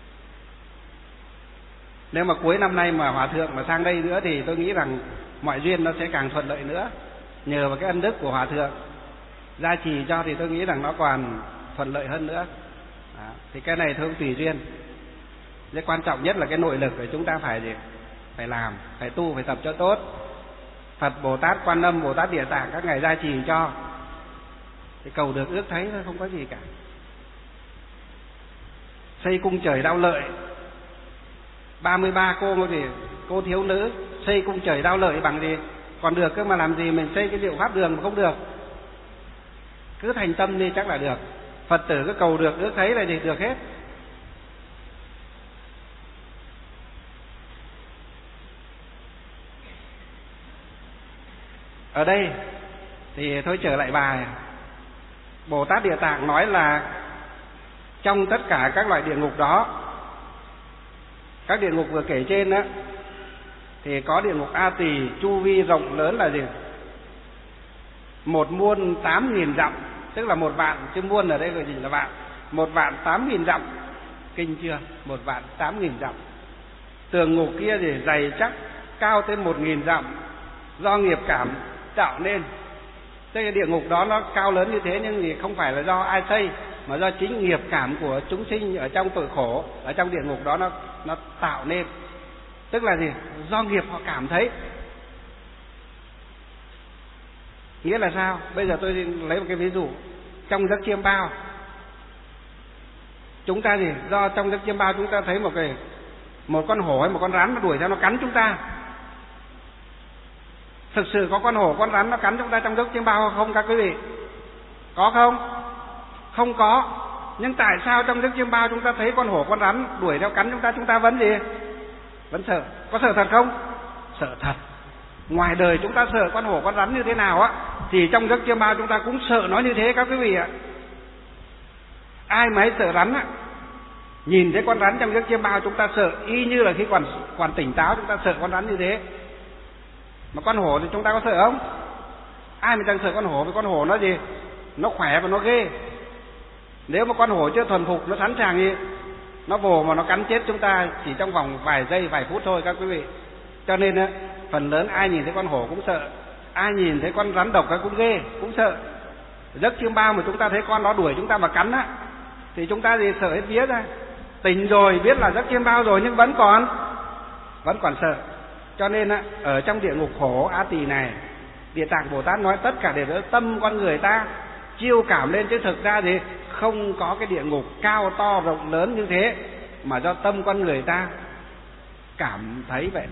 Nếu mà cuối năm nay mà Hòa Thượng mà sang đây nữa thì tôi nghĩ rằng mọi duyên nó sẽ càng thuận lợi nữa. Nhờ vào cái ân đức của Hòa Thượng gia trì cho thì tôi nghĩ rằng nó còn thuận lợi hơn nữa. Đó. Thì cái này thôi tùy duyên. Cái quan trọng nhất là cái nội lực của chúng ta phải gì? Phải làm, phải tu, phải tập cho tốt. Phật Bồ Tát, Quan Âm Bồ Tát Địa Tạng các ngài gia trì cho thì cầu được ước thấy thôi, không có gì cả. Xây cung trời Đao Lợi, ba mươi ba cô gì cô thiếu nữ xây cung trời Đao Lợi bằng gì? Còn được cơ mà làm gì mình xây cái diệu pháp đường mà không được. Cứ thành tâm đi chắc là được. Phật tử cứ cầu được ước thấy là gì được hết. Ở đây thì thôi trở lại bài. Bồ Tát Địa Tạng nói là trong tất cả các loại địa ngục đó, các địa ngục vừa kể trên đó, thì có địa ngục A Tỳ chu vi rộng lớn là gì? Một muôn tám nghìn dặm, tức là một vạn, chứ muôn ở đây gọi gì là vạn. Một vạn tám nghìn dặm, kinh chưa? Một vạn tám nghìn dặm. Tường ngục kia thì dày chắc, cao tới một nghìn dặm, do nghiệp cảm tạo nên. Thế cái địa ngục đó nó cao lớn như thế nhưng thì không phải là do ai xây, mà do chính nghiệp cảm của chúng sinh ở trong tội khổ, ở trong địa ngục đó nó nó tạo nên. Tức là gì? Do nghiệp họ cảm thấy. Nghĩa là sao? Bây giờ tôi lấy một cái ví dụ. Trong giấc chiêm bao, chúng ta gì? Do trong giấc chiêm bao chúng ta thấy một cái một con hổ hay một con rắn nó đuổi theo nó cắn chúng ta. Thực sự có con hổ, con rắn nó cắn chúng ta trong giấc chiêm bao không các quý vị? Có không? Không có. Nhưng tại sao trong giấc chiêm bao chúng ta thấy con hổ, con rắn đuổi theo cắn chúng ta, chúng ta vẫn gì? Vẫn sợ. Có sợ thật không? Sợ thật. Ngoài đời chúng ta sợ con hổ, con rắn như thế nào á, thì trong giấc chiêm bao chúng ta cũng sợ nó như thế các quý vị ạ. Ai mà hay sợ rắn á, nhìn thấy con rắn trong giấc chiêm bao chúng ta sợ y như là khi còn còn tỉnh táo chúng ta sợ con rắn như thế. Mà con hổ thì chúng ta có sợ không? Ai mà chẳng sợ con hổ, vì con hổ nó gì? Nó khỏe và nó ghê. Nếu mà con hổ chưa thuần phục, nó sẵn sàng gì? Nó vồ mà nó cắn chết chúng ta chỉ trong vòng vài giây, vài phút thôi các quý vị. Cho nên á, phần lớn ai nhìn thấy con hổ cũng sợ, ai nhìn thấy con rắn độc cũng ghê, cũng sợ. Giấc chiêm bao mà chúng ta thấy con nó đuổi chúng ta mà cắn á, thì chúng ta gì sợ hết vía ra. Tỉnh rồi, biết là giấc chiêm bao rồi nhưng vẫn còn vẫn còn sợ. Cho nên á, ở trong địa ngục khổ A Tỳ này, Địa Tạng Bồ Tát nói tất cả đều do tâm con người ta chiêu cảm lên, chứ thực ra thì không có cái địa ngục cao to rộng lớn như thế, mà do tâm con người ta cảm thấy vậy.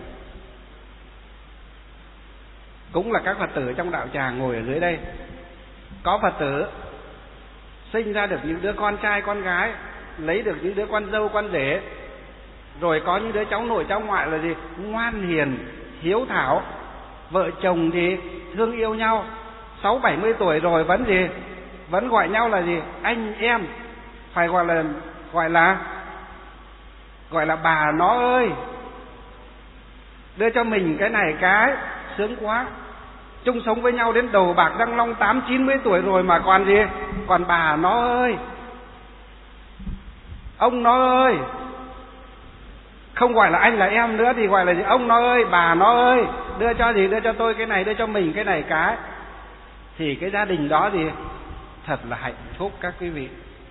Cũng là các Phật tử trong đạo tràng ngồi ở dưới đây, có Phật tử sinh ra được những đứa con trai con gái, lấy được những đứa con dâu con rể, rồi có những đứa cháu nội cháu ngoại là gì? Ngoan hiền, hiếu thảo, vợ chồng thì thương yêu nhau, sáu bảy mươi tuổi rồi vẫn gì? Vẫn gọi nhau là gì? Anh em, phải gọi là gọi là gọi là bà nó ơi, đưa cho mình cái này cái sướng quá. Chung sống với nhau đến đầu bạc răng long tám chín mươi tuổi rồi mà còn gì? Còn bà nó ơi, ông nó ơi. Không gọi là anh là em nữa thì gọi là gì? Ông nó ơi, bà nó ơi, đưa cho gì? Đưa cho tôi cái này, đưa cho mình cái này cái. Thì cái gia đình đó thì thật là hạnh phúc các quý vị.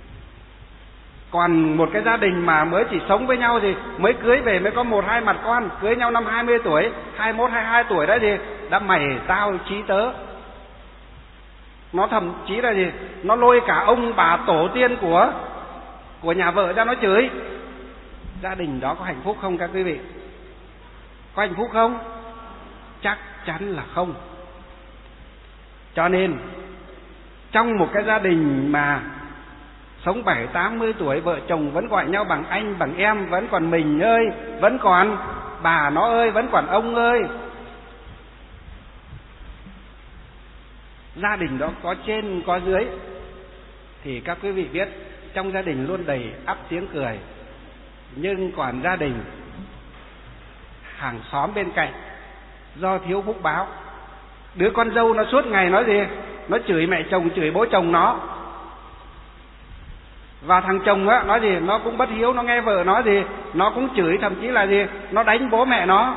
Còn một cái gia đình mà mới chỉ sống với nhau thì mới cưới về mới có một hai mặt con, cưới nhau năm hai mươi tuổi, hai mươi mốt, hai mươi hai tuổi đấy thì đã mày tao chí tớ. Nó thậm chí là gì? Nó lôi cả ông bà tổ tiên của của nhà vợ ra nó chửi. Gia đình đó có hạnh phúc không các quý vị? Có hạnh phúc không? Chắc chắn là không. Cho nên trong một cái gia đình mà sống bảy tám mươi tuổi, vợ chồng vẫn gọi nhau bằng anh bằng em, vẫn còn mình ơi, vẫn còn bà nó ơi, vẫn còn ông ơi, gia đình đó có trên có dưới, thì các quý vị biết trong gia đình luôn đầy ắp tiếng cười. Nhưng còn gia đình hàng xóm bên cạnh do thiếu phúc báo, đứa con dâu nó suốt ngày nói gì? Nó chửi mẹ chồng, chửi bố chồng nó. Và thằng chồng á, nói gì? Nó cũng bất hiếu, nó nghe vợ nói gì? Nó cũng chửi, thậm chí là gì? Nó đánh bố mẹ nó.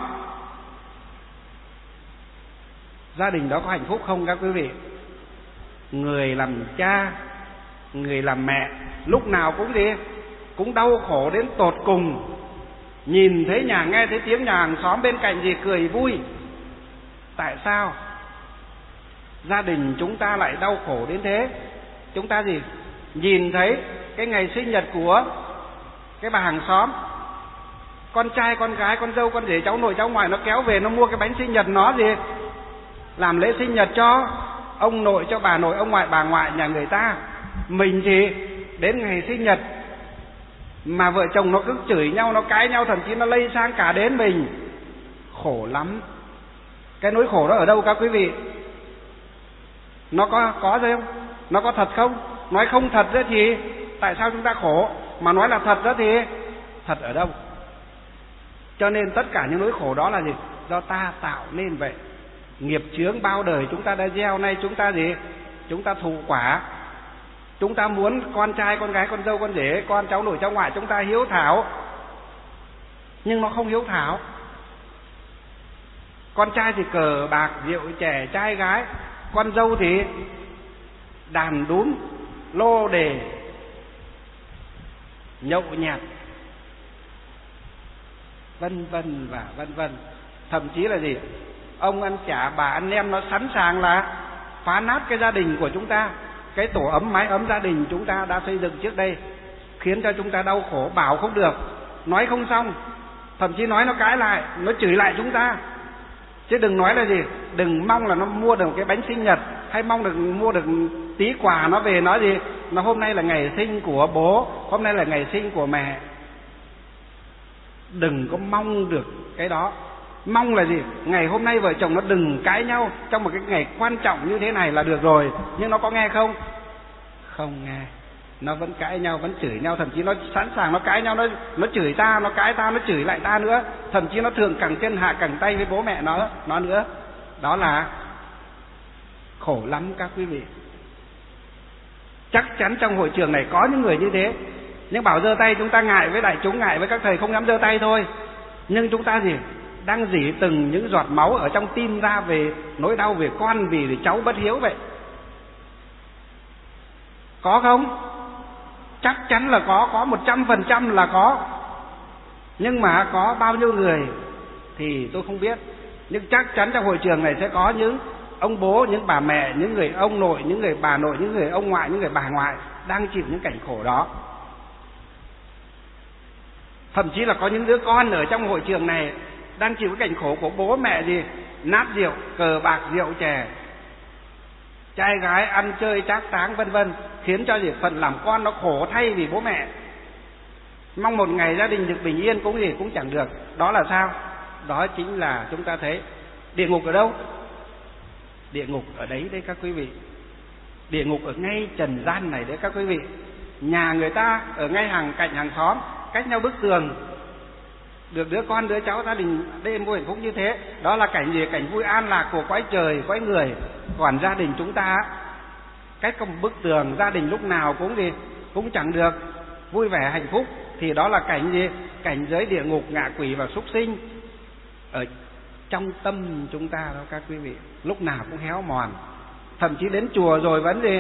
Gia đình đó có hạnh phúc không các quý vị? Người làm cha, người làm mẹ lúc nào cũng gì? Cũng đau khổ đến tột cùng. Nhìn thấy nhà, nghe thấy tiếng nhà hàng xóm bên cạnh gì cười vui. Tại sao gia đình chúng ta lại đau khổ đến thế? Chúng ta gì? Nhìn thấy cái ngày sinh nhật của cái bà hàng xóm, con trai, con gái, con dâu, con rể, cháu nội, cháu ngoại nó kéo về, nó mua cái bánh sinh nhật nó gì? Làm lễ sinh nhật cho ông nội, cho bà nội, ông ngoại, bà ngoại nhà người ta. Mình thì đến ngày sinh nhật mà vợ chồng nó cứ chửi nhau, nó cãi nhau, thậm chí nó lây sang cả đến mình. Khổ lắm. Cái nỗi khổ đó ở đâu các quý vị? Nó có có gì không? Nó có thật không? Nói không thật ra thì tại sao chúng ta khổ? Mà nói là thật ra thì thật ở đâu? Cho nên tất cả những nỗi khổ đó là gì? Do ta tạo nên vậy. Nghiệp chướng bao đời chúng ta đã gieo, nay chúng ta gì? Chúng ta thụ quả. Chúng ta muốn con trai, con gái, con dâu, con rể, con cháu nội, cháu ngoại chúng ta hiếu thảo, nhưng nó không hiếu thảo. Con trai thì cờ bạc, rượu chè, trai gái. Con dâu thì đàn đúm, lô đề, nhậu nhẹt, vân vân và vân vân. Thậm chí là gì? Ông ăn chả, bà ăn nem, nó sẵn sàng là phá nát cái gia đình của chúng ta. Cái tổ ấm, mái ấm gia đình chúng ta đã xây dựng trước đây, khiến cho chúng ta đau khổ, bảo không được, nói không xong, thậm chí nói nó cãi lại, nó chửi lại chúng ta. Chứ đừng nói là gì? Đừng mong là nó mua được cái bánh sinh nhật, hay mong được mua được tí quà nó về nói gì? Nó hôm nay là ngày sinh của bố, hôm nay là ngày sinh của mẹ. Đừng có mong được cái đó. Mong là gì? Ngày hôm nay vợ chồng nó đừng cãi nhau trong một cái ngày quan trọng như thế này là được rồi. Nhưng nó có nghe không? Không nghe. Nó vẫn cãi nhau, vẫn chửi nhau, thậm chí nó sẵn sàng nó cãi nhau, nó nó chửi ta, nó cãi ta, nó chửi lại ta nữa, thậm chí nó thường cẳng chân hạ cẳng tay với bố mẹ nó nó nữa. Đó là khổ lắm các quý vị. Chắc chắn trong hội trường này có những người như thế. Nhưng bảo giơ tay, chúng ta ngại với đại chúng, ngại với các thầy, không dám giơ tay thôi. Nhưng chúng ta gì? Đang rỉ từng những giọt máu ở trong tim ra về nỗi đau về con, vì cháu bất hiếu vậy. Có không? Chắc chắn là có, có một trăm phần trăm là có. Nhưng mà có bao nhiêu người thì tôi không biết. Nhưng chắc chắn trong hội trường này sẽ có những ông bố, những bà mẹ, những người ông nội, những người bà nội, những người ông ngoại, những người bà ngoại đang chịu những cảnh khổ đó. Thậm chí là có những đứa con ở trong hội trường này đang chịu cái cảnh khổ của bố mẹ gì? Nát rượu, cờ bạc, rượu chè, trai gái ăn chơi trác táng vân vân, khiến cho gì? Phần làm con nó khổ thay vì bố mẹ. Mong một ngày gia đình được bình yên cũng gì cũng chẳng được. Đó là sao? Đó chính là chúng ta thấy địa ngục ở đâu? Địa ngục ở đấy đấy các quý vị. Địa ngục ở ngay trần gian này đấy các quý vị. Nhà người ta ở ngay hàng cạnh hàng xóm, cách nhau bức tường, được đứa con đứa cháu gia đình đêm vui hạnh phúc như thế. Đó là cảnh gì? Cảnh vui an lạc của cõi trời cõi người. Còn gia đình chúng ta cách có một bức tường, gia đình lúc nào cũng gì cũng chẳng được. vui vẻ hạnh phúc, thì đó là cảnh gì? Cảnh giới địa ngục, ngạ quỷ và súc sinh. Ở trong tâm chúng ta đó các quý vị, lúc nào cũng héo mòn. Thậm chí đến chùa rồi vẫn gì?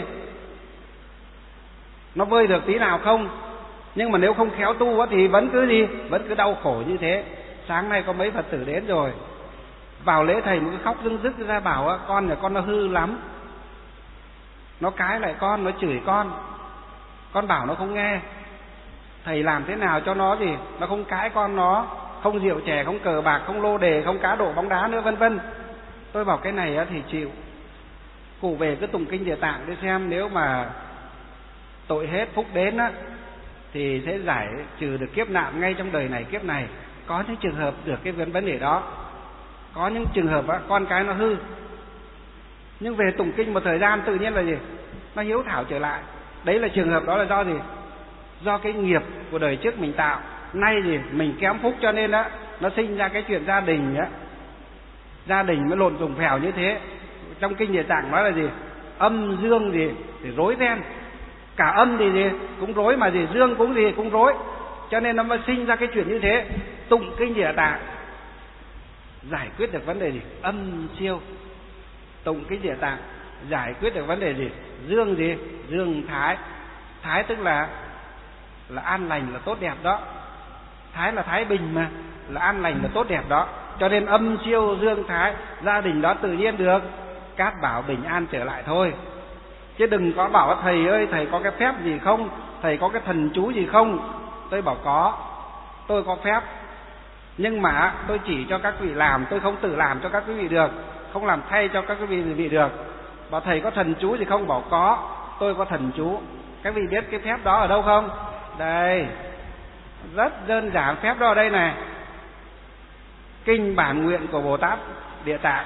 Nó vơi được tí nào không? Nhưng mà nếu không khéo tu thì vẫn cứ gì? Vẫn cứ đau khổ như thế. Sáng nay có mấy Phật tử đến rồi, vào lễ thầy một cái khóc rưng rức ra bảo con nhà con nó hư lắm. Nó cãi lại con, nó chửi con. Con bảo nó không nghe. Thầy làm thế nào cho nó gì? Nó không cãi con nó, không rượu chè, không cờ bạc, không lô đề, không cá độ bóng đá nữa, vân vân. Tôi bảo cái này thì chịu. Cụ về cứ tụng kinh Địa Tạng để xem, nếu mà tội hết phúc đến á thì sẽ giải trừ được kiếp nạn ngay trong đời này kiếp này. Có những trường hợp được cái vấn đề đó, có những trường hợp á, con cái nó hư, nhưng về tụng kinh một thời gian tự nhiên là gì? Nó hiếu thảo trở lại. Đấy là trường hợp đó là do gì? Do cái nghiệp của đời trước mình tạo. Nay gì mình kém phúc cho nên á nó sinh ra cái chuyện gia đình á, gia đình mới lộn dùng phèo như thế. Trong kinh Địa Tạng nói là gì? Âm dương gì thì rối ren. Cả âm thì gì cũng rối, mà gì dương cũng gì cũng rối, cho nên nó mới sinh ra cái chuyện như thế. Tụng kinh Địa Tạng giải quyết được vấn đề gì? Âm siêu. Tụng kinh Địa Tạng giải quyết được vấn đề gì? Dương gì? Dương thái. Thái tức là là an lành, là tốt đẹp đó. Thái là thái bình mà, là an lành, là tốt đẹp đó. Cho nên âm siêu dương thái, gia đình đó tự nhiên được cát bảo bình an trở lại thôi. Chứ đừng có bảo thầy ơi thầy có cái phép gì không, thầy có cái thần chú gì không. Tôi bảo có, tôi có phép, nhưng mà tôi chỉ cho các vị làm, tôi không tự làm cho các quý vị được, không làm thay cho các quý vị được. Bảo thầy có thần chú gì không? Bảo có, tôi có thần chú. Các vị biết cái phép đó ở đâu không? Đây, rất đơn giản, phép đó ở đây này. Kinh Bản Nguyện của Bồ Tát Địa Tạng.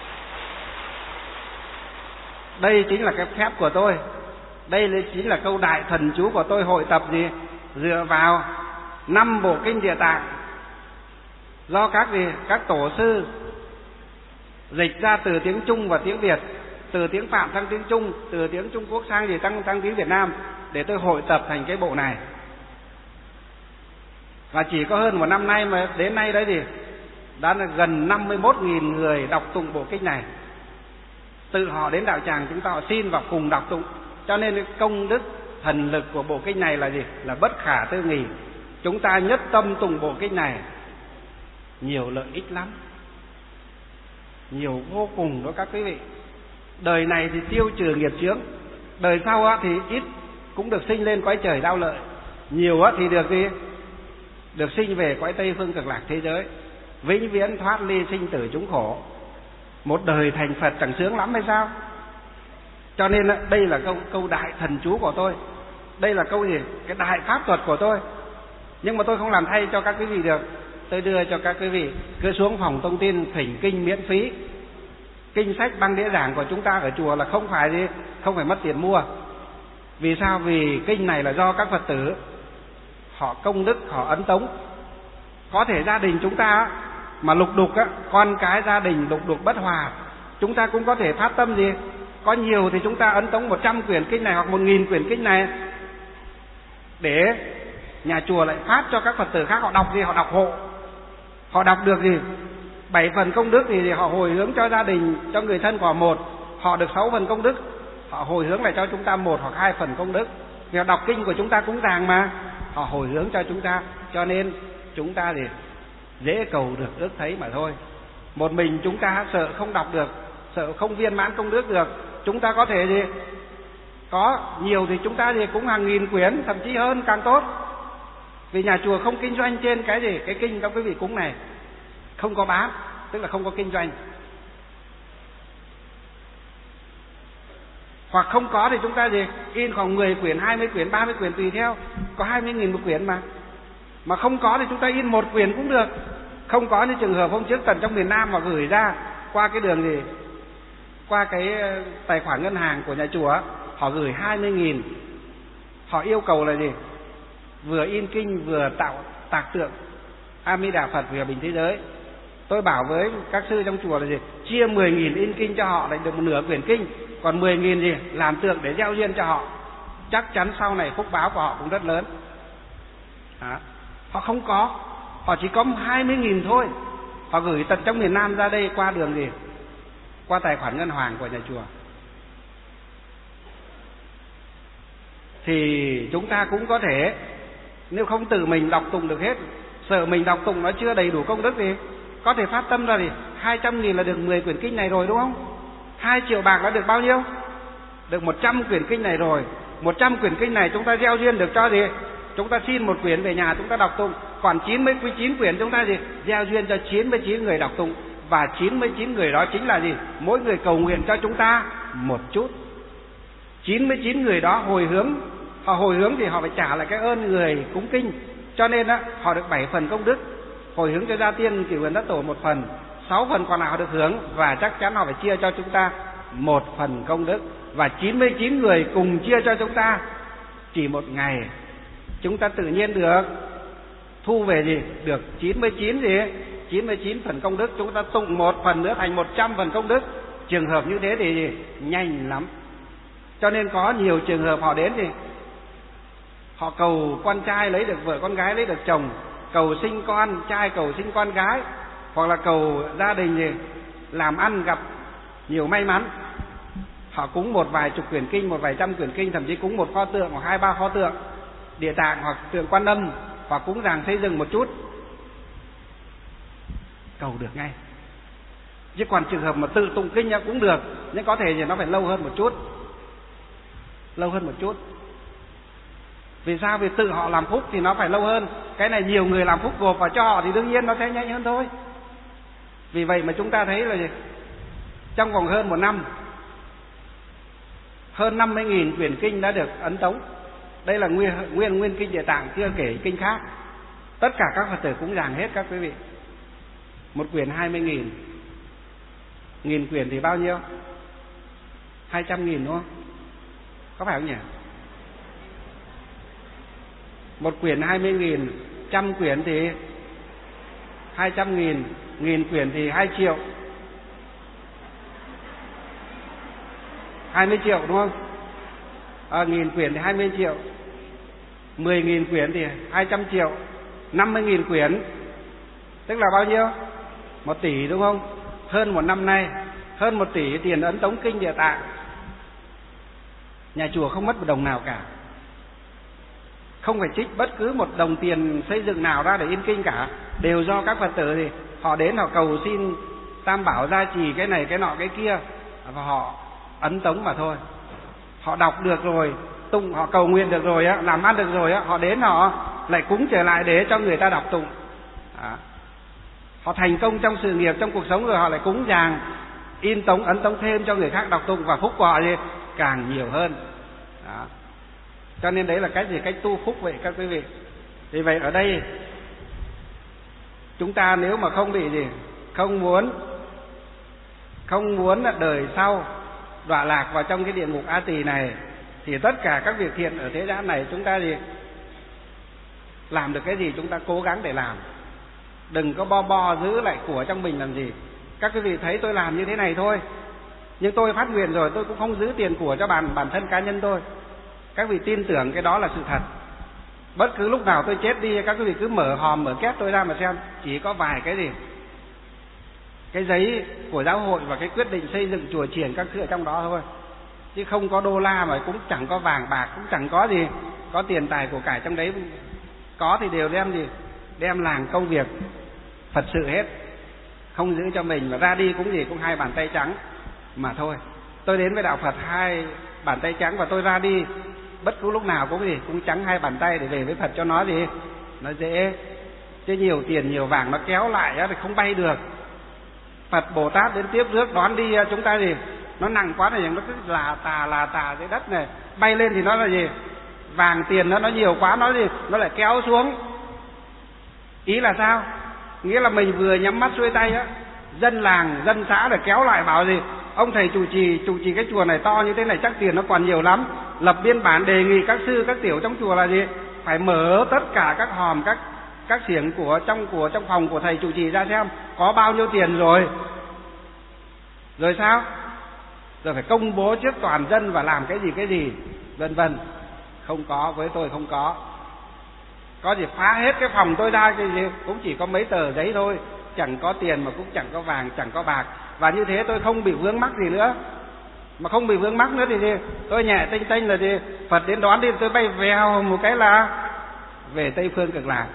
Đây chính là cái phép của tôi. Đây chính là câu đại thần chú của tôi hội tập gì? Dựa vào năm bộ kinh Địa Tạng do các gì? Các tổ sư dịch ra từ tiếng Trung và tiếng Việt, từ tiếng Phạm sang tiếng Trung, từ tiếng Trung Quốc sang gì tăng tăng tiếng Việt Nam, để tôi hội tập thành cái bộ này. Và chỉ có hơn một năm nay mà đến nay đấy thì đã là gần năm mươi mốt nghìn người đọc tụng bộ kinh này. Tự họ đến đạo tràng chúng ta họ xin và cùng đọc tụng. Cho nên công đức thần lực của bộ kinh này là gì? Là bất khả tư nghì. Chúng ta nhất tâm tụng bộ kinh này, nhiều lợi ích lắm, nhiều vô cùng đó các quý vị. Đời này thì tiêu trừ nghiệp chướng, đời sau á thì ít cũng được sinh lên cõi trời đau lợi, nhiều á thì được gì? Được sinh về cõi Tây Phương Cực Lạc thế giới, vĩnh viễn thoát ly sinh tử chúng khổ. Một đời thành Phật chẳng sướng lắm hay sao? Cho nên đây là câu câu đại thần chú của tôi. Đây là câu gì? Cái đại pháp thuật của tôi. Nhưng mà tôi không làm thay cho các quý vị được. Tôi đưa cho các quý vị cứ xuống phòng thông tin thỉnh kinh miễn phí. Kinh sách băng đĩa giảng của chúng ta ở chùa là không phải gì, không phải mất tiền mua. Vì sao? Vì kinh này là do các Phật tử họ công đức, họ ấn tống. Có thể gia đình chúng ta mà lục đục á, con cái gia đình lục đục bất hòa, chúng ta cũng có thể phát tâm gì? Có nhiều thì chúng ta ấn tống một trăm quyển kinh này hoặc một nghìn quyển kinh này, để nhà chùa lại phát cho các Phật tử khác họ đọc gì? Họ đọc hộ. Họ đọc được gì? Bảy phần công đức thì họ hồi hướng cho gia đình, cho người thân của một, họ được sáu phần công đức, họ hồi hướng lại cho chúng ta một hoặc hai phần công đức. Vì họ đọc kinh của chúng ta cũng ràng mà, họ hồi hướng cho chúng ta. Cho nên chúng ta thì dễ cầu được ước thấy mà thôi. Một mình chúng ta sợ không đọc được, sợ không viên mãn công đức được. Chúng ta có thể gì? Có nhiều thì chúng ta thì cũng hàng nghìn quyển, thậm chí hơn càng tốt. Vì nhà chùa không kinh doanh trên cái gì? Cái kinh các quý vị cúng này không có bán, tức là không có kinh doanh. Hoặc không có thì chúng ta gì? In khoảng mười quyển, hai mươi quyển, ba mươi quyển tùy theo. Có hai mươi nghìn một quyển mà. Mà không có thì chúng ta in một quyển cũng được. Không có như trường hợp hôm trước tận trong miền Nam mà gửi ra qua cái đường gì? Qua cái tài khoản ngân hàng của nhà chùa, họ gửi hai mươi nghìn. Họ yêu cầu là gì? Vừa in kinh vừa tạo tạc tượng A Di Đà Phật về bình thế giới. Tôi bảo với các sư trong chùa là gì? Chia mười nghìn in kinh cho họ lại được một nửa quyển kinh, còn mười nghìn gì? Làm tượng để gieo duyên cho họ. Chắc chắn sau này phúc báo của họ cũng rất lớn. À, họ không có, họ chỉ có hai mươi nghìn thôi. Họ gửi tận trong miền Nam ra đây qua đường gì? Qua tài khoản ngân hàng của nhà chùa. Thì chúng ta cũng có thể, nếu không tự mình đọc tụng được hết, sợ mình đọc tụng nó chưa đầy đủ công đức thì có thể phát tâm ra thì hai trăm nghìn là được mười quyển kinh này rồi, đúng không? Hai triệu bạc đã được bao nhiêu? Được một trăm quyển kinh này rồi. Một trăm quyển kinh này chúng ta gieo duyên được cho gì? Chúng ta xin một quyển về nhà chúng ta đọc tụng. Còn chín mươi chín quyển chúng ta gì? Gieo duyên cho chín mươi chín người đọc tụng. Và chín mươi chín người đó chính là gì? Mỗi người cầu nguyện cho chúng ta một chút. chín mươi chín người đó hồi hướng. Họ hồi hướng thì họ phải trả lại cái ơn người cúng kinh. Cho nên á, họ được bảy phần công đức. Hồi hướng cho gia tiên Cửu Huyền Thất Tổ một phần, sáu phần còn lại họ được hưởng. Và chắc chắn họ phải chia cho chúng ta một phần công đức. Và chín mươi chín người cùng chia cho chúng ta chỉ một ngày. Chúng ta tự nhiên được thu về gì? Được chín mươi chín gì? chín mươi chín phần công đức. Chúng ta tụng một phần nữa thành một trăm phần công đức. Trường hợp như thế thì gì? Nhanh lắm. Cho nên có nhiều trường hợp họ đến thì họ cầu con trai lấy được vợ, con gái lấy được chồng, cầu sinh con trai, cầu sinh con gái, hoặc là cầu gia đình gì làm ăn gặp nhiều may mắn. Họ cúng một vài chục quyển kinh, một vài trăm quyển kinh, thậm chí cúng một pho tượng hoặc hai ba pho tượng Địa Tạng hoặc tượng Quan Âm, hoặc cúng giàng xây dựng một chút, cầu được ngay. Chứ còn trường hợp mà tự tụng kinh cũng được, nhưng có thể thì nó phải lâu hơn một chút, lâu hơn một chút. Vì sao? Vì tự họ làm phúc thì nó phải lâu hơn. Cái này nhiều người làm phúc gộp vào cho họ thì đương nhiên nó sẽ nhanh hơn thôi. Vì vậy mà chúng ta thấy là gì? Trong vòng hơn một năm, hơn năm mươi nghìn quyển kinh đã được ấn tống. Đây là nguyên nguyên nguyên kinh Địa Tạng, chưa kể kinh khác. Tất cả các Phật tử cúng dường hết các quý vị. Một quyển hai mươi nghìn, nghìn quyển thì bao nhiêu? Hai trăm nghìn đúng không? Có phải không nhỉ? Một quyển hai mươi nghìn, trăm quyển thì hai trăm nghìn, nghìn quyển thì hai triệu, hai mươi triệu đúng không? À, nghìn quyển thì hai mươi triệu, mười nghìn quyển thì hai trăm triệu, năm mươi nghìn quyển tức là bao nhiêu? Một tỷ đúng không? Hơn một năm nay, hơn một tỷ tiền ấn tống kinh Địa Tạng. Nhà chùa không mất một đồng nào cả, không phải trích bất cứ một đồng tiền xây dựng nào ra để in kinh cả, đều do các Phật tử thì họ đến họ cầu xin Tam Bảo gia trì cái này cái nọ cái kia và họ ấn tống mà thôi. Họ đọc được rồi, tụng, họ cầu nguyện được rồi á, làm ăn được rồi á, họ đến họ lại cúng trở lại để cho người ta đọc tụng. Đó. Họ thành công trong sự nghiệp, trong cuộc sống rồi họ lại cúng dường, in tống, ấn tống thêm cho người khác đọc tụng và phúc của họ thì càng nhiều hơn. Đó. Cho nên đấy là cách gì? Cách tu phúc vậy các quý vị. Vì vậy ở đây chúng ta nếu mà không bị gì, không muốn không muốn là đời sau đọa lạc vào trong cái địa ngục A Tỳ này, thì tất cả các việc thiện ở thế gian này chúng ta gì làm được cái gì chúng ta cố gắng để làm. Đừng có bo bo giữ lại của trong mình làm gì. Các quý vị thấy tôi làm như thế này thôi, nhưng tôi phát nguyện rồi, tôi cũng không giữ tiền của cho bản bản thân cá nhân tôi. Các vị tin tưởng cái đó là sự thật. Bất cứ lúc nào tôi chết đi, các quý vị cứ mở hòm, mở két tôi ra mà xem, chỉ có vài cái gì, cái giấy của giáo hội và cái quyết định xây dựng chùa chiền các thứ ở trong đó thôi, chứ không có đô la, mà cũng chẳng có vàng bạc, cũng chẳng có gì, có tiền tài của cải trong đấy. Có thì đều đem gì, đem làm công việc Phật sự hết, không giữ cho mình, mà ra đi cũng gì cũng hai bàn tay trắng mà thôi. Tôi đến với đạo Phật hai bàn tay trắng, và tôi ra đi bất cứ lúc nào cũng gì cũng trắng hai bàn tay để về với Phật cho nó gì nó dễ. Chứ nhiều tiền nhiều vàng nó kéo lại á thì không bay được. Phật Bồ Tát đến tiếp rước đón đi chúng ta gì nó nặng quá này, nó cứ là tà là tà dưới đất này, bay lên thì nó là gì vàng tiền nó nó nhiều quá, nó gì nó lại kéo xuống. Ý là sao? Nghĩa là mình vừa nhắm mắt xuôi tay á, dân làng dân xã để kéo lại bảo gì ông thầy chủ trì chủ trì cái chùa này to như thế này chắc tiền nó còn nhiều lắm, lập biên bản đề nghị các sư các tiểu trong chùa là gì phải mở tất cả các hòm các các xiềng của trong của trong phòng của thầy chủ trì ra xem có bao nhiêu tiền rồi. Rồi sao? Rồi phải công bố trước toàn dân và làm cái gì cái gì vân vân. Không có, với tôi không có. Có gì phá hết cái phòng tôi ra, cái gì cũng chỉ có mấy tờ giấy thôi, chẳng có tiền mà cũng chẳng có vàng, chẳng có bạc, và như thế tôi không bị vướng mắc gì nữa. Mà không bị vướng mắc nữa thì gì? Tôi nhẹ tênh tênh là gì? Phật đến đón đi, tôi bay vèo một cái là về Tây Phương Cực Lạc.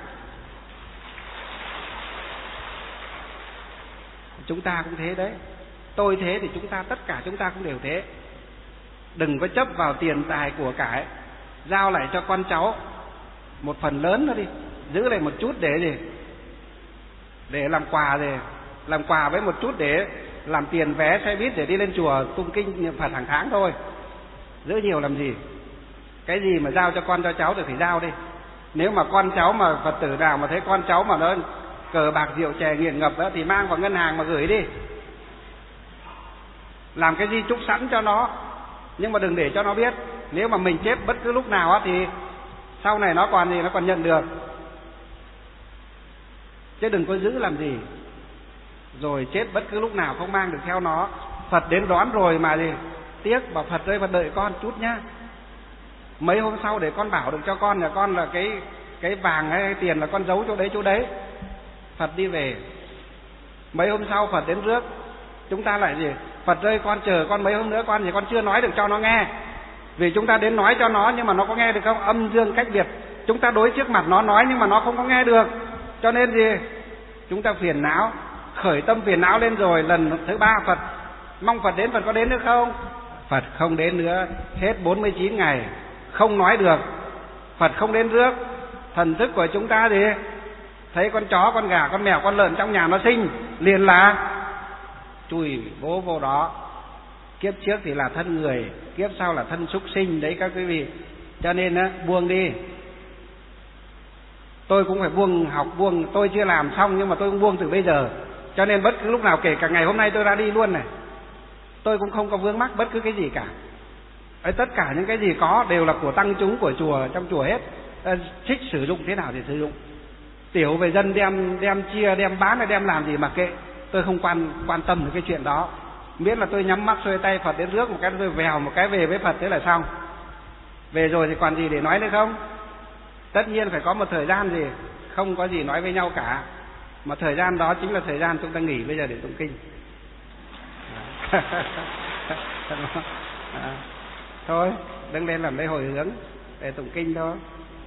Chúng ta cũng thế đấy. Tôi thế thì chúng ta, tất cả chúng ta cũng đều thế. Đừng có chấp vào tiền tài của cải, giao lại cho con cháu một phần lớn nữa đi, giữ lại một chút để gì? Để làm quà, gì? Làm quà với một chút để làm tiền vé xe buýt để đi lên chùa tụng kinh niệm Phật hàng tháng thôi. Giữ nhiều làm gì? Cái gì mà giao cho con cho cháu thì phải giao đi. Nếu mà con cháu mà Phật tử nào mà thấy con cháu mà nó cờ bạc rượu chè nghiện ngập đó, thì mang vào ngân hàng mà gửi đi. Làm cái gì chúc sẵn cho nó, nhưng mà đừng để cho nó biết. Nếu mà mình chết bất cứ lúc nào á thì sau này nó còn gì, nó còn nhận được. Chứ đừng có giữ làm gì. Rồi chết bất cứ lúc nào không mang được theo nó. Phật đến đón rồi mà gì tiếc, bảo Phật ơi, Phật đợi con chút nhá, mấy hôm sau để con bảo được cho con nhà con là cái cái vàng hay tiền là con giấu chỗ đấy chỗ đấy. Phật đi về. Mấy hôm sau Phật đến rước, chúng ta lại gì? Phật ơi, con chờ con mấy hôm nữa, con thì con chưa nói được cho nó nghe. Vì chúng ta đến nói cho nó, nhưng mà nó có nghe được không? Âm dương cách biệt. Chúng ta đối trước mặt nó nói nhưng mà nó không có nghe được. Cho nên gì? Chúng ta phiền não, khởi tâm phiền não lên rồi. Lần thứ ba Phật mong Phật đến, Phật có đến nữa không? Phật không đến nữa. Hết bốn mươi chín ngày không nói được, Phật không đến rước. Thần thức của chúng ta gì? Thấy con chó, con gà, con mèo, con lợn trong nhà nó sinh, liền là chùi bố vô đó. Kiếp trước thì là thân người, kiếp sau là thân súc sinh đấy các quý vị. Cho nên á, buông đi. Tôi cũng phải buông, học buông. Tôi chưa làm xong nhưng mà tôi cũng buông từ bây giờ. Cho nên bất cứ lúc nào, kể cả ngày hôm nay tôi ra đi luôn này, tôi cũng không có vướng mắc bất cứ cái gì cả. Ấy, tất cả những cái gì có đều là của tăng chúng, của chùa, trong chùa hết. À, thích sử dụng thế nào thì sử dụng. Tiểu về dân đem đem chia, đem bán hay đem làm gì mà kệ. Tôi không quan quan tâm đến cái chuyện đó. Miễn là tôi nhắm mắt xuôi tay, Phật đến rước một cái, tôi vèo một cái về với Phật, thế là xong. Về rồi thì còn gì để nói nữa không? Tất nhiên phải có một thời gian gì không có gì nói với nhau cả. Mà thời gian đó chính là thời gian chúng ta nghỉ bây giờ để tụng kinh. À, thôi đứng lên làm lễ hồi hướng để tụng kinh thôi.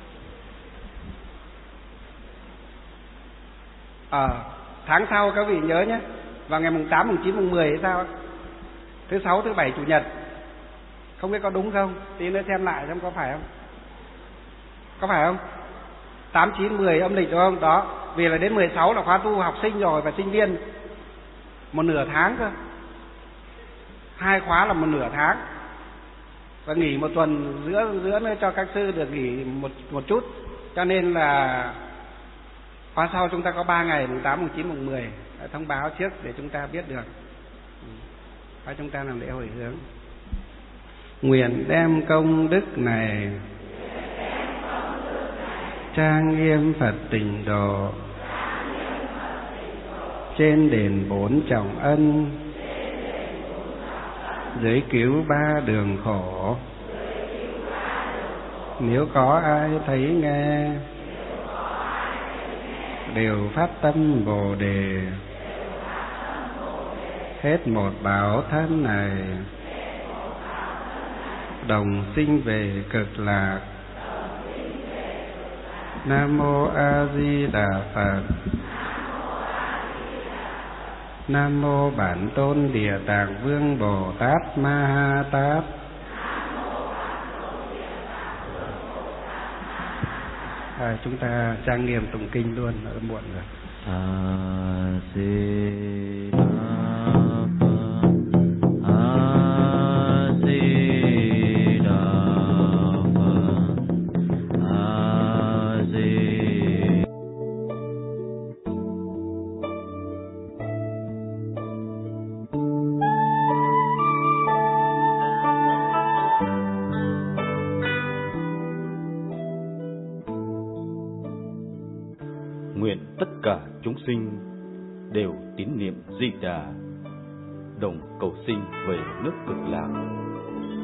Ờ, à, tháng sau các vị nhớ nhé, vào ngày mùng tám, mùng chín, mùng mười hay sao? Thứ sáu, thứ bảy, chủ nhật. Không biết có đúng không? Tí nữa xem lại xem có phải không? Có phải không? tám, chín, mười âm lịch đúng không? Đó, vì là đến mười sáu là khóa tu học sinh rồi và sinh viên. Một nửa tháng cơ. Hai khóa là một nửa tháng. Và nghỉ một tuần giữa giữa nữa cho các sư được nghỉ một một chút. Cho nên là khóa sau chúng ta có ba ngày, mùng tám, mùng chín, mùng mười. Thông báo trước để chúng ta biết được. Và chúng ta làm lễ hồi hướng. Nguyện đem công đức này trang nghiêm Phật Tịnh Độ, trên đền bốn trọng ân, dưới cứu ba đường khổ. Nếu có ai thấy nghe, đều phát tâm Bồ Đề, hết một báo thân này, đồng sinh về Cực Lạc. Nam mô A Di Đà Phật. Nam mô Bản Tôn Địa Tạng Vương Bồ Tát Ma Ha Tát. À, chúng ta trang nghiêm tụng kinh luôn, đã muộn rồi. A Di Đà Phật. A Di Đà Phật. A Di. Nguyện tất cả chúng sinh đều tín niệm Di Đà, đồng cầu sinh về nước Cực Lạc.